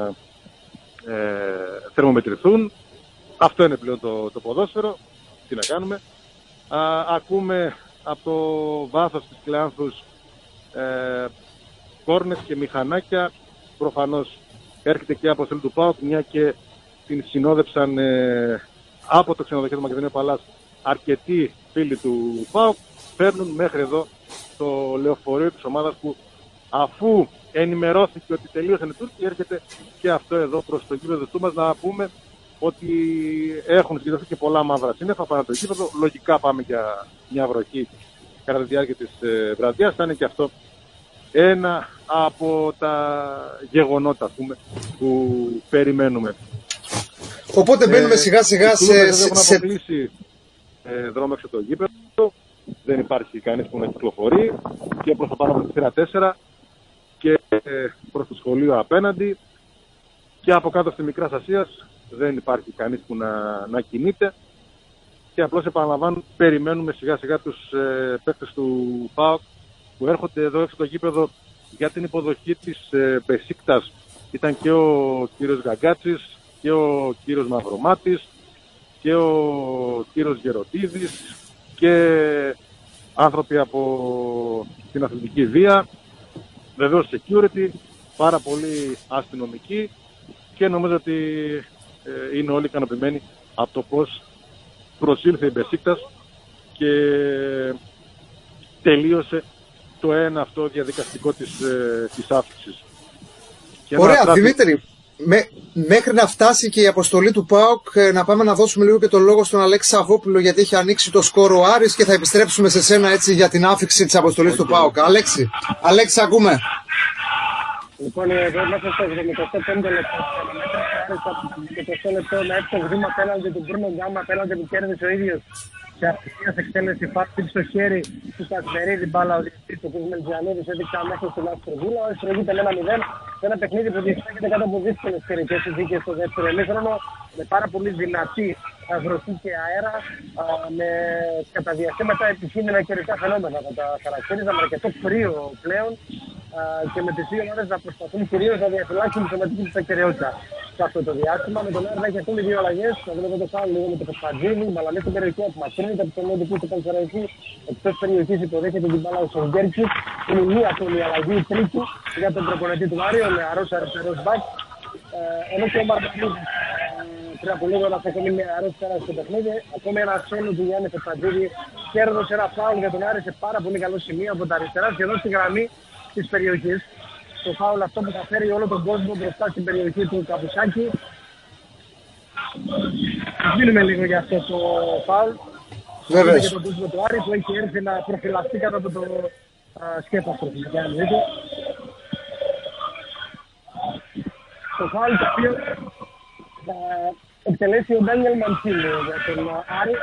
ε, θερμομετρηθούν. Αυτό είναι πλέον το, το ποδόσφαιρο. Τι να κάνουμε. Α, ακούμε από το βάθος της Κλεάνθους ε, κόρνες και μηχανάκια. Προφανώς έρχεται και η αποστολή του ΠΑΟΚ, μια και την συνόδεψαν ε, από το ξενοδοχείο του Μακεδονίου Παλάς αρκετοί φίλοι του ΠΑΟΚ. Φέρνουν μέχρι εδώ το λεωφορείο της ομάδας, που αφού ενημερώθηκε ότι τελείωσαν οι Τούρκοι, έρχεται και αυτό εδώ προς το γήπεδο του μας. Να πούμε ότι έχουν συγκεντρωθεί και πολλά μαύρα σύννεφα πάνω το γήπεδο. Λογικά πάμε για μια βροχή κατά τη διάρκεια της ε, βραδιάς. Θα είναι και αυτό ένα από τα γεγονότα, ας πούμε, που περιμένουμε. Οπότε μπαίνουμε ε, σιγά σιγά σε... σε... Έχουν αποκλείσει ε, δρόμο έξω το γήπεδο. Δεν υπάρχει κανείς που να κυκλοφορεί, και προς το πάνω από τη σειρά τέσσερα και ε, προς το σχολείο απέναντι, και από κάτω στη Μικράς Ασίας δεν υπάρχει κανείς που να, να κινείται, και απλώς επαναλαμβάνω, περιμένουμε σιγά σιγά τους ε, παίκτες του ΠΑΟΚ που έρχονται εδώ έξω το γήπεδο για την υποδοχή της ε, Μπεσίκτας. Ήταν και ο κύριος Γαγκάτσης και ο κύριος Μαυρομάτης και ο κύριος Γεροτίδης και άνθρωποι από την αθλητική βία, βεβαίως security, πάρα πολλοί αστυνομικοί, και νομίζω ότι ε, είναι όλοι ικανοποιημένοι από το πώς προσήλθε η Μπεσίκτας και τελείωσε το ένα αυτό διαδικαστικό της, ε, της άφηξης. Ωραία, τράφει... Δημήτρη, με, μέχρι να φτάσει και η αποστολή του ΠΑΟΚ, να πάμε να δώσουμε λίγο και τον λόγο στον Αλέξη Σαββόπουλο, γιατί έχει ανοίξει το σκόρο ο Άρης, και θα επιστρέψουμε σε σένα έτσι για την άφηξη της αποστολής okay. του ΠΑΟΚ. Αλέξη, Αλέξη, ακούμε. Λοιπόν, εδώ μέσα στα εβδομήντα πέντε λεπτά Άρης από το εικοστό λεπτό με εύκολο βήμα πέναλτι του Μπρούνο Γκάμα, πέναλτι που κέρδισε ο ίδιος σε αστυχίας εκτέλεση φάση στο χέρι του Κασμερίδη μπάλα. Ο διαιτητής του κ. Μελτζιανίδης έδειξε αμέσως στην Αστροβούλα. Ο Άρης προηγείται με ένα μηδέν σε ένα παιχνίδι που διεξάγεται κάτω από δύσκολες καιρικές συνθήκες στο δεύτερο ημίχρονο, με πάρα πολύ δυνατή βροχή και αέρα, α, με κατά διαστήματα επικίνδυνα καιρικά φαινόμενα. Θα τα χαρακτήριζα με αρκετό κρύο πλέον α, και με τις δύο ομάδες να προσπαθούν κυρίως να διαφυλάξουν τη σωματική τους ακεραιότητα. Σε αυτό το διάστημα με τον Άρη να έχει ακόμη δύο αλλαγές. Να δούμε το φάουλ λίγο με το Παπαντζίδη, μαλαμί στην περιοχή που μακρύνεται από τον οδικό του Πανσεραϊκού. Εκτός περιοχής υποδέχεται την μπάλα ο Σογκέρκης. Είναι μία ακόμη αλλαγή, τρίτη για τον προπονητή του Άρη, ο νεαρός αριστερός μπακ. Ενώ και ο Μαρμανίδης πριν από λίγο ένας ακόμη νεαρός πέρασε στο παιχνίδι. Ακόμη ένα σέλο του Γιάννη Παπαντζίδη κέρδωσε ένα φάουλ για τον Άρη σε πάρα πολύ καλό σημείο από τα αριστερά, σχεδόν στη γραμμή της περιοχής. Το φάουλ αυτό που θα φέρει όλο τον κόσμο μπροστά στην περιοχή του Καπουσάκη. Ας μείνουμε λίγο για αυτό το φάουλ. Βέβαια. Για τον κόσμο του Άρη που έχει έρθει να προφυλαχθεί κάτω από το σκέπαστρο. Το φάουλ το οποίο θα εκτελέσει ο Ντάνιελ Μαντσίνη για τον Άρη.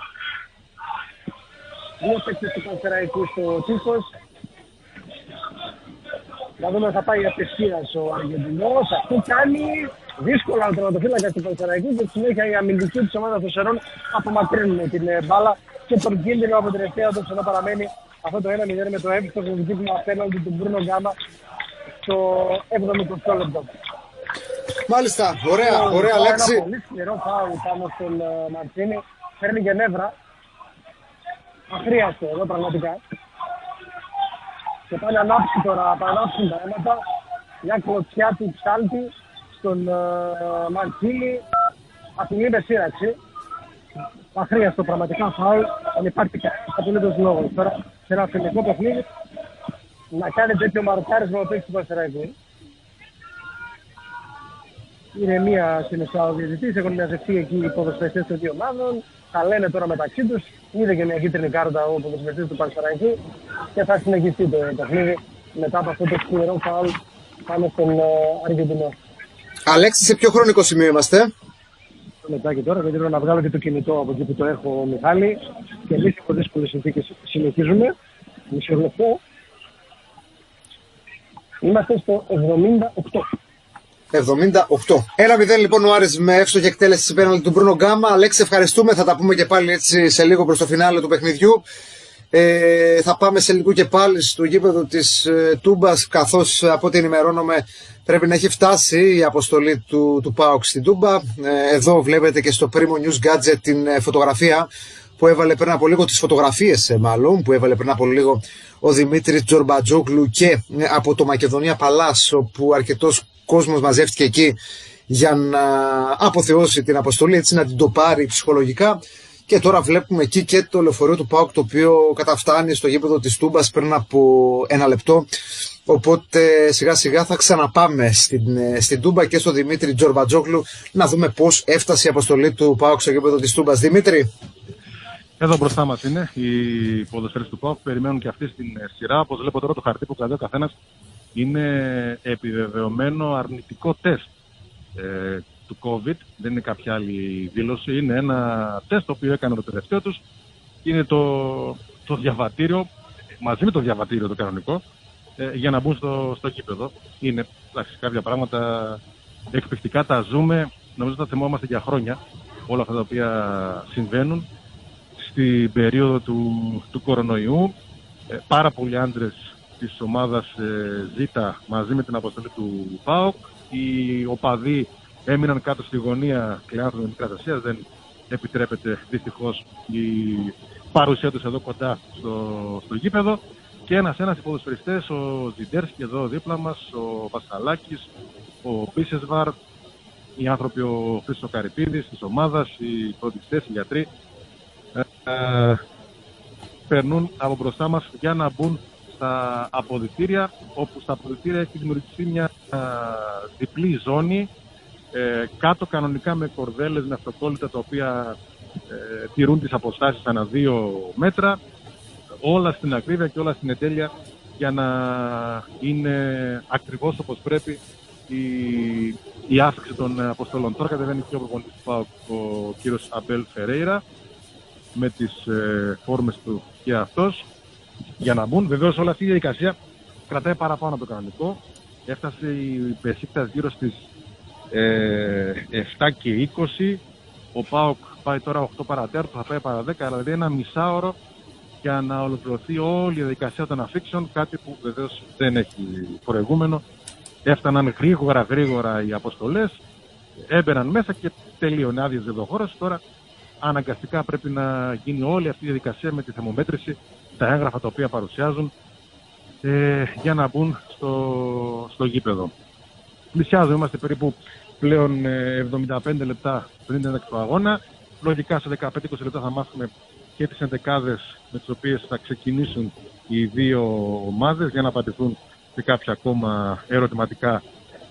Δύο παίκτες του Πανσεραϊκού στο τείχος. Να δούμε θα πάει απευθείας ο Αργεντινός. Αυτό κάνει δύσκολα ο τερματοφύλακας του Πανσεραϊκού και συνέχεια η αμυντική της ομάδας των Σερών απομακρύνουν την μπάλα και τον κίνδυνο από την ευθεία του ενώ παραμένει αυτό το ένα μηδέν με το εύστοχο δίκημα απέναντι του Μπρούνο Γκάμα στο εβδομηκοστό λεπτό. Μάλιστα, ωραία, ωραία λέξη. Ένα πολύ σκληρό φάουλ πάνω στον Μαρτσίνη, φέρνει και νεύρα. Αχρίαστο εδώ πραγματικά. Και πάνε ανάψει τώρα, πανάψουν τα αίματα. Μια κλωτσιά του Ψάλτη στον uh, Μαρτσίνη. Απειλή με σύραξη. Αχρίαστο πραγματικά φάουλ. Αν υπάρχει κανένας απολύτως λόγος. Τώρα σε ένα φιλικό παιχνίδι να κάνει τέτοιο μαρκάρισμα ο παίκτης του Πανσεραϊκού. Είναι μία συναισθά ο διαιτητής, έχουν μαζευτεί εκεί οι ποδοσφαιριστές των δύο ομάδων. Θα λένε τώρα μεταξύ τους, είδε και μια κίτρινη κάρτα ο ποδοσφαιριστής του Πανσεραϊκού και θα συνεχιστεί το παιχνίδι μετά από αυτό το σκληρό φάουλ πάνω στον Αργεντινό. Αλέξη, σε ποιο χρονικό σημείο είμαστε? Μετά και τώρα, γιατί πρέπει να βγάλω και το κινητό από εκεί που το έχω, Μιχάλη, και εμείς από δύσκολες συνθήκες συνεχίζουμε. Μισό λεπτό. Είμαστε στο εβδομήντα οκτώ. εβδομήντα οκτώ. ένα μηδέν λοιπόν ο Άρης με εύστοχη εκτέλεση πέναλτι του Μπρούνο Γκάμα. Αλέξη, ευχαριστούμε. Θα τα πούμε και πάλι έτσι σε λίγο προς το φινάλε του παιχνιδιού. Ε, θα πάμε σε λίγο και πάλι στο γήπεδο της ε, Τούμπας, καθώς από ό,τι ενημερώνομαι πρέπει να έχει φτάσει η αποστολή του, του ΠΑΟΚ στην Τούμπα. Ε, εδώ βλέπετε και στο Primo News Gadget την ε, φωτογραφία που έβαλε πριν από λίγο, τις φωτογραφίες ε, μάλλον, που έβαλε πριν από λίγο ο Δημήτρης Τζορμπατζόγλου και ε, από το Μακεδονία Παλάς, όπου αρκετός κόσμος μαζεύτηκε εκεί για να αποθεώσει την αποστολή, έτσι να την το πάρει ψυχολογικά. Και τώρα βλέπουμε εκεί και το λεωφορείο του ΠΑΟΚ, το οποίο καταφτάνει στο γήπεδο της Τούμπας πριν από ένα λεπτό. Οπότε σιγά σιγά θα ξαναπάμε στην, στην Τούμπα και στο Δημήτρη Τζορμπατζόγλου να δούμε πώς έφτασε η αποστολή του ΠΑΟΚ στο γήπεδο της Τούμπας. Δημήτρη. Εδώ μπροστά μας είναι οι ποδοσφαιριστές του ΠΑΟΚ, περιμένουν και αυτοί στην σειρά. Όπως βλέπω τώρα το χαρτί που κρατάει ο καθένας είναι επιβεβαιωμένο αρνητικό τεστ ε, του COVID, δεν είναι κάποια άλλη δήλωση, είναι ένα τεστ το οποίο έκανε το τελευταίο τους, είναι το, το διαβατήριο, μαζί με το διαβατήριο το κανονικό, ε, για να μπουν στο, στο γήπεδο. Είναι εντάξει, κάποια πράγματα εκπληκτικά, τα ζούμε, νομίζω τα θυμόμαστε για χρόνια, όλα αυτά τα οποία συμβαίνουν στην περίοδο του, του κορονοϊού. Ε, πάρα πολλοί άντρες της ομάδας ε, Ζ μαζί με την αποστολή του ΠΑΟΚ, οι οπαδοί έμειναν κάτω στη γωνία και άνθρωποι με μικράς Ασίας, δεν επιτρέπεται δυστυχώς η παρουσία τους εδώ κοντά στο, στο γήπεδο. Και ένας ένας οι ποδοσφαιριστές, ο Ζιντέρσκι εδώ δίπλα μας, ο Βασαλάκης, ο Πίσεσβαρ, οι άνθρωποι, ο Χρήστος Καρυπίδης της ομάδας, οι φροντιστές, οι γιατροί, ε, ε, περνούν από μπροστά μας για να μπουν στα αποδυτήρια, όπου στα αποδυτήρια έχει δημιουργηθεί μια α, διπλή ζώνη, ε, κάτω κανονικά με κορδέλες, με αυτοκόλλητα τα οποία ε, τηρούν τις αποστάσεις ανά δύο μέτρα, όλα στην ακρίβεια και όλα στην εντέλεια για να είναι ακριβώς όπως πρέπει η, η άφηξη των αποστολών. Τώρα κατεβαίνει και ο προπονητής του ΠΑΟΚ, ο κύριος Αμπέλ Φερέιρα, με τις ε, φόρμες του και αυτός, για να μπουν. Βεβαίως όλη αυτή η διαδικασία κρατάει παραπάνω από το κανονικό. Έφτασε η Μπεσίκτας γύρω στις ε, επτά και είκοσι. Ο ΠΑΟΚ πάει τώρα οκτώ παρά τέταρτο, θα πάει παρά δέκα, δηλαδή ένα μισάωρο για να ολοκληρωθεί όλη η διαδικασία των αφήξεων, κάτι που βεβαίως δεν έχει προηγούμενο. Έφταναν γρήγορα γρήγορα οι αποστολές, έμπαιναν μέσα και τελείωνε, άδειαζε εδώ χώρος. Τώρα αναγκαστικά πρέπει να γίνει όλη αυτή η διαδικασία με τη θερμομέτρηση, τα έγγραφα τα οποία παρουσιάζουν ε, για να μπουν στο, στο γήπεδο. Πλησιάζουμε, είμαστε περίπου πλέον εβδομήντα πέντε λεπτά πριν την έναρξη του αγώνα. Λογικά σε δεκαπέντε είκοσι λεπτά θα μάθουμε και τις ενδεκάδες με τις οποίες θα ξεκινήσουν οι δύο ομάδες για να απαντηθούν σε κάποια ακόμα ερωτηματικά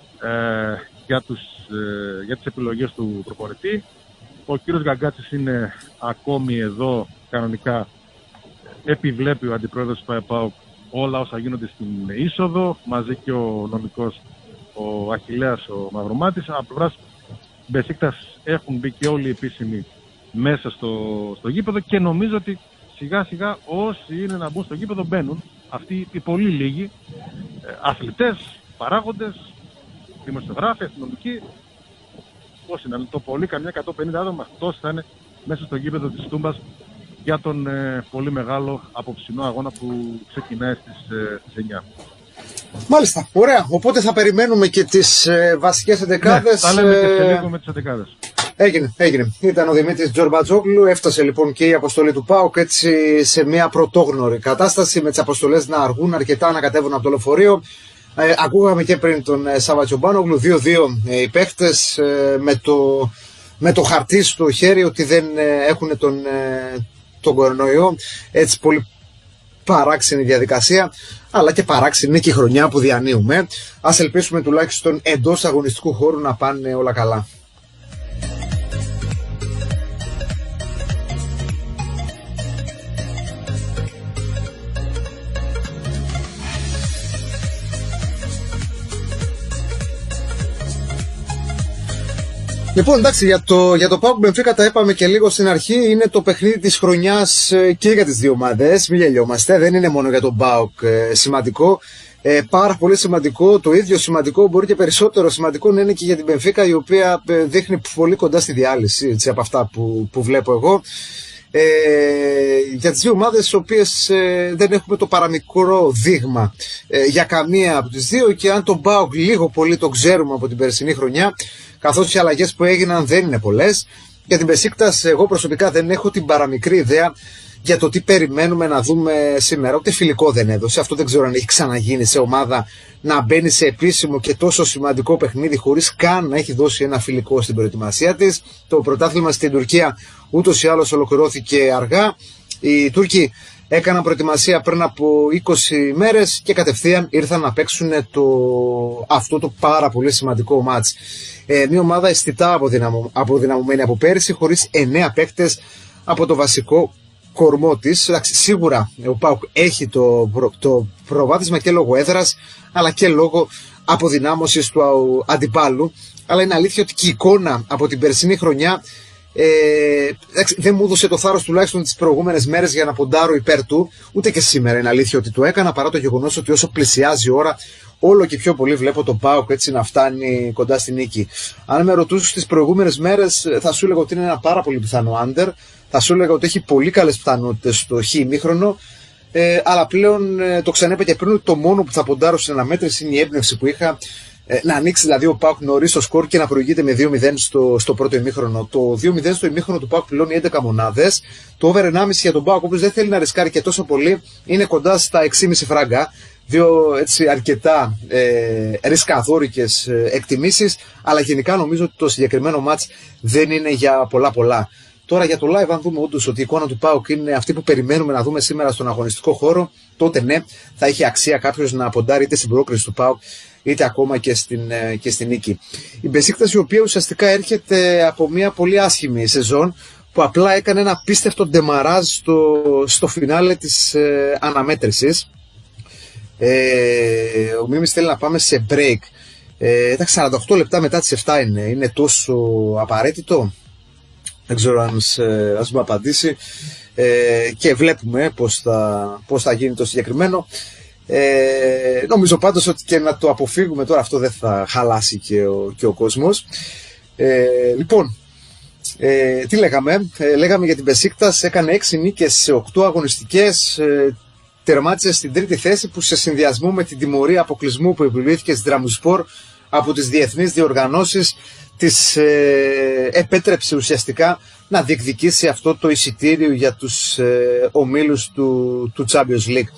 ε, για, τους, ε, για τις επιλογές του προπονητή. Ο κύριος Γκαγκάτσης είναι ακόμη εδώ, κανονικά επιβλέπει ο αντιπρόεδρος του ΠΑΟΚ όλα όσα γίνονται στην είσοδο, μαζί και ο νομικός, ο Αχιλλέας, ο Μαυρομάτης. Από πλευράς Μπεσίκτας έχουν μπει και όλοι οι επίσημοι μέσα στο, στο γήπεδο και νομίζω ότι σιγά σιγά όσοι είναι να μπουν στο γήπεδο μπαίνουν. Αυτοί οι πολύ λίγοι ε, αθλητές, παράγοντες, δημοσιογράφοι, αστυνομικοί. Πώς είναι, το πολύ καμιά εκατόν πενήντα άτομα, τόσοι θα είναι μέσα στο γήπεδο της Τούμπας για τον ε, πολύ μεγάλο απόψινό αγώνα που ξεκινάει στις, ε, στις εννιά. Μάλιστα, ωραία. Οπότε θα περιμένουμε και τις ε, βασικές εντεκάδες. Ναι, θα λέμε και σε λίγο με τις εντεκάδες. Έγινε, έγινε. Ήταν ο Δημήτρης Τζορμπατζόγλου, έφτασε λοιπόν και η αποστολή του ΠΑΟΚ έτσι σε μια πρωτόγνωρη κατάσταση με τις αποστολές να αργούν αρκετά να κατέβουν από το λεωφορείο. Ε, ακούγαμε και πριν τον ε, Σάβα Τσομπάνογλου, δύο δύο ε, οι παίχτες ε, με, το, με το χαρτί στο χέρι ότι δεν ε, έχουν τον, ε, τον κορονοϊό. Έτσι πολύ παράξενη διαδικασία, αλλά και παράξενη είναι και η χρονιά που διανύουμε. Ας ελπίσουμε τουλάχιστον εντός αγωνιστικού χώρου να πάνε όλα καλά. Λοιπόν, εντάξει, για το, για το ΠΑΟΚ Μπενφίκα τα είπαμε και λίγο στην αρχή. Είναι το παιχνίδι της χρονιάς και για τις δύο ομάδες. Μην γελιόμαστε, δεν είναι μόνο για τον ΠΑΟΚ ε, σημαντικό. Ε, πάρα πολύ σημαντικό, το ίδιο σημαντικό, μπορεί και περισσότερο σημαντικό να είναι και για την Μπενφίκα, η οποία ε, δείχνει πολύ κοντά στη διάλυση, έτσι, από αυτά που, που βλέπω εγώ. Ε, για τις δύο ομάδες τις οποίες ε, δεν έχουμε το παραμικρό δείγμα ε, για καμία από τις δύο, και αν τον ΠΑΟΚ λίγο πολύ το ξέρουμε από την περσινή χρονιά, καθώς οι αλλαγές που έγιναν δεν είναι πολλές. Για την Μπεσίκτας εγώ προσωπικά δεν έχω την παραμικρή ιδέα για το τι περιμένουμε να δούμε σήμερα. Ούτε φιλικό δεν έδωσε, αυτό δεν ξέρω αν έχει ξαναγίνει σε ομάδα να μπαίνει σε επίσημο και τόσο σημαντικό παιχνίδι χωρίς καν να έχει δώσει ένα φιλικό στην προετοιμασία της. Το πρωτάθλημα στην Τουρκία ούτως ή άλλως ολοκληρώθηκε αργά. Οι Τούρκοι έκαναν προετοιμασία πριν από είκοσι μέρες και κατευθείαν ήρθαν να παίξουν το, αυτό το πάρα πολύ σημαντικό μάτς. Ε, μια ομάδα αισθητά αποδυναμω, αποδυναμωμένη από πέρυσι, χωρίς εννέα παίκτες από το βασικό κορμό της. Σίγουρα ο ΠΑΟΚ έχει το, προ, το προβάδισμα και λόγω έδρας, αλλά και λόγω αποδυνάμωσης του αντιπάλου. Αλλά είναι αλήθεια ότι και η εικόνα από την περσινή χρονιά Ε, δεν μου έδωσε το θάρρος τουλάχιστον τις προηγούμενες μέρες για να ποντάρω υπέρ του. Ούτε και σήμερα είναι αλήθεια ότι το έκανα, παρά το γεγονός ότι όσο πλησιάζει η ώρα, όλο και πιο πολύ βλέπω το ΠΑΟΚ έτσι να φτάνει κοντά στη νίκη. Αν με ρωτούσες τις προηγούμενες μέρες, θα σου έλεγα ότι είναι ένα πάρα πολύ πιθανό under. Θα σου έλεγα ότι έχει πολύ καλές πιθανότητες στο χ ημίχρονο. Ε, αλλά πλέον ε, το ξανέπα και πριν, ότι το μόνο που θα ποντάρω στην αναμέτρηση είναι η έμπνευση που είχα. Ε, να ανοίξει δηλαδή ο ΠΑΟΚ νωρίς το σκορ και να προηγείται με δύο μηδέν στο, στο πρώτο ημίχρονο. Το δύο μηδέν στο ημίχρονο του ΠΑΟΚ πληρώνει έντεκα μονάδες. Το over ενάμιση για τον ΠΑΟΚ, όπως δεν θέλει να ρισκάρει και τόσο πολύ, είναι κοντά στα έξι κόμμα πέντε φράγκα. Δύο έτσι αρκετά ε, ρισκαδόρικες ε, εκτιμήσεις, αλλά γενικά νομίζω ότι το συγκεκριμένο μάτς δεν είναι για πολλά πολλά. Τώρα για το live, αν δούμε όντως ότι η εικόνα του ΠΑΟΚ είναι αυτή που περιμένουμε να δούμε σήμερα στον αγωνιστικό χώρο, τότε ναι, θα έχει αξία κάποιος να ποντάρει είτε στην πρόκριση του ΠΑΟΚ είτε ακόμα και στην, και στην νίκη. Η Μπεσίκτας, η οποία ουσιαστικά έρχεται από μια πολύ άσχημη σεζόν, που απλά έκανε ένα απίστευτο ντεμαράζ στο, στο φινάλε της ε, αναμέτρησης. Ε, ο Μίμης θέλει να πάμε σε break. Ε, εντάξει, σαράντα οκτώ λεπτά μετά τις επτά είναι, είναι τόσο απαραίτητο? Δεν ξέρω αν ας μου απαντήσει. Ε, και βλέπουμε πώς θα, πώς θα γίνει το συγκεκριμένο. Ε, νομίζω πάντως ότι και να το αποφύγουμε τώρα αυτό δεν θα χαλάσει και ο, και ο κόσμος. Ε, λοιπόν, ε, τι λέγαμε? Ε, λέγαμε για την Μπεσίκτας, έκανε έξι νίκες σε οκτώ αγωνιστικές, ε, τερμάτισε στην τρίτη θέση που σε συνδυασμό με την τιμωρία αποκλεισμού που επιβλήθηκε στην Τραμπζονspor από τις διεθνείς διοργανώσεις της ε, επέτρεψε ουσιαστικά να διεκδικήσει αυτό το εισιτήριο για τους ε, ομίλους του, του Champions League.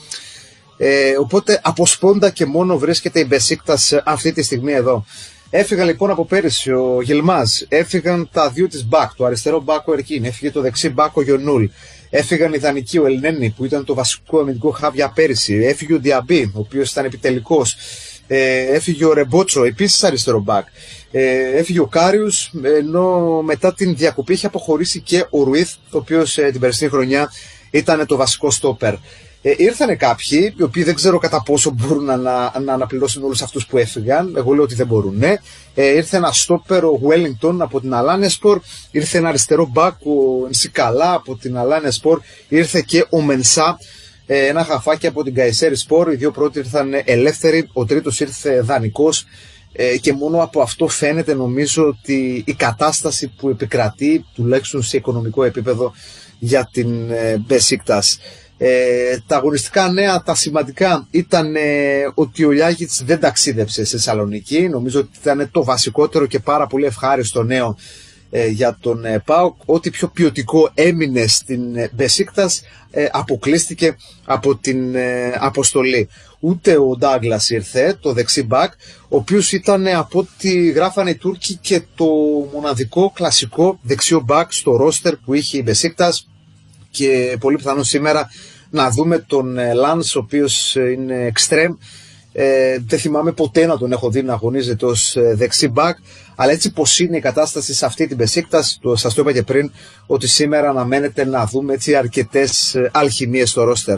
Ε, οπότε από σπόντα και μόνο βρίσκεται η Μπεσίκτας αυτή τη στιγμή εδώ. Έφυγαν λοιπόν από πέρυσι ο Γιλμάζ, έφυγαν τα δύο της μπακ, το αριστερό μπακ ο Ερκίν, έφυγε το δεξί μπακ ο Γιονούλ, έφυγαν οι δανεικοί ο Ελνένη που ήταν το βασικό αμυντικό χάβια πέρυσι, έφυγε ο Διαμπή ο οποίος ήταν επιτελικός, ε, έφυγε ο Ρεμπότσο επίσης αριστερό μπακ, ε, έφυγε ο Κάριους, ενώ μετά την διακοπή είχε αποχωρήσει και ο Ρουίθ, ο οποίος ε, την περσινή χρονιά ήταν το βασικό στόπερ. Ε, ήρθανε κάποιοι, οι οποίοι δεν ξέρω κατά πόσο μπορούν να, να, να αναπληρώσουν όλους αυτούς που έφυγαν. Εγώ λέω ότι δεν μπορούν. Ναι. Ε, ήρθε ένα στόπερ ο Wellington από την Αλάνιασπορ, ήρθε ένα αριστερό μπακ ο Ενσικαλά από την Αλάνιασπορ, ήρθε και ο Μενσά, ε, ένα χαφάκι από την Καϊσέρισπορ. Οι δύο πρώτοι ήρθαν ελεύθεροι, ο τρίτος ήρθε δανεικός. Ε, και μόνο από αυτό φαίνεται νομίζω ότι η κατάσταση που επικρατεί, τουλάχιστον σε οικονομικό επίπεδο, για την ε, Μπεσίκτας. Ε, τα αγωνιστικά νέα, τα σημαντικά ήταν ε, ότι ο Λιάγιτς δεν ταξίδεψε σε Θεσσαλονίκη. Νομίζω ότι ήταν το βασικότερο και πάρα πολύ ευχάριστο νέο ε, για τον ε, ΠΑΟΚ. Ό,τι πιο ποιοτικό έμεινε στην ε, Μπεσίκτας ε, αποκλείστηκε από την ε, αποστολή. Ούτε ο Ντάγκλας ήρθε, το δεξί μπακ, ο οποίος ήταν ε, από ό,τι γράφανε οι Τούρκοι και το μοναδικό κλασικό δεξιό μπακ στο ρόστερ που είχε η Μπεσίκτας. Και πολύ πιθανό σήμερα να δούμε τον Λάνς, ο οποίος είναι εξτρέμ. Ε, δεν θυμάμαι ποτέ να τον έχω δει να αγωνίζεται ως δεξί μπακ, αλλά έτσι πως είναι η κατάσταση σε αυτή την Μπεσίκτας, το, σας το είπα και πριν, ότι σήμερα αναμένεται να δούμε έτσι αρκετές αλχημίες στο ρόστερ.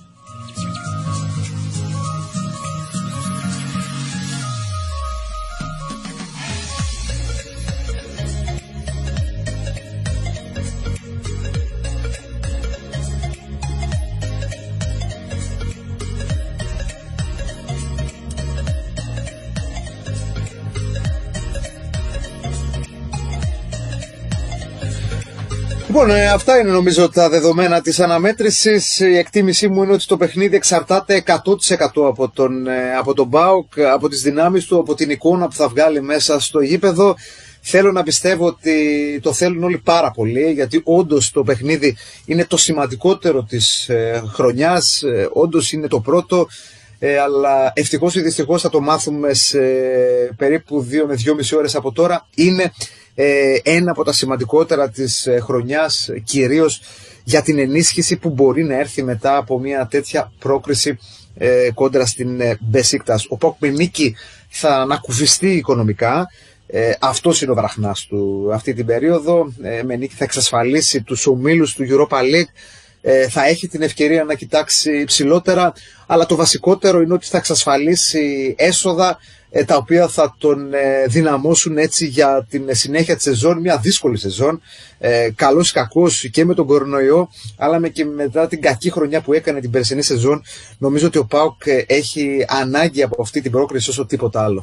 Λοιπόν, ε, αυτά είναι νομίζω τα δεδομένα της αναμέτρησης. Η εκτίμησή μου είναι ότι το παιχνίδι εξαρτάται εκατό τοις εκατό από τον, ε, από τον ΠΑΟΚ, από τις δυνάμεις του, από την εικόνα που θα βγάλει μέσα στο γήπεδο. Θέλω να πιστεύω ότι το θέλουν όλοι πάρα πολύ, γιατί όντως το παιχνίδι είναι το σημαντικότερο της ε, χρονιάς, ε, όντως είναι το πρώτο. Ε, αλλά ευτυχώς ή δυστυχώς θα το μάθουμε σε περίπου δύο με δυόμιση ώρες από τώρα. Είναι ε, ένα από τα σημαντικότερα της ε, χρονιάς, κυρίως για την ενίσχυση που μπορεί να έρθει μετά από μια τέτοια πρόκριση ε, κόντρα στην ε, Μπεσίκτας. Ο ΠΑΟΚ με νίκη θα ανακουφιστεί οικονομικά. Ε, αυτός είναι ο βραχνάς του αυτή την περίοδο. Ε, με νίκη θα εξασφαλίσει τους ομίλους του Europa League. Ε, θα έχει την ευκαιρία να κοιτάξει ψηλότερα, αλλά το βασικότερο είναι ότι θα εξασφαλίσει έσοδα ε, τα οποία θα τον ε, δυναμώσουν έτσι για την συνέχεια της σεζόν, μια δύσκολη σεζόν, ε, καλός ή κακός και με τον κορονοϊό, αλλά με και μετά την κακή χρονιά που έκανε την περσινή σεζόν. Νομίζω ότι ο ΠΑΟΚ έχει ανάγκη από αυτή την πρόκριση όσο τίποτα άλλο.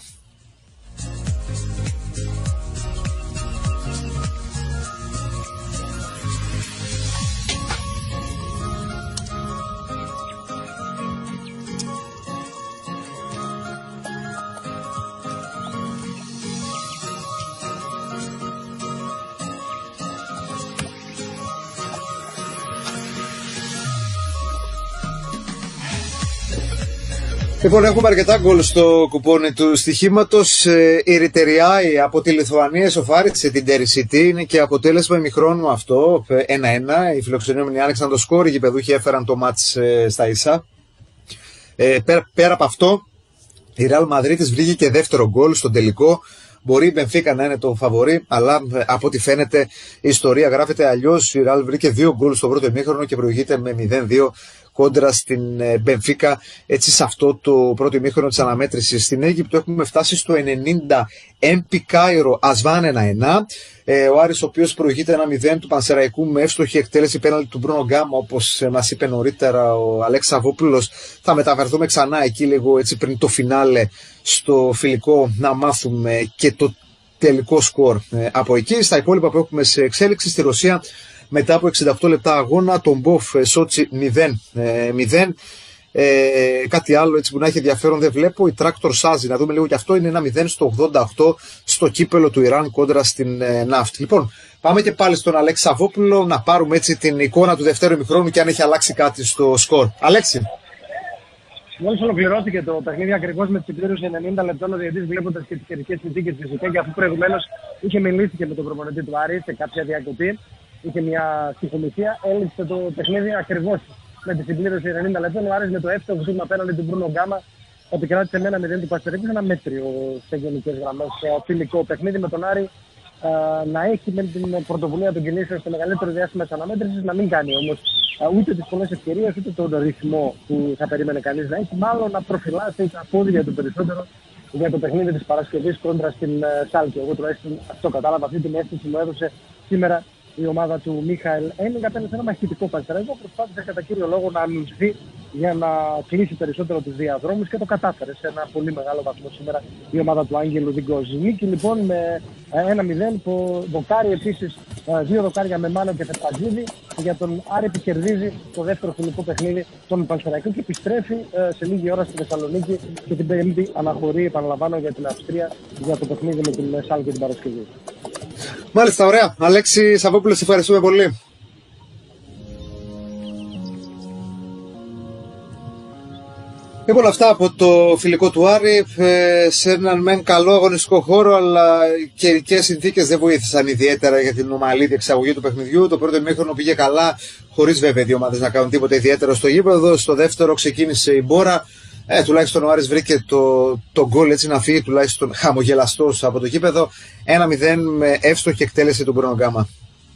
Λοιπόν, έχουμε αρκετά γκολ στο κουπόνι του στοιχήματος. Η Ριτεριάη από τη Λιθουανία σοφάρισε την Τερισιτή. Είναι και αποτέλεσμα ημιχρόνου αυτό. ένα ένα. Οι φιλοξενούμενοι άνοιξαν το σκορ. Οι γηπεδούχοι έφεραν το μάτς στα ίσα. Ε, πέρα, πέρα από αυτό, η Ρεάλ Μαδρίτης βρήκε και δεύτερο γκολ στον τελικό. Μπορεί η Μπενφίκα να είναι το φαβορί, αλλά από ό,τι φαίνεται η ιστορία γράφεται αλλιώς. Η Ρεάλ βρήκε δύο γκολ στο πρώτο ημίχρονο και προηγείται με μηδέν δύο κόντρα στην Μπενφίκα, έτσι σε αυτό το πρώτο ημίχρονο της αναμέτρησης. Στην Αίγυπτο έχουμε φτάσει στο ενενήντα, Έμπι Κάιρο Ασβάν ένα ένα. Ε, ο Άρης, ο οποίος προηγείται ένα μηδέν του Πανσεραϊκού με εύστοχη εκτέλεση πέναλτι του Μπρούνο Γκάμα, όπως μας είπε νωρίτερα ο Αλέξης Σαββόπουλος. Θα μεταφερθούμε ξανά εκεί λίγο έτσι πριν το φινάλε στο φιλικό να μάθουμε και το τελικό σκορ ε, από εκεί. Στα υπόλοιπα που έχουμε σε εξέλιξη, στη Ρωσία μετά από εξήντα οκτώ λεπτά αγώνα, τον Μποφ Σότσι μηδέν μηδέν. Ε, κάτι άλλο έτσι που να έχει ενδιαφέρον δεν βλέπω. Η Τράκτορ Σάζι, να δούμε λίγο και αυτό, είναι ένα μηδέν στο ογδόντα οκτώ στο κύπελο του Ιράν κόντρα στην ε, Ναύτη. Λοιπόν, πάμε και πάλι στον Αλέξη Σαββόπουλο να πάρουμε έτσι την εικόνα του δευτέρου ημιχρόνου και αν έχει αλλάξει κάτι στο σκορ. Αλέξη. Μόλις ολοκληρώθηκε το παιχνίδι ακριβώς με τη συμπλήρωση ενενήντα λεπτών, ο διαιτητής βλέποντας και τις καιρικές συνθήκες φυσικά, και αφού προηγουμένως είχε μιλήσει και με τον προπονητή του Άρη σε κάποια διακοπή, είχε μια στοιχομηθεία, έλειξε το παιχνίδι ακριβώς με τη συμπλήρωση ενενήντα λεπτών. Ο Άρης με το εύστοχο βήμα απέναντι του Μπρούνο Γκάμα επικράτησε με ένα μηδέν του Πανσεραϊκού, ένα μέτριο σε γενικές γραμμές φιλικό παιχνίδι, με τον Άρη α, να έχει με την πρωτοβουλία των κινήσεων στο μεγαλύτερο διάστημα της αναμέτρησης, να μην κάνει όμως α, ούτε τις πολλές ευκαιρίες ούτε τον ρυθμό που θα περίμενε κανείς να έχει, μάλλον να προφυλάσει τα πόδια του περισσότερο για το παιχνίδι της Παρασκευής κόντρα στην Σάλκη. Εγώ τουλάχιστον αυτό κατάλαβα, αυτή την αίσθηση μου έδωσε σήμερα η ομάδα του Μίχαελ Ένιγκα. Απέναντι σε ένα μαχητικό Πανσεραϊκό, προσπάθησε κατά κύριο λόγο να αμυνθεί για να κλείσει περισσότερο τους διαδρόμους και το κατάφερε σε ένα πολύ μεγάλο βαθμό σήμερα η ομάδα του Άγγελου Διγκόζη. Νίκη λοιπόν με ένα μηδέν που δοκάρει επίσης δύο δοκάρια με Μάνο και Φερπατζίδη για τον Άρη που κερδίζει το δεύτερο φιλικό παιχνίδι των Πανσεραϊκών και επιστρέφει σε λίγη ώρα στη Θεσσαλονίκη και την Πέμπτη αναχωρεί, επαναλαμβάνω, για την Αυστρία για το παιχνίδι με την Σάλκη την Παρασκευή. Μάλιστα, ωραία. Αλέξη Σαββόπουλο, σε ευχαριστούμε πολύ. Λοιπόν, αυτά από το φιλικό του Άρη, σε έναν μεν καλό αγωνιστικό χώρο, αλλά καιρικές συνθήκες δεν βοήθησαν ιδιαίτερα για την ομαλή διεξαγωγή του παιχνιδιού. Το πρώτο ημίχρονο πήγε καλά, χωρίς βέβαια οι δύο ομάδες να κάνουν τίποτα ιδιαίτερο στο γήπεδο. Στο δεύτερο ξεκίνησε η μπόρα. Ε, τουλάχιστον ο Άρης βρήκε το, το γκολ έτσι να φύγει τουλάχιστον χαμογελαστός από το γήπεδο. ένα μηδέν με εύστοχη εκτέλεση του Μπρούνο Γκάμα.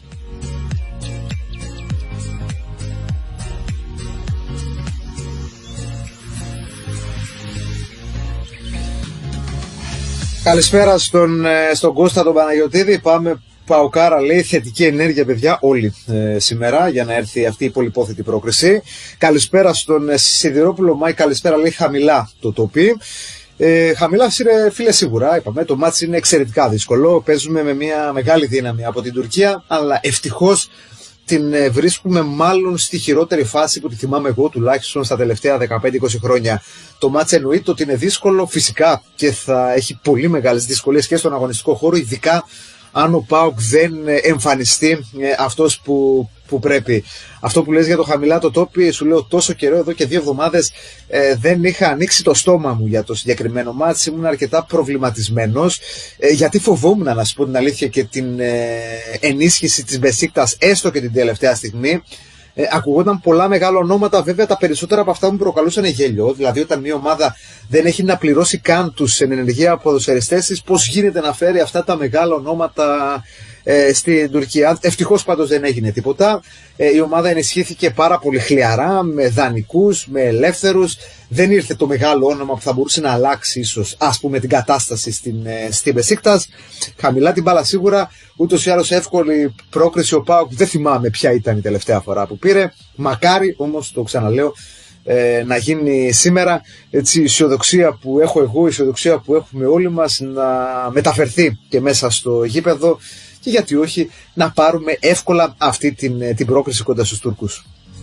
Καλησπέρα στον, στον Κώστα τον Παναγιωτίδη. Πάμε Παοκάρα, λέει, θετική ενέργεια, παιδιά, όλοι ε, σήμερα για να έρθει αυτή η πολυπόθετη πρόκριση. Καλησπέρα στον Σιδηρόπουλο Μάη, καλησπέρα, λέει, χαμηλά το τοπί. Ε, χαμηλά, είναι, φίλε, σίγουρα, είπαμε, το μάτς είναι εξαιρετικά δύσκολο. Παίζουμε με μια μεγάλη δύναμη από την Τουρκία, αλλά ευτυχώς την ε, βρίσκουμε μάλλον στη χειρότερη φάση που τη θυμάμαι εγώ τουλάχιστον στα τελευταία δεκαπέντε είκοσι χρόνια. Το μάτς εννοείται ότι είναι δύσκολο, φυσικά, και θα έχει πολύ μεγάλες δυσκολίες και στον αγωνιστικό χώρο, ειδικά αν ο ΠΑΟΚ δεν εμφανιστεί ε, αυτός που, που πρέπει. Αυτό που λες για το χαμηλά το τόπι, σου λέω τόσο καιρό, εδώ και δύο εβδομάδες ε, δεν είχα ανοίξει το στόμα μου για το συγκεκριμένο μάτς. Ήμουν αρκετά προβληματισμένος, ε, γιατί φοβόμουν, να σου πω την αλήθεια, και την ε, ενίσχυση της Μπεσίκτας έστω και την τελευταία στιγμή. Ε, ακουγόταν πολλά μεγάλα ονόματα, βέβαια τα περισσότερα από αυτά μου προκαλούσαν γέλιο. Δηλαδή, όταν μια ομάδα δεν έχει να πληρώσει καν τους εν ενεργεία ποδοσφαιριστές της, πώς γίνεται να φέρει αυτά τα μεγάλα ονόματα ε, στην Τουρκία. Ευτυχώς πάντως δεν έγινε τίποτα. Ε, η ομάδα ενισχύθηκε πάρα πολύ χλιαρά, με δανεικούς, με ελεύθερους. Δεν ήρθε το μεγάλο όνομα που θα μπορούσε να αλλάξει ίσως, ας πούμε, την κατάσταση στην, ε, στην Μπεσίκτας. Χαμηλά την μπάλα σίγουρα. Ούτως ή άλλως εύκολη πρόκριση ο ΠΑΟΚ. Δεν θυμάμαι ποια ήταν η τελευταία φορά που πήρε. Μακάρι όμως, το ξαναλέω, ε, να γίνει σήμερα. Έτσι, η αισιοδοξία που έχω εγώ, η αισιοδοξία που έχουμε όλοι μας, να μεταφερθεί και μέσα στο γήπεδο. Και γιατί όχι, να πάρουμε εύκολα αυτή την, την πρόκριση κοντά στους Τούρκους.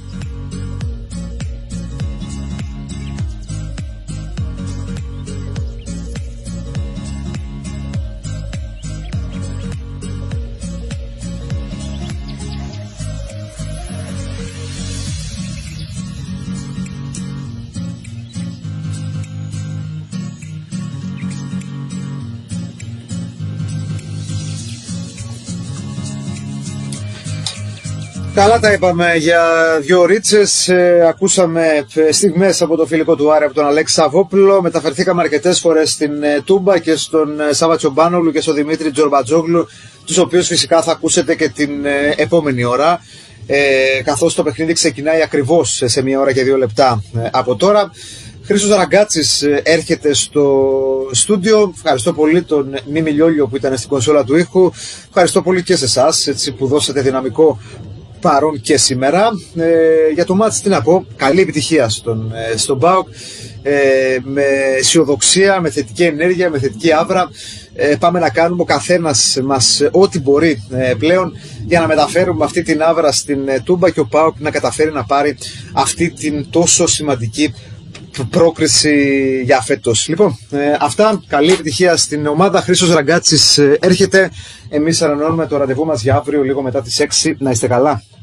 Καλά τα είπαμε για δύο ρίτσες, ε, ακούσαμε στιγμές από το φιλικό του Άρη από τον Αλέξη Σαββόπουλο, μεταφερθήκαμε αρκετές φορές στην ε, Τούμπα και στον ε, Σάβα Τσομπάνογλου και στον Δημήτρη Τζορμπατζόγλου, τους οποίους φυσικά θα ακούσετε και την ε, επόμενη ώρα. ε, καθώς το παιχνίδι ξεκινάει ακριβώς σε μία ώρα και δύο λεπτά ε, από τώρα. Χρήστος Ραγκάτσης έρχεται στο στούντιο. Ευχαριστώ πολύ τον Μίμη Λιόλιο που ήταν στην κονσόλα του ήχου. Ευχαριστώ πολύ και σε εσάς έτσι, που δώσατε δυναμικό παρόν και σήμερα. Ε, για το μάτς τι να πω, καλή επιτυχία στον, ε, στον ΠΑΟΚ, ε, με αισιοδοξία, με θετική ενέργεια, με θετική άβρα. Ε, πάμε να κάνουμε ο καθένας μας ό,τι μπορεί ε, πλέον για να μεταφέρουμε αυτή την άβρα στην ε, Τούμπα και ο ΠΑΟΚ να καταφέρει να πάρει αυτή την τόσο σημαντική πρόκριση για φέτος. Λοιπόν, ε, αυτά, καλή επιτυχία στην ομάδα. Χρήστος Ραγκάτσης ε, έρχεται. Εμείς ανανεώνουμε το ραντεβού μας για αύριο λίγο μετά τις έξι. Να είστε καλά.